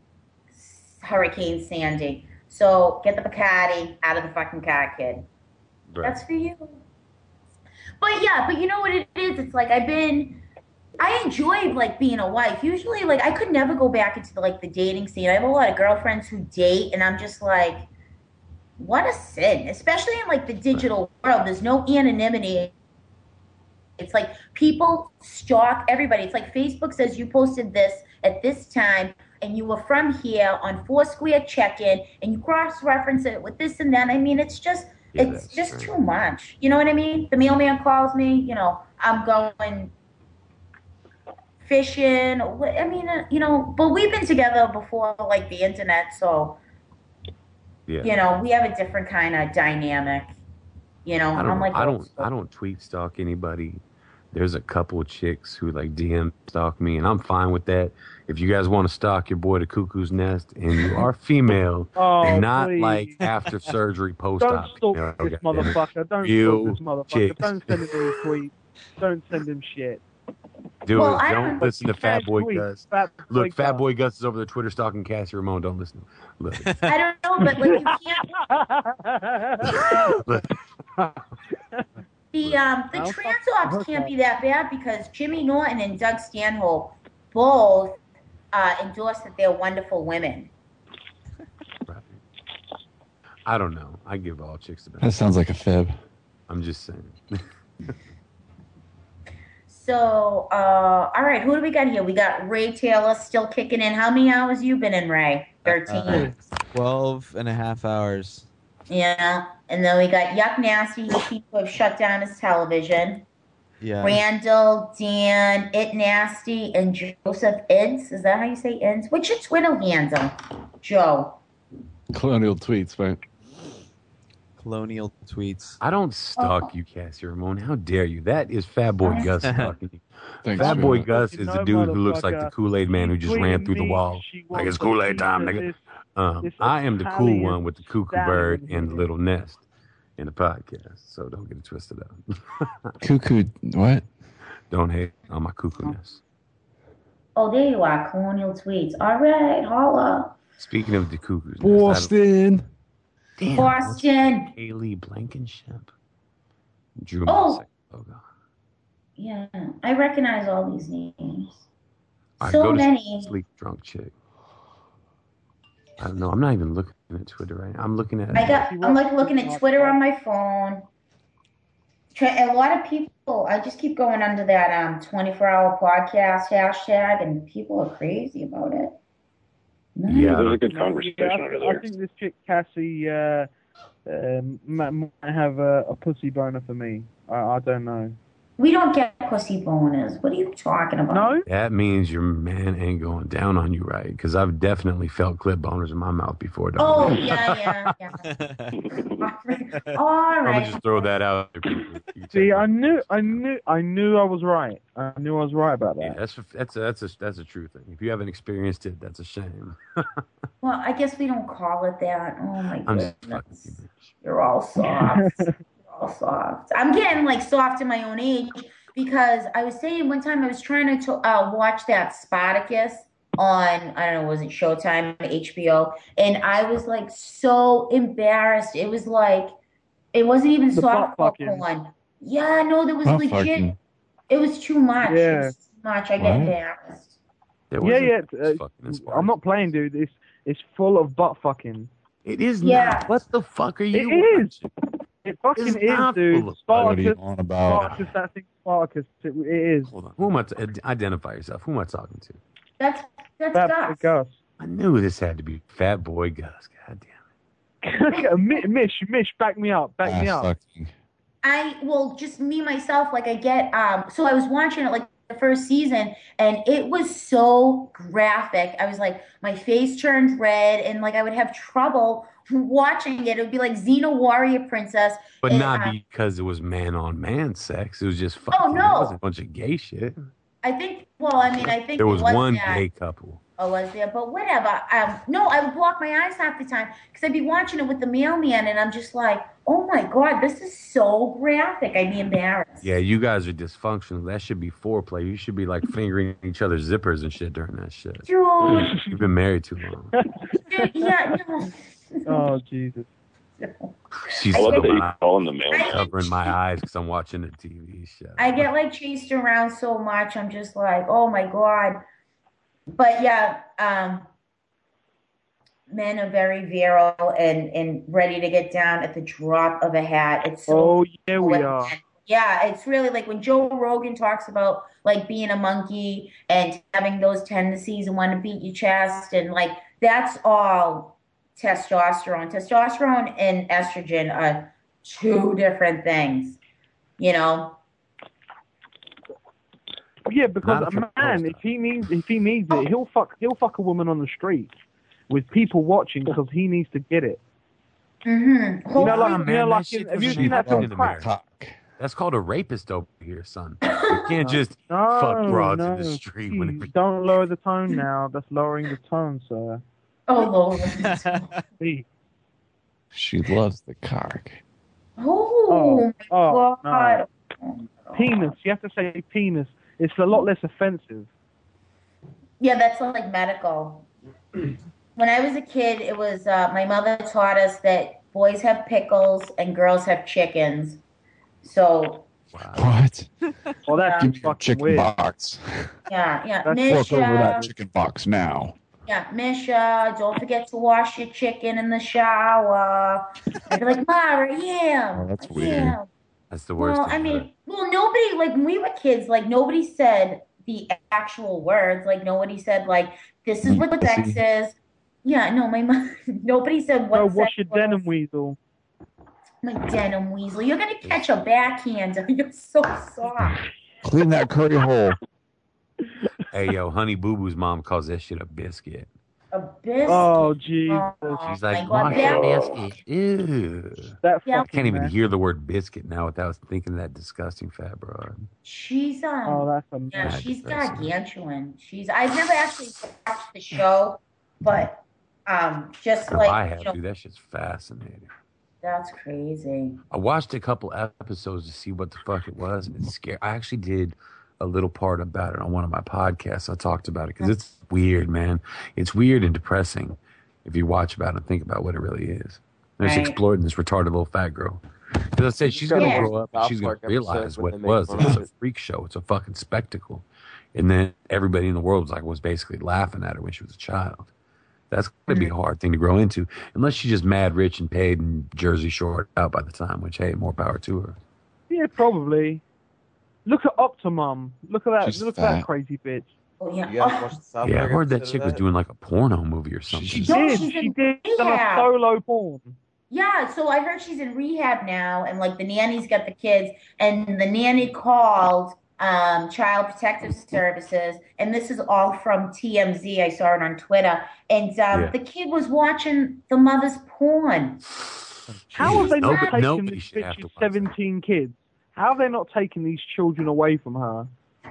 Hurricane Sandy. So get the Bacardi out of the fucking car, kid. Right. That's for you. But yeah, but you know what it is? It's like I enjoyed like being a wife. Usually like I could never go back into the dating scene. I have a lot of girlfriends who date, and I'm just like, what a sin. Especially in like the digital world. There's no anonymity It's like people stalk everybody. It's like Facebook says you posted this at this time and you were from here on Foursquare check-in and you cross-reference it with this and that. I mean, it's just too much. You know what I mean? The mailman calls me, you know, I'm going fishing. I mean, you know, but we've been together before, like the internet, so you know, we have a different kind of dynamic. You know, I don't tweet stalk anybody. There's a couple of chicks who like DM stalk me, and I'm fine with that. If you guys want to stalk your boy, the Cuckoo's Nest, and you are female, and not please. like after surgery, post-op. Don't stalk this motherfucker. Don't stalk this motherfucker. Don't send him any tweets. Don't send him shit. Do it. Don't listen to Fat Boy Gus. Look, Fat Boy Gus is over there Twitter stalking Cassie Ramone. Don't listen. Look. I don't know, but like you can't. The trans ops can't be that bad because Jimmy Norton and Doug Stanhope both endorsed that they're wonderful women. I don't know. I give all chicks the best. That sounds like a fib. I'm just saying. So, all right, who do we got here? We got Ray Taylor still kicking in. How many hours you been in, Ray? 13. 12 and a half hours. Yeah, and then we got Yuck Nasty, who people have shut down his television. Yeah. Randall, Dan, It Nasty, and Joseph Ids. Is that how you say Ids? What's your Twitter handle, Joe? Colonial tweets, right? Colonial tweets. I don't stalk you, Cassie Ramone. How dare you? That is Fat Boy Gus stalking you. Thanks, Fat Boy man. Gus is the dude who looks like the Kool-Aid man who just ran through the wall. Like it's Kool-Aid time, nigga. I am the cool one with the cuckoo bird and the little nest in the podcast. So don't get it twisted up. Cuckoo, what? Don't hate on my cuckoo nest. Oh, there you are, Colonial Tweets. All right, holla. Speaking of the cuckoo's nest, Boston. Damn, Boston. Haley Blankenship. Drew Oh. logo. Yeah, I recognize all these names. All right, So go to many. sleep, drunk chick. I don't know. I'm not even looking at Twitter right now. I'm looking at. I'm like looking at Twitter on my phone. A lot of people, I just keep going under that 24-hour podcast hashtag, and people are crazy about it. Yeah, there's a good conversation over I there. think this chick Cassie might have a pussy boner for me. I don't know. We don't get pussy boners. What are you talking about? No? That means your man ain't going down on you right, because I've definitely felt clip boners in my mouth before. Oh, dog. yeah. All I'm right. gonna just throw that out there. See, I knew I was right. I knew I was right about that. Yeah, that's a true thing. If you haven't experienced it, that's a shame. Well, I guess we don't call it that. Oh, my I'm just goodness. fucking you, bitch. You're all soft. You're all soft. I'm getting, like, soft in my own age because I was saying one time I was trying to watch that Spartacus on, I don't know, was it Showtime, HBO? And I was, like, so embarrassed. It was, like, it wasn't even The soft butt fucking. porn. Yeah, no, there was Butt legit. fucking. It was too much. It Yeah. was too much. I get What? embarrassed. There Yeah, was a- yeah. fucking inspiring. I'm not playing, dude. It's full of butt fucking. It is Yeah. not. What the fuck are you? It is. watching? It fucking It's is, not dude. full of- What are you Spartacus. on about? Spartacus, that thing, Spartacus. It is. Hold on. Who am I? Identify yourself. Who am I talking to? That's Fat Gus. Boy Gus. I knew this had to be Fat Boy Gus. God damn it. Mish, back me up. Back me Ass up. fucking. Just me myself, like I get so I was watching it like the first season and it was so graphic. I was like, my face turned red and like I would have trouble watching it. It would be like Xena Warrior Princess. But and, not because it was man on man sex. It was just fucking. Oh, no. It wasn't a bunch of gay shit. I think There was one that. gay couple. Oh, was there? But whatever. No, I would block my eyes half the time because I'd be watching it with the mailman, and I'm just like, oh my god, this is so graphic. I'd be embarrassed. Yeah, you guys are dysfunctional. That should be foreplay. You should be like fingering each other's zippers and shit during that shit. Dude. You've been married too long. Dude, yeah, no. Oh Jesus. She's I love that you covering, call him the man. covering my eyes because I'm watching the TV show. I get like chased around so much. I'm just like, oh my god. But yeah, men are very virile and ready to get down at the drop of a hat. It's so Oh yeah, we are. Yeah, it's really like when Joe Rogan talks about like being a monkey and having those tendencies and want to beat your chest and like that's all testosterone. Testosterone and estrogen are two different things, you know? Yeah, because Not a man, if he needs it, he'll fuck a woman on the street with people watching because he needs to get it. Mm-hmm. You know, like, man, that shit have you doesn't seen that happen film in America. That's called a rapist over here, son. You can't just fuck broads in the street. Please, don't lower the tone now. That's lowering the tone, sir. Oh, Lord. Please. She loves the cock. Oh, my God. No. Penis. You have to say penis. It's a lot less offensive. Yeah, that's like medical. When I was a kid, it was my mother taught us that boys have pickles and girls have chickens. So. What? Well, that's Give me a chicken weird. box. Yeah. Fork Misha, over that chicken box now. yeah, Misha, don't forget to wash your chicken in the shower. I'd be like, Ma, right here. Oh, that's Right weird. here. That's the worst. Well, I mean, nobody, like, when we were kids, like, nobody said the actual words. Like, nobody said, like, this is what sex is. Yeah, no, my mom, nobody said what No, sex wash your was. denim weasel. My denim weasel. You're going to catch a backhander. You're so soft. Clean that curry hole. Hey, yo, Honey Boo Boo's mom calls that shit a biscuit. A biscuit. Oh, Jesus. She's like, my God, wash your that- biscuit. Ew. That Yeah. I can't even man. hear the word biscuit now without thinking of that disgusting fat broad. She's Oh, that's a yeah, mess. she's gargantuan. I've never actually watched the show, but just Oh, like I have, you know, dude. That shit's fascinating. that's crazy. I watched a couple episodes to see what the fuck it was, and it's scary. I actually did a little part about it on one of my podcasts. I talked about it because it's weird, man. It's weird and depressing if you watch about it and think about what it really is. And it's Right. exploiting this retarded little fat girl. Because I said she's going to Yeah. grow up and South she's going Park to realize episode what when it they was. make It was fun a of it. freak show. It's a fucking spectacle. And then everybody in the world was basically laughing at her when she was a child. That's going to be a hard thing to grow into, unless she's just mad rich and paid and Jersey Shore out by the time, which, hey, more power to her. Yeah, probably. Look at Optimum. Look at that. She's Look at that fat. crazy bitch. Oh yeah. You guys watch the South Yeah, I Park heard that episode chick of was doing like a porno movie or something. She No, did. she's She in did. Done a rehab. solo porn. Yeah, so I heard she's in rehab now, and like the nanny's got the kids, and the nanny called Child Protective Services, and this is all from TMZ. I saw it on Twitter, and the kid was watching the mother's porn. How have they not Nobody taken this should have to bitch's watch that. 17 kids? How have they not taken these children away from her?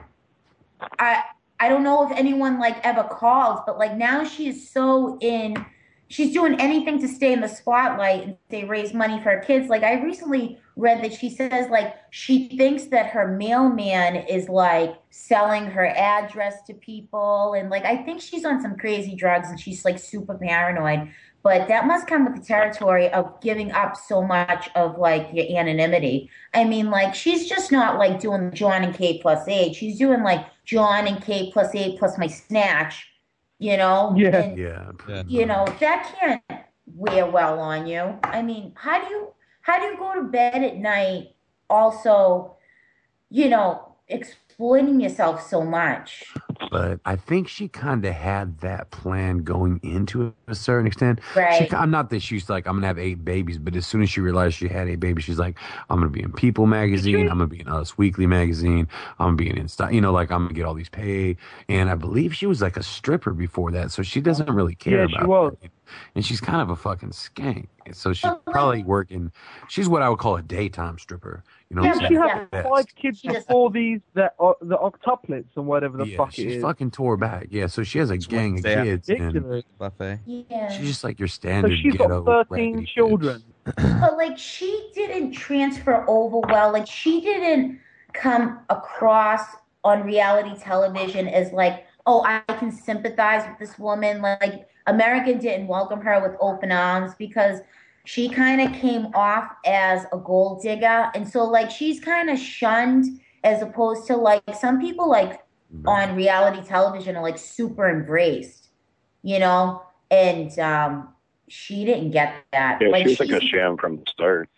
I don't know if anyone like ever calls, but like now she's she's doing anything to stay in the spotlight and they raise money for her kids. Like I recently read that she says like she thinks that her mailman is like selling her address to people, and like I think she's on some crazy drugs and she's like super paranoid. But that must come with the territory of giving up so much of like your anonymity. I mean, like she's just not like doing John and Kate plus 8. She's doing like John and Kate plus 8 plus my snatch, you know? Yeah. And, Yeah. you know, that can't wear well on you. I mean, how do you go to bed at night also, you know, exploiting yourself so much? But I think she kind of had that plan going into it to a certain extent. Right. I'm not that she's like, I'm going to have 8 babies, but as soon as she realized she had 8 babies, she's like, I'm going to be in People magazine. I'm going to be in Us Weekly magazine. I'm going to be in Insta, you know, like I'm going to get all these paid. And I believe she was like a stripper before that. So she doesn't really care Yeah, about she was. that. And she's kind of a fucking skank. So she's probably working. She's what I would call a daytime stripper. You know what I'm She saying? had Best. 5 kids before the octuplets and whatever the fuck it She's is. fucking tore back. Yeah, so she has a gang of Wednesday kids. And ridiculous. Buffet. Yeah. she's just like your So standard she's ghetto got 13 raggedy children. But like she didn't transfer over well. Like she didn't come across on reality television as like, oh, I can sympathize with this woman. Like America didn't welcome her with open arms because she kind of came off as a gold digger. And so like she's kind of shunned as opposed to like some people like on reality television are like super embraced, you know? And she didn't get that. Yeah, like she was like a sham from the start.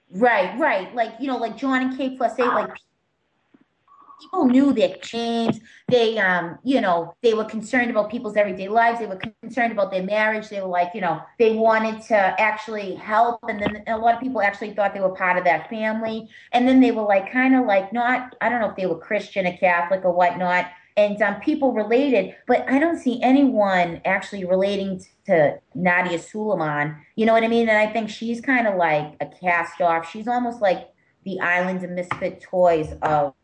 Right. Like, like John and Kate plus 8, like people knew their chains. They, they were concerned about people's everyday lives. They were concerned about their marriage. They were like, they wanted to actually help. And then a lot of people actually thought they were part of that family. And then they were like, kind of like not, I don't know if they were Christian or Catholic or whatnot. And people related, but I don't see anyone actually relating to Nadia Suleiman. You know what I mean? And I think she's kind of like a cast off. She's almost like the Islands of Misfit Toys of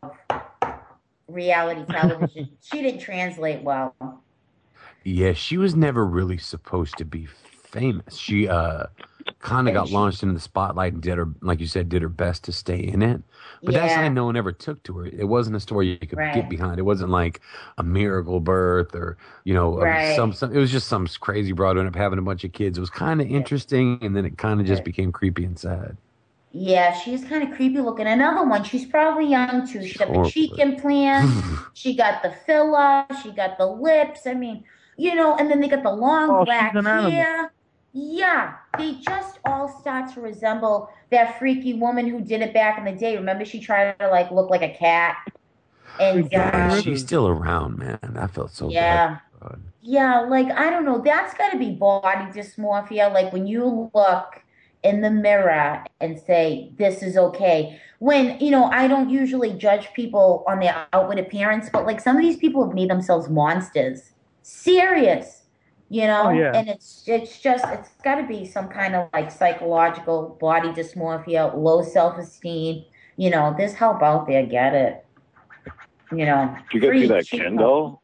reality television. She didn't translate well. Yeah, she was never really supposed to be famous. She kind of got launched into the spotlight and did her best to stay in it. But that's why no one ever took to her. It wasn't a story you could get behind. It wasn't like a miracle birth or, some it was just some crazy broad who ended up having a bunch of kids. It was kind of interesting, and then it kind of just became creepy and sad. Yeah, she's kind of creepy looking. Another one, she's probably young too. She got the cheek implant, she got the filler, she got the lips. I mean, and then they got the long black hair. Yeah, they just all start to resemble that freaky woman who did it back in the day. Remember, she tried to like look like a cat. And she's still around, man. I felt so bad. Yeah, like I don't know. That's got to be body dysmorphia. Like when you look in the mirror and say, this is okay. When, I don't usually judge people on their outward appearance, but like some of these people have made themselves monsters. Serious, and it's got to be some kind of like psychological body dysmorphia, low self-esteem. There's help out there, get it. Did you guys see that Ken doll?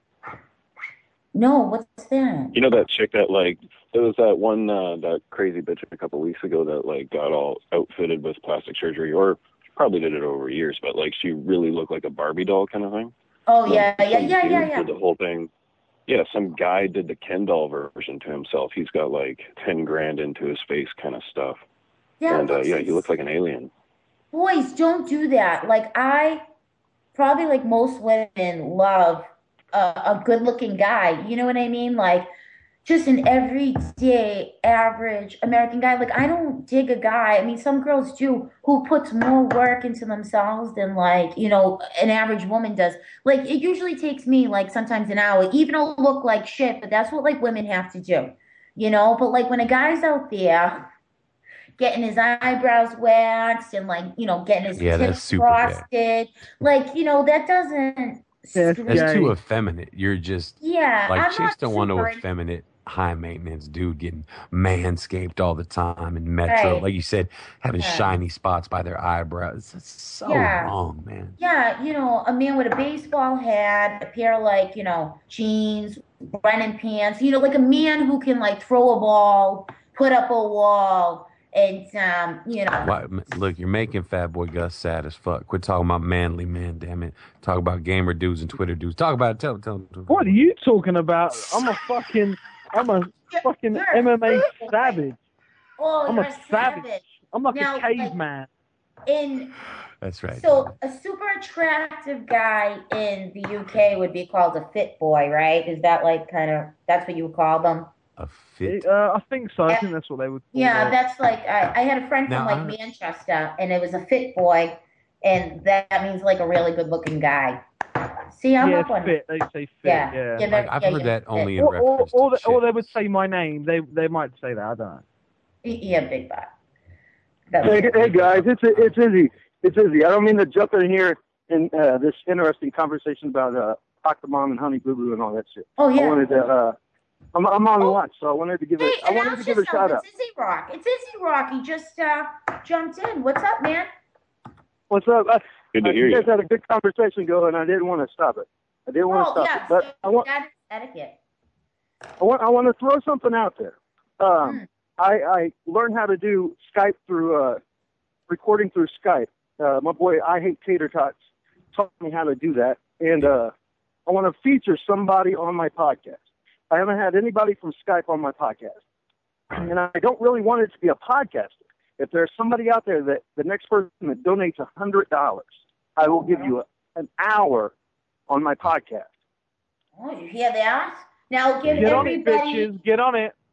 No, what's that? You know that chick that like, there was that one, that crazy bitch a couple weeks ago that like got all outfitted with plastic surgery, or she probably did it over years, but like she really looked like a Barbie doll kind of thing. Oh, yeah. Did the whole thing. Yeah, some guy did the Ken doll version to himself. He's got like 10 grand into his face kind of stuff. Yeah, and he looks like an alien. Boys, don't do that. Like I, probably like most women, love a good-looking guy. You know what I mean? Like just an everyday, average American guy. Like I don't dig a guy. I mean, some girls do who puts more work into themselves than like, an average woman does. Like it usually takes me like sometimes an hour, even to look like shit, but that's what like women have to do, But like when a guy's out there getting his eyebrows waxed and like, getting his tips frosted, like, that doesn't. That's too effeminate. You're just like chicks don't want no effeminate, high maintenance dude getting manscaped all the time in Metro, like you said, having shiny spots by their eyebrows. That's so wrong, man. Yeah, a man with a baseball hat, a pair of like, jeans, running pants, like a man who can like throw a ball, put up a wall. And, Look, you're making Fat Boy Gus sad as fuck. Quit talking about manly men, damn it. Talk about gamer dudes and Twitter dudes. Talk about it. Tell them. What are you talking about? I'm a fucking MMA savage. Oh, I'm a savage. I'm like now, a caveman. That's right. So a super attractive guy in the UK would be called a fit boy, right? Is that like that's what you would call them? A fit? I think so. I think that's what they would call Yeah, that. that's like, I had a friend from Manchester, and it was a fit boy, and that means like a really good looking guy. See, I'm up on fit. They say fit. Yeah. I've heard that only in reference to chicks. Or they would say my name. They might say that. I don't know. Yeah, big butt. Hey guys, it's Izzy. It's Izzy. I don't mean to jump in here in this interesting conversation about Octomom and Honey Boo Boo and all that shit. Oh yeah. I wanted to. I'm on lunch, so I wanted to give it. I wanted to give a shout out. It's Izzy Rock. It's Izzy Rock. He just jumped in. What's up, man? What's up? Good to hear you. You guys had a good conversation going. I didn't want to stop it. But That's etiquette. I want to throw something out there. I learned how to do Skype through recording through Skype. My boy, I Hate Tater Tots, taught me how to do that, and I want to feature somebody on my podcast. I haven't had anybody from Skype on my podcast, and I don't really want it to be a podcaster. If there's somebody out there that the next person that donates $100, I will give you an hour on my podcast. Oh, you hear that? Now give Get everybody. on it, bitches. Get on it.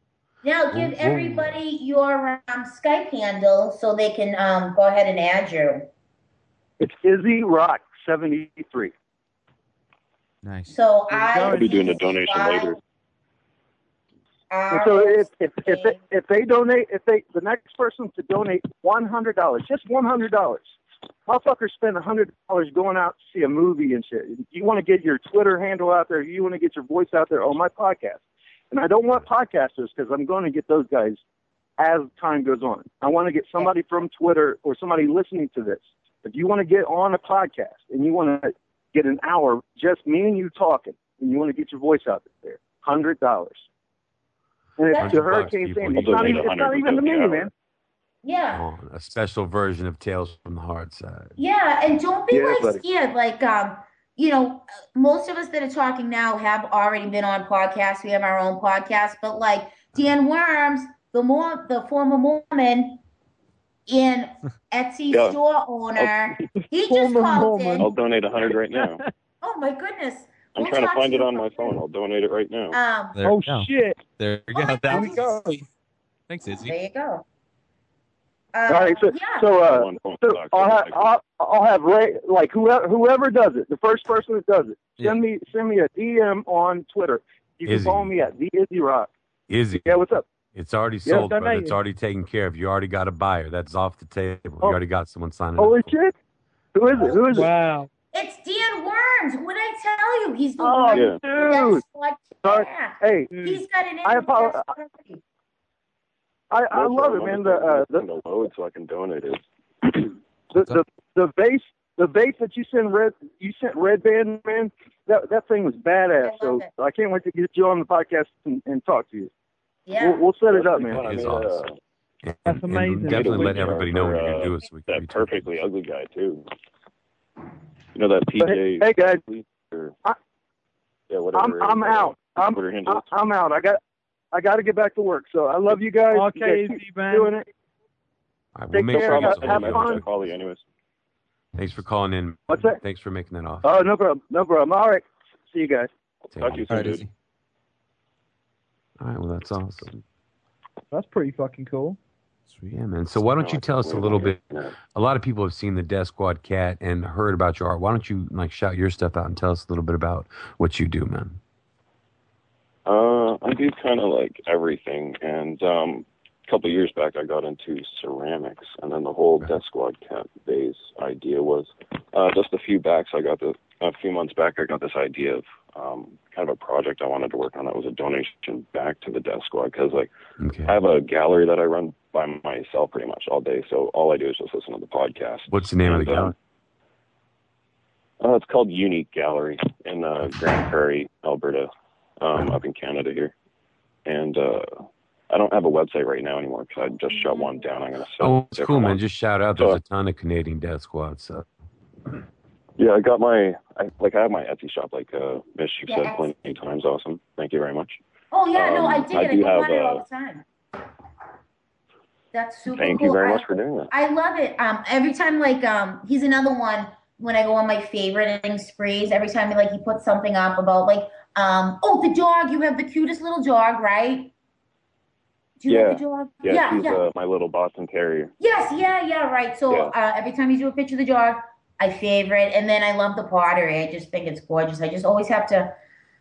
Now give everybody your Skype handle so they can go ahead and add you. It's Izzy Rock 73. Nice. So I'll be doing a donation later. And so if they donate, the next person to donate $100, just $100. Motherfuckers spend $100 going out to see a movie and shit. You want to get your Twitter handle out there. You want to get your voice out there on my podcast. And I don't want podcasters because I'm going to get those guys as time goes on. I want to get somebody from Twitter or somebody listening to this. If you want to get on a podcast and you want to get an hour, just me and you talking, and you want to get your voice out there, $100. And it's the Hurricane Sandy. It's not even the mini, man. Yeah. Oh, a special version of Tales from the Hard Side. Yeah, and don't be buddy. scared. Like, most of us that are talking now have already been on podcasts. We have our own podcast, but like Dan Worms, the former Mormon in Etsy store owner, he just called in. I'll donate $100 right now. Oh my goodness. I'm trying to find it on my phone. I'll donate it right now. There Oh you go. shit! There you go. There we go. Thanks, Izzy. There you go. All right, so I'll have Ray, like whoever does it, the first person that does it, send me a DM on Twitter. You can Izzy. follow me at the Izzy Rock. Izzy. Yeah, what's up? It's already Yeah, sold, done brother. that. It's already taken care of. You already got a buyer. That's off the table. You Oh. already got someone signing Holy up. shit! Who is it? Who is it? Wow. It's Dan Worms. What did I tell you? He's the Oh, one. yeah. That's what, Sorry. yeah. Hey, He's got an I apologize. I love it, man. The load so I can donate it. the bass that you sent Red Band, man. That thing was badass. So I can't wait to get you on the podcast and talk to you. Yeah. We'll set it up, man. It is awesome. That's amazing. Definitely let everybody know when you're going to do it so we can That perfectly ugly guy too. You know that PJ? Hey guys, yeah, whatever. I'm out. I'm out. I got to get back to work. So I love you guys. Okay, You guys Izzy, keep man. doing it. All right, we'll Take make care. sure you Have fun. I'll call you anyways. Thanks for calling in. What's that? Thanks for making that off. Oh, no problem. No problem. All right. See you guys. Talk to you soon, dude. All right, well, that's awesome. That's pretty fucking cool. Sweet. Yeah, man. So why don't you tell us a little bit? A lot of people have seen the Death Squad Cat and heard about your art. Why don't you shout your stuff out and tell us a little bit about what you do, man? I do kind of like everything, and a couple of years back I got into ceramics, and then the whole Death Squad Cat vase idea was just a few months back I got this idea of kind of a project I wanted to work on that was a donation back to the Death Squad, because I have a gallery that I run by myself pretty much all day, so all I do is just listen to the podcast. What's the name of the gallery? It's called Unique Gallery in Grand Prairie, Alberta, up in Canada here. And I don't have a website right now anymore because I just shut one down. I'm going to sell Oh, it's cool, man. one. Just shout out. There's a ton of Canadian Death Squad stuff. Yeah, I got I have my Etsy shop, like Miss, you've said plenty of times. Awesome. Thank you very much. Oh yeah, no, I did. I do go have, on it all the time. That's super Thank cool. you very much for doing that. I love it. Every time, he's another one when I go on my favoriting sprees. Every time, he puts something up about the dog. You have the cutest little dog, right? Do you have the dog? Yeah, she's my little Boston Terrier. Yes, yeah, right. So every time you do a picture of the dog, I favorite, and then I love the pottery. I just think it's gorgeous. I just always have to.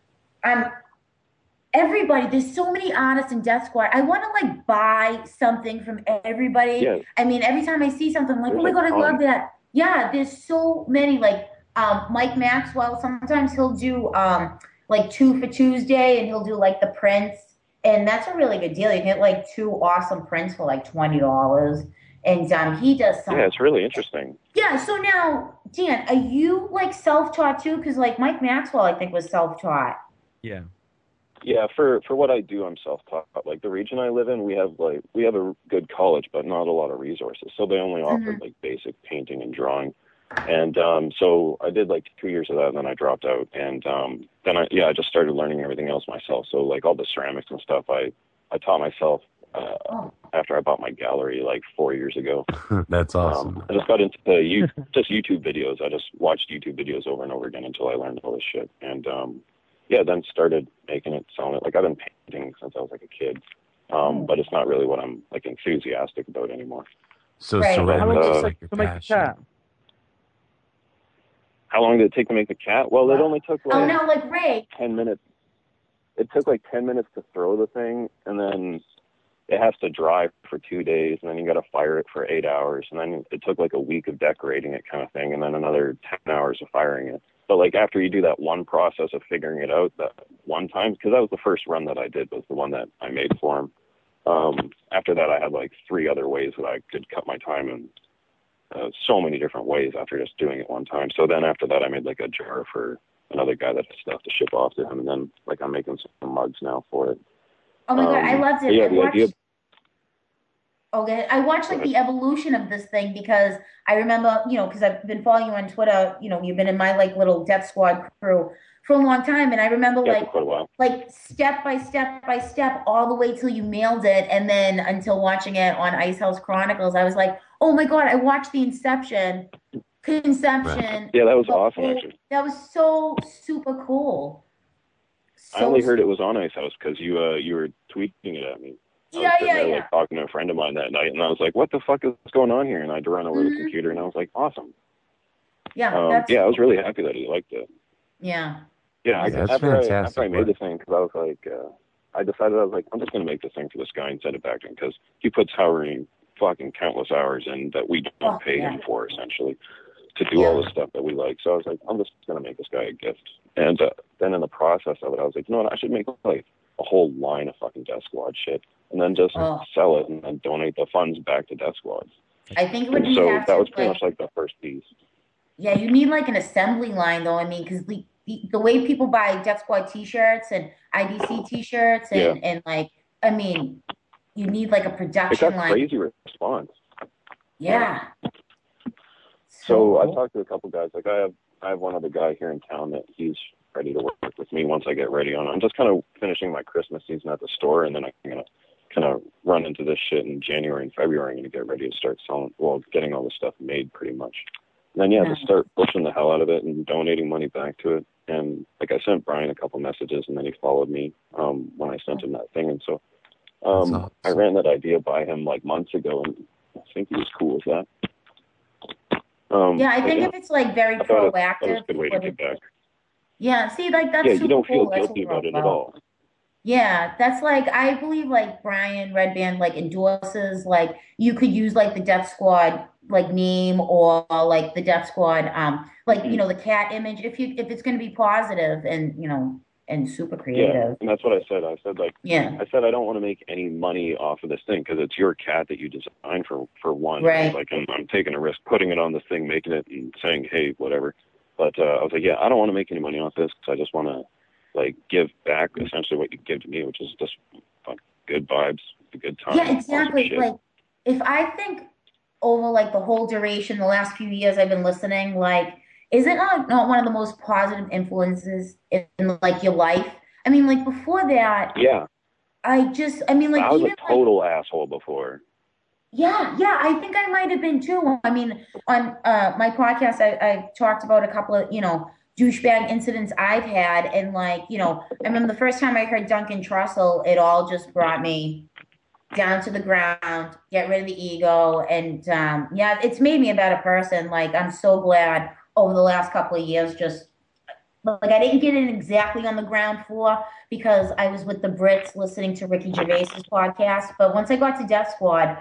Everybody, there's so many artists in Death Squad. I want to buy something from everybody. Yes. I mean, every time I see something, I'm like, There's oh my god, I ton. love that. Yeah, there's so many. Mike Maxwell. Sometimes he'll do 2 for Tuesday, and he'll do the prints, and that's a really good deal. You can get 2 awesome prints for $20, and he does some. Yeah, it's really interesting. Yeah. So now, Dan, are you self-taught too? Because Mike Maxwell, I think, was self-taught. Yeah. Yeah, for what I do, I'm self-taught. The region I live in, we have a good college, but not a lot of resources. So they only offer basic painting and drawing. And so I did 2 years of that, and then I dropped out. And then I just started learning everything else myself. So all the ceramics and stuff, I taught myself after I bought my gallery 4 years ago. That's awesome. I just got into just YouTube videos. I just watched YouTube videos over and over again until I learned all this shit. And then started making it, selling it. I've been painting since I was a kid. But it's not really what I'm like enthusiastic about anymore. So How long ceramics does is it like take your to make a passion. cat? How long did it take to make the cat? Well, it only took Oh like no, like Ray. 10 minutes. It took like 10 minutes to throw the thing, and then it has to dry for 2 days, and then you got to fire it for 8 hours, and then it took like a week of decorating it kind of thing, and then another 10 hours of firing it. But like after you do that one process of figuring it out that one time, because that was the first run that I did, was the one that I made for him. After that, I had like 3 other ways that I could cut my time in. So many different ways after just doing it one time. So then after that, I made like a jar for another guy that has stuff to ship off to him, and then like I'm making some mugs now for it. Oh my god, I loved it. Yeah, I the watched, idea. okay, I watched like the evolution of this thing because I remember, because I've been following you on Twitter. You've been in my like little Death Squad crew for a long time, and I remember Yeah, for quite a while. like step by step by step, all the way till you mailed it, and then until watching it on Ice House Chronicles, I was like, oh my god, I watched the conception. Yeah, that was awesome actually. That was so super cool. I only heard it was on Ice House because you were tweeting it at me. I was sitting there, like talking to a friend of mine that night, and I was like, "What the fuck is going on here?" And I had to run over to the computer, and I was like, "Awesome." Yeah, yeah, I was really happy that he liked it. Yeah. Yeah, that's after fantastic. I made the thing, because I was like, I decided I was like, I'm just gonna make this thing for this guy and send it back to him because he puts however many fucking countless hours in that we don't pay him for essentially to do all the stuff that we like. So I was like, I'm just gonna make this guy a gift. And then in the process of it, I was like, you know what? I should make like a whole line of fucking Death Squad shit, and then just sell it and then donate the funds back to Death Squad. I think it would And be so have that to, was pretty much like the first piece. Yeah, you need like an assembly line though. I mean, because the way people buy Death Squad T-shirts and IDC T-shirts and like, I mean, you need like a It production got line. crazy response. Yeah. So I talked to a couple guys. Like I have one other guy here in town that he's ready to work with me once I get ready on it. I'm just kind of finishing my Christmas season at the store, and then I'm gonna kind of run into this shit in January and February. I'm gonna get ready to start getting all the stuff made pretty much. And then just start pushing the hell out of it and donating money back to it. And like I sent Brian a couple messages, and then he followed me when I sent him that thing. And so I ran that idea by him like months ago, and I think he was cool with that. Yeah, I think if it's like very I thought proactive. that was a good way to give back. Yeah, see, like that's Yeah, super you don't feel cool. That's guilty what we're about it at all. Yeah, that's like I believe like Brian Red Band like endorses like you could use like the Death Squad like name or like the Death Squad like the cat image if it's going to be positive and and super creative. Yeah, and that's what I said. I said I said I don't want to make any money off of this thing because it's your cat that you designed for one. Right. Like I'm taking a risk putting it on this thing, making it, and saying hey whatever. But I was like, yeah, I don't want to make any money off this because I just want to like give back essentially what you give to me, which is just good vibes, a good time. Yeah, exactly. Awesome Like if I think over like the whole duration, the last few years I've been listening, like is it not one of the most positive influences in like your life? I mean, like before that, yeah. I mean, like I was even a total asshole before. Yeah, I think I might have been too. I mean, on my podcast, I talked about a couple of, douchebag incidents I've had. And like, I remember the first time I heard Duncan Trussell, it all just brought me down to the ground, get rid of the ego. And yeah, it's made me a better person. Like, I'm so glad over the last couple of years, just like I didn't get it exactly on the ground floor because I was with the Brits listening to Ricky Gervais's podcast. But once I got to Death Squad,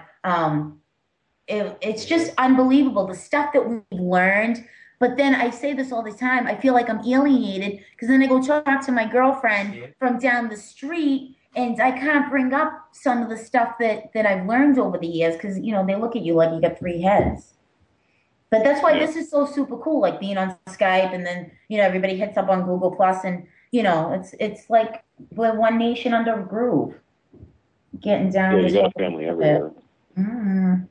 it's just unbelievable the stuff that we've learned. But then I say this all the time. I feel like I'm alienated because then I go talk to my girlfriend from down the street and I can't bring up some of the stuff that I've learned over the years because, they look at you like you got 3 heads. But that's why this is so super cool, like being on Skype and then, everybody hits up on Google Plus and, it's like we're one nation under a groove. Getting down. Yeah, you got a family everywhere. Mm.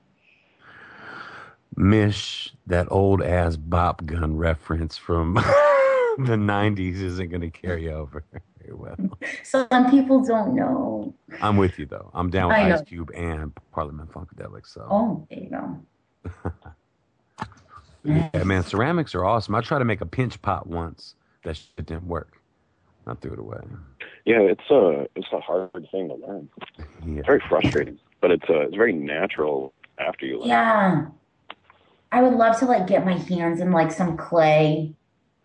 Mish, that old ass bop gun reference from the 90s isn't going to carry over very well. Some people don't know. I'm with you, though. I'm down with I know. Ice Cube and Parliament Funkadelic. So. Oh, there you go. Yeah, man, ceramics are awesome. I tried to make a pinch pot once. That shit didn't work. I threw it away. Yeah, it's a hard thing to learn. It's very frustrating, but it's very natural after you learn. Yeah. I would love to like get my hands in like some clay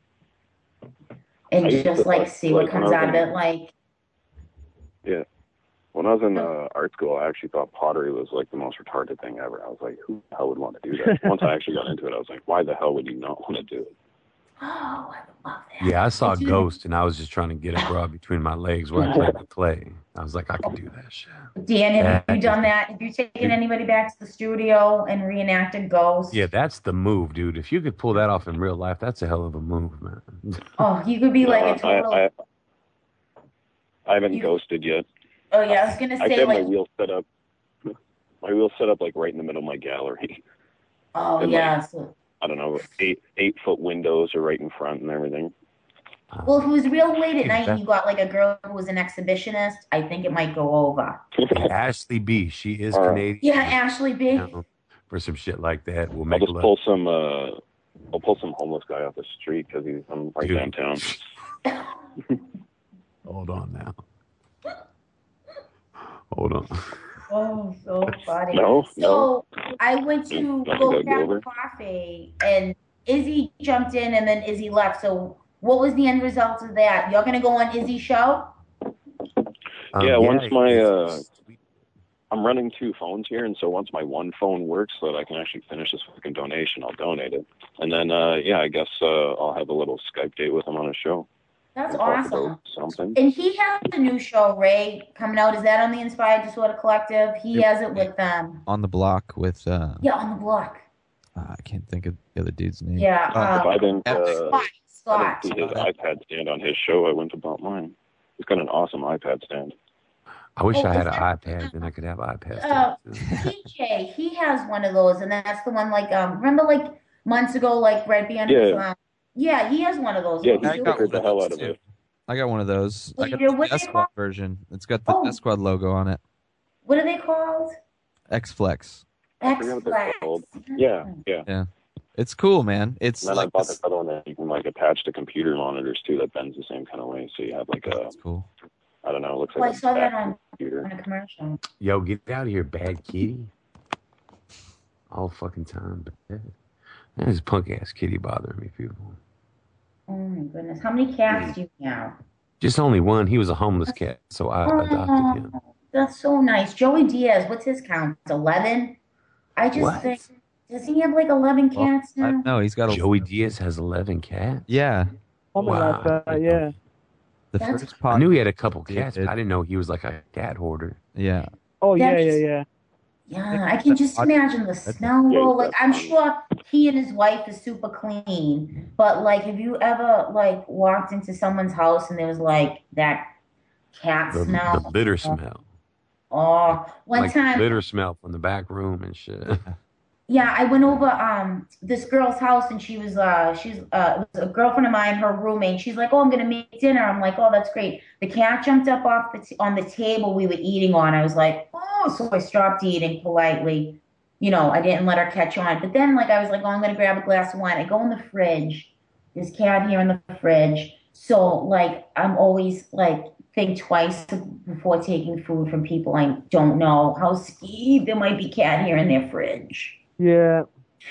and I used just to, like see what like, when comes I was out of in- it. Like, Yeah. When I was in art school, I actually thought pottery was like the most retarded thing ever. I was like, who the hell would want to do that? Once I actually got into it, I was like, why the hell would you not want to do it? oh, I would love that. Yeah, I saw Ghost, and I was just trying to get a broad between my legs where I played the clay. I was like, I can do that shit. Dan, have Yeah. you done that? Have you taken anybody back to the studio and reenacted Ghost? Yeah, that's the move, dude. If you could pull that off in real life, that's a hell of a move, man. Oh, you could be like a total. I haven't ghosted yet. Oh yeah, I was gonna I say have like. my wheel set up. My wheel set up like right in the middle of my gallery. Oh And, yeah. like, So, I don't know, 8-foot windows are right in front and everything. well, if it was real late at night and you got like a girl who was an exhibitionist, I think it might go over. Ashley B, she is Canadian. Yeah, Ashley B. You know, for some shit like that, we'll I'll make just a lot. pull some. I'll pull some homeless guy off the street because I'm right Dude. downtown. Hold on now. Hold on. Oh, so funny. No, So I went to Nothing go got grab over. coffee, and Izzy jumped in, and then Izzy left. So what was the end result of that? You're gonna go on Izzy's show? Once my I'm running 2 phones here, and so once my one phone works so that I can actually finish this fucking donation, I'll donate it. And then I guess I'll have a little Skype date with him on a show. That's We'll talk awesome. about something. And he has a new show, Ray, coming out. Is that on the Inspired Disorder Collective? He has it with On the Block with yeah, on the block. I can't think of the other dude's name. Yeah, If I didn't, Scott. see his iPad stand on his show, I wouldn't have bought mine. He's got an awesome iPad stand. I wish I had an is iPad, then I could have iPads. PJ, he has one of those, and that's the one like remember like months ago, like Red Band was Yeah. yeah, he has one of those. Yeah, It was he super stickered the cool. hell out of it. I got one of those. Well, I got you know the what Death they Squad version. It's got the Oh. Death Squad logo on it. What are they called? X-Flex. I forget what they're called. Yeah. Yeah. It's cool, man. It's And then like I bought this other one that you can like attach to computer monitors too. That bends the same kind of way, so you have like a. That's cool. I don't know. It looks Oh, I like saw a that back on computer. a commercial. Yo, get out of here, bad kitty. All fucking time. Bad. This punk ass kitty bothering me, people. Oh my goodness, how many cats do you have? Just only one. He was a homeless cat, so I adopted him. That's so nice. Joey Diaz, what's his count? 11? I just What? think, does he have like 11 cats now? No, he's got a Joey Diaz has 11 cats. Yeah. Something like that, yeah. The That's- first I pod. knew he had a couple cats, but I didn't know he was like a cat hoarder. Yeah. Oh, yeah, That's- yeah, yeah. Yeah, I can just imagine the smell. Yeah, Like, I'm sure he and his wife is super clean, but like, have you ever like walked into someone's house and there was like that cat The smell? litter smell. Oh, one Like time, litter smell from the back room and shit. yeah, I went over this girl's house and it was a girlfriend of mine, her roommate. She's like, "Oh, I'm gonna make dinner." I'm like, "Oh, that's great." The cat jumped up off on the table we were eating on. I was like, "Oh," so I stopped eating politely. You know, I didn't let her catch on. But then, like, I was like, "Oh, I'm gonna grab a glass of wine." I go in the fridge. There's cat here in the fridge. So, like, I'm always like think twice before taking food from people I don't know. How skeeved there might be cat here in their fridge. Yeah.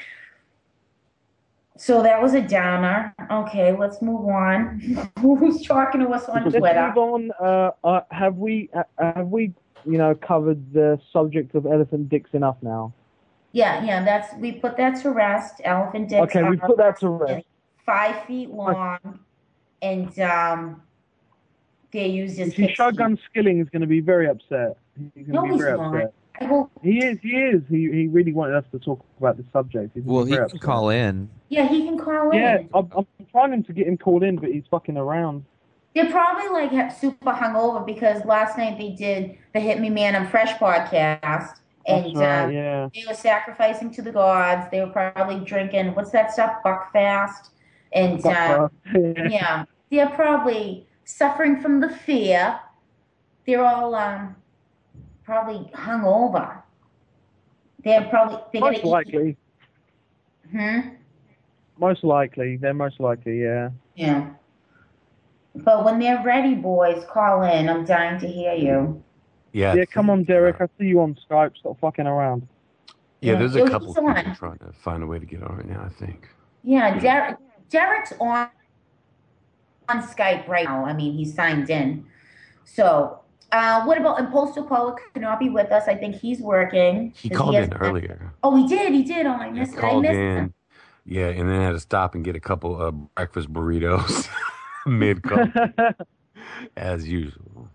So that was a downer. Okay, let's move on. Who's talking to us on Let's Twitter? move on. Have we, covered the subject of elephant dicks enough now? Yeah, we put that to rest. Elephant dicks Okay, we are put that to rest. 5 feet long, and they're used as See, kick Shotgun Skilling is going to be very upset. He's No, going to be he's very not. upset. I will. He is. He really wanted us to talk about this subject. He's Well, he very can upset. call in. Yeah, he can call Yeah, in. I'm trying to get him called in, but he's fucking around. They're probably like super hungover because last night they did the Hit Me Man I'm Fresh podcast, and That's right, yeah. they were sacrificing to the gods. They were probably drinking what's that stuff, Buckfast, and Buckfast, yeah. yeah, they're probably suffering from the fear. They're all probably hungover. They're Most gonna eat. likely. Hmm. Most likely. They're most likely, yeah. Yeah. But when they're ready, boys, call in. I'm dying to hear you. Yeah. Yeah, come on, Derek. I see you on Skype. Stop fucking around. Yeah, there's a Yo, couple he's people on. trying to find a way to get on right now, I think. Yeah, Derek's on Skype right now. I mean, he's signed in. So, what about and Postal Poet could not be with us? I think he's working. He 'cause called has- in earlier. Oh, he did. Oh, I missed Called him. in. Yeah, and then had to stop and get a couple of breakfast burritos mid-call, as usual.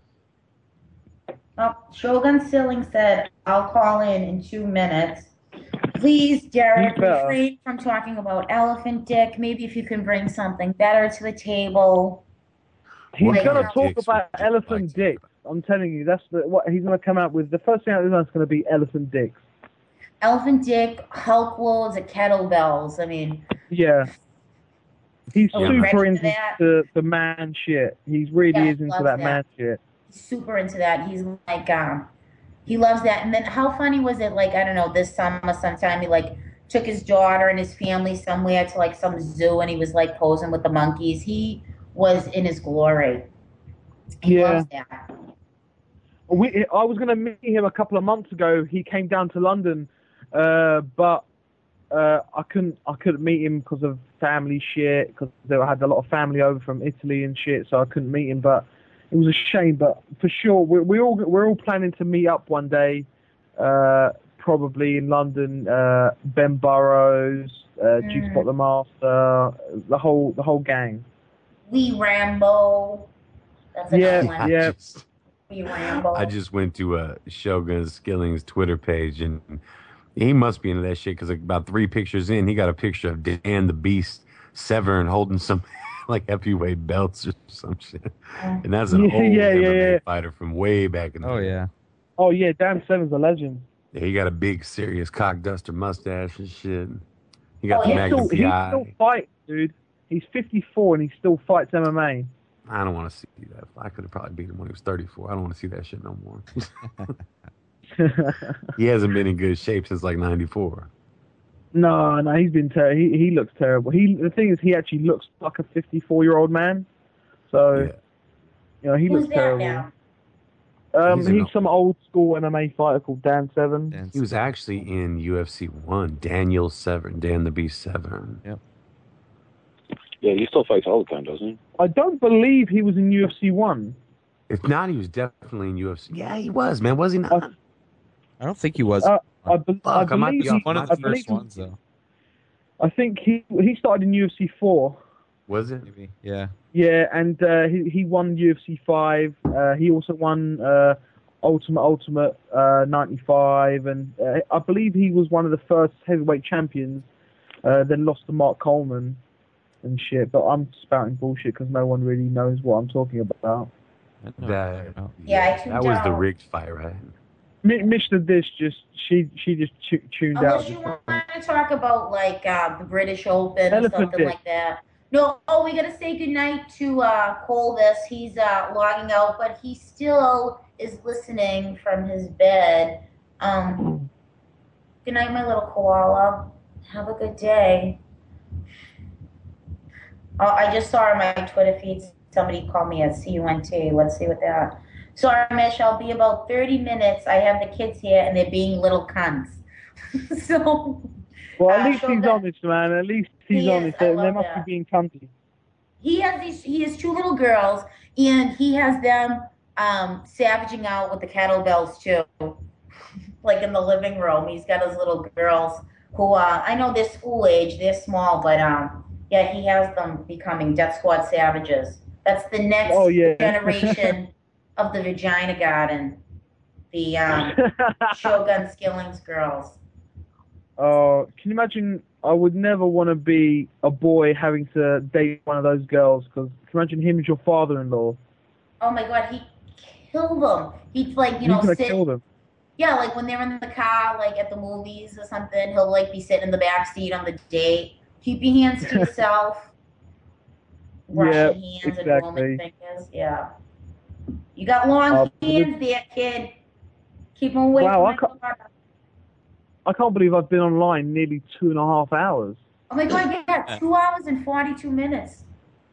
Oh, Shogun Silling said, I'll call in 2 minutes. Please, Derek, He's better. refrain from talking about elephant dick. Maybe if you can bring something better to the table. He's Like, gonna how- talk about elephant dicks. I'm telling you, that's what he's gonna come out with. The first thing out of his mouth is gonna be elephant dicks. Elephant dick, Hulk loads of kettlebells. I mean, Yeah. He's Oh, super ready for into that? the man shit. He really Yeah, is into loves that that. man shit. super into that. He's like, he loves that. And then how funny was it? Like, I don't know, this summer sometime he like took his daughter and his family somewhere to like some zoo and he was like posing with the monkeys. He was in his glory. He Yeah. loves that. I was going to meet him a couple of months ago. He came down to London, but I couldn't meet him because of family shit. Because they had a lot of family over from Italy and shit, so I couldn't meet him. But it was a shame. But for sure, we're all planning to meet up one day, probably in London. Ben Burrows, G-Spot the Master, the whole gang. Lee Rambo. That's a good one. Yeah. Lee Rambo. I just went to Shogun Skilling's Twitter page, and he must be into that shit because about 3 pictures in, he got a picture of Dan the Beast Severn holding some like heavyweight belts or some shit. And that's an old MMA fighter from way back in the day. Yeah. Oh yeah, Dan Severn's a legend. Yeah, he got a big, serious cock duster mustache and shit. He got the He Magnum still PI. fights, dude. He's 54 and he still fights MMA. I don't want to see that. I could have probably beat him when he was 34. I don't want to see that shit no more. He hasn't been in good shape since like 94. No, he's been terrible. He looks terrible. The thing is, he actually looks like a 54-year-old man. So, he Who's looks that terrible. now? He's some old school MMA fighter called Dan Severn. He was actually in UFC 1. Daniel Severn. Dan the Beast Severn. Yep. Yeah, he still fights all the time, doesn't he? I don't believe he was in UFC 1. If not, he was definitely in UFC. Yeah, he was, man. Was he not? I don't think he was. I I might believe be off one of my the first ones, though. I think he started in UFC 4. Was it? Maybe. Yeah. Yeah, and he won UFC 5. He also won Ultimate 95, and I believe he was one of the first heavyweight champions. Then lost to Mark Coleman and shit. But I'm spouting bullshit because no one really knows what I'm talking about. That, Yeah, I tuned that was the out. rigged fight, right? Mr. Dish she just tuned out. Unless you want to talk about like the British Open or Elephant something dick. like that. No, we gotta say goodnight to Colvis. He's logging out, but he still is listening from his bed. Good night, my little koala. Have a good day. I just saw on my Twitter feed somebody called me at CUNT. Let's see what that. Sorry, Mish, I'll be about 30 minutes. I have the kids here and they're being little cunts. So. Well, at least so he's that- honest, man. At least he's He is. honest. I They love must that. be being cunty. He has 2 little girls, and he has them savaging out with the kettlebells too, like in the living room. He's got his little girls who I know they're school age, they're small, but yeah, he has them becoming Death Squad savages. That's the next generation of the Vagina Garden, the Shogun Skillings girls. Oh, can you imagine? I would never want to be a boy having to date one of those girls. Because can you imagine him as your father-in-law? Oh my God, he killed them. He'd like He's gonna sit. kill them. Yeah, like when they're in the car, like at the movies or something, he'll like be sitting in the back seat on the date. Keep your hands to yourself. Wash Yeah, your hands and roaming exactly. fingers. Yeah. You got long hands there, kid. Keep them away Wow, from my car. I can't believe I've been online nearly 2.5 hours. Oh my God, yeah, 2 hours and 42 minutes.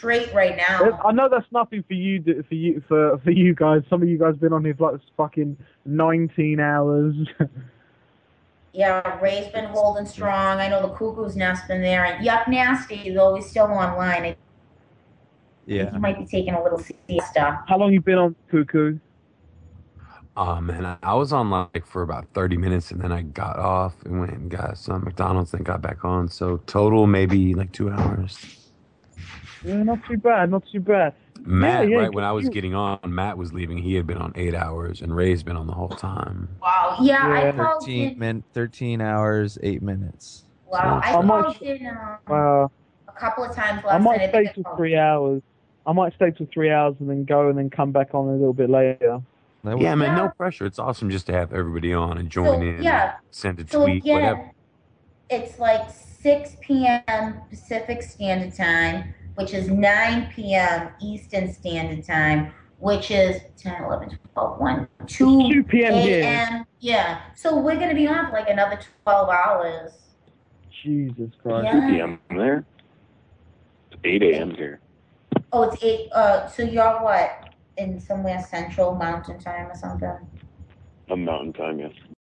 straight right now. I know that's nothing for you, for you guys. Some of you guys been on here for like fucking 19 hours. Yeah, Ray's been holding strong. I know the Cuckoo's Nest been there, and Yuck Nasty, though he's still online. Yeah. He might be taking a little siesta. How long you been on Cuckoo? Man, I was on like for about 30 minutes, and then I got off and went and got some McDonald's, then got back on. So total maybe like 2 hours. Yeah, not too bad, not too bad. Matt, Yeah, right when I was getting on, Matt was leaving. He had been on 8 hours, and Ray's been on the whole time. Wow. Yeah, I called 13 hours, 8 minutes. Wow, I called in a couple of times last I might night. stay till 3 hours. I might stay till 3 hours and then go and then come back on a little bit later. Yeah, man, no pressure. It's awesome just to have everybody on and join in. Yeah. Send a So tweet, again, whatever. it's like 6 p.m. Pacific Standard Time, which is 9 p.m. Eastern Standard Time, which is 10, 11, 12, 1, 2 p.m. here. a.m. Yeah. So we're going to be on for like another 12 hours. Jesus Christ. Yeah. 2 p.m. there? It's 8 a.m. here. Oh, it's 8. So you're what? In somewhere central mountain time or something? A mountain time, yes.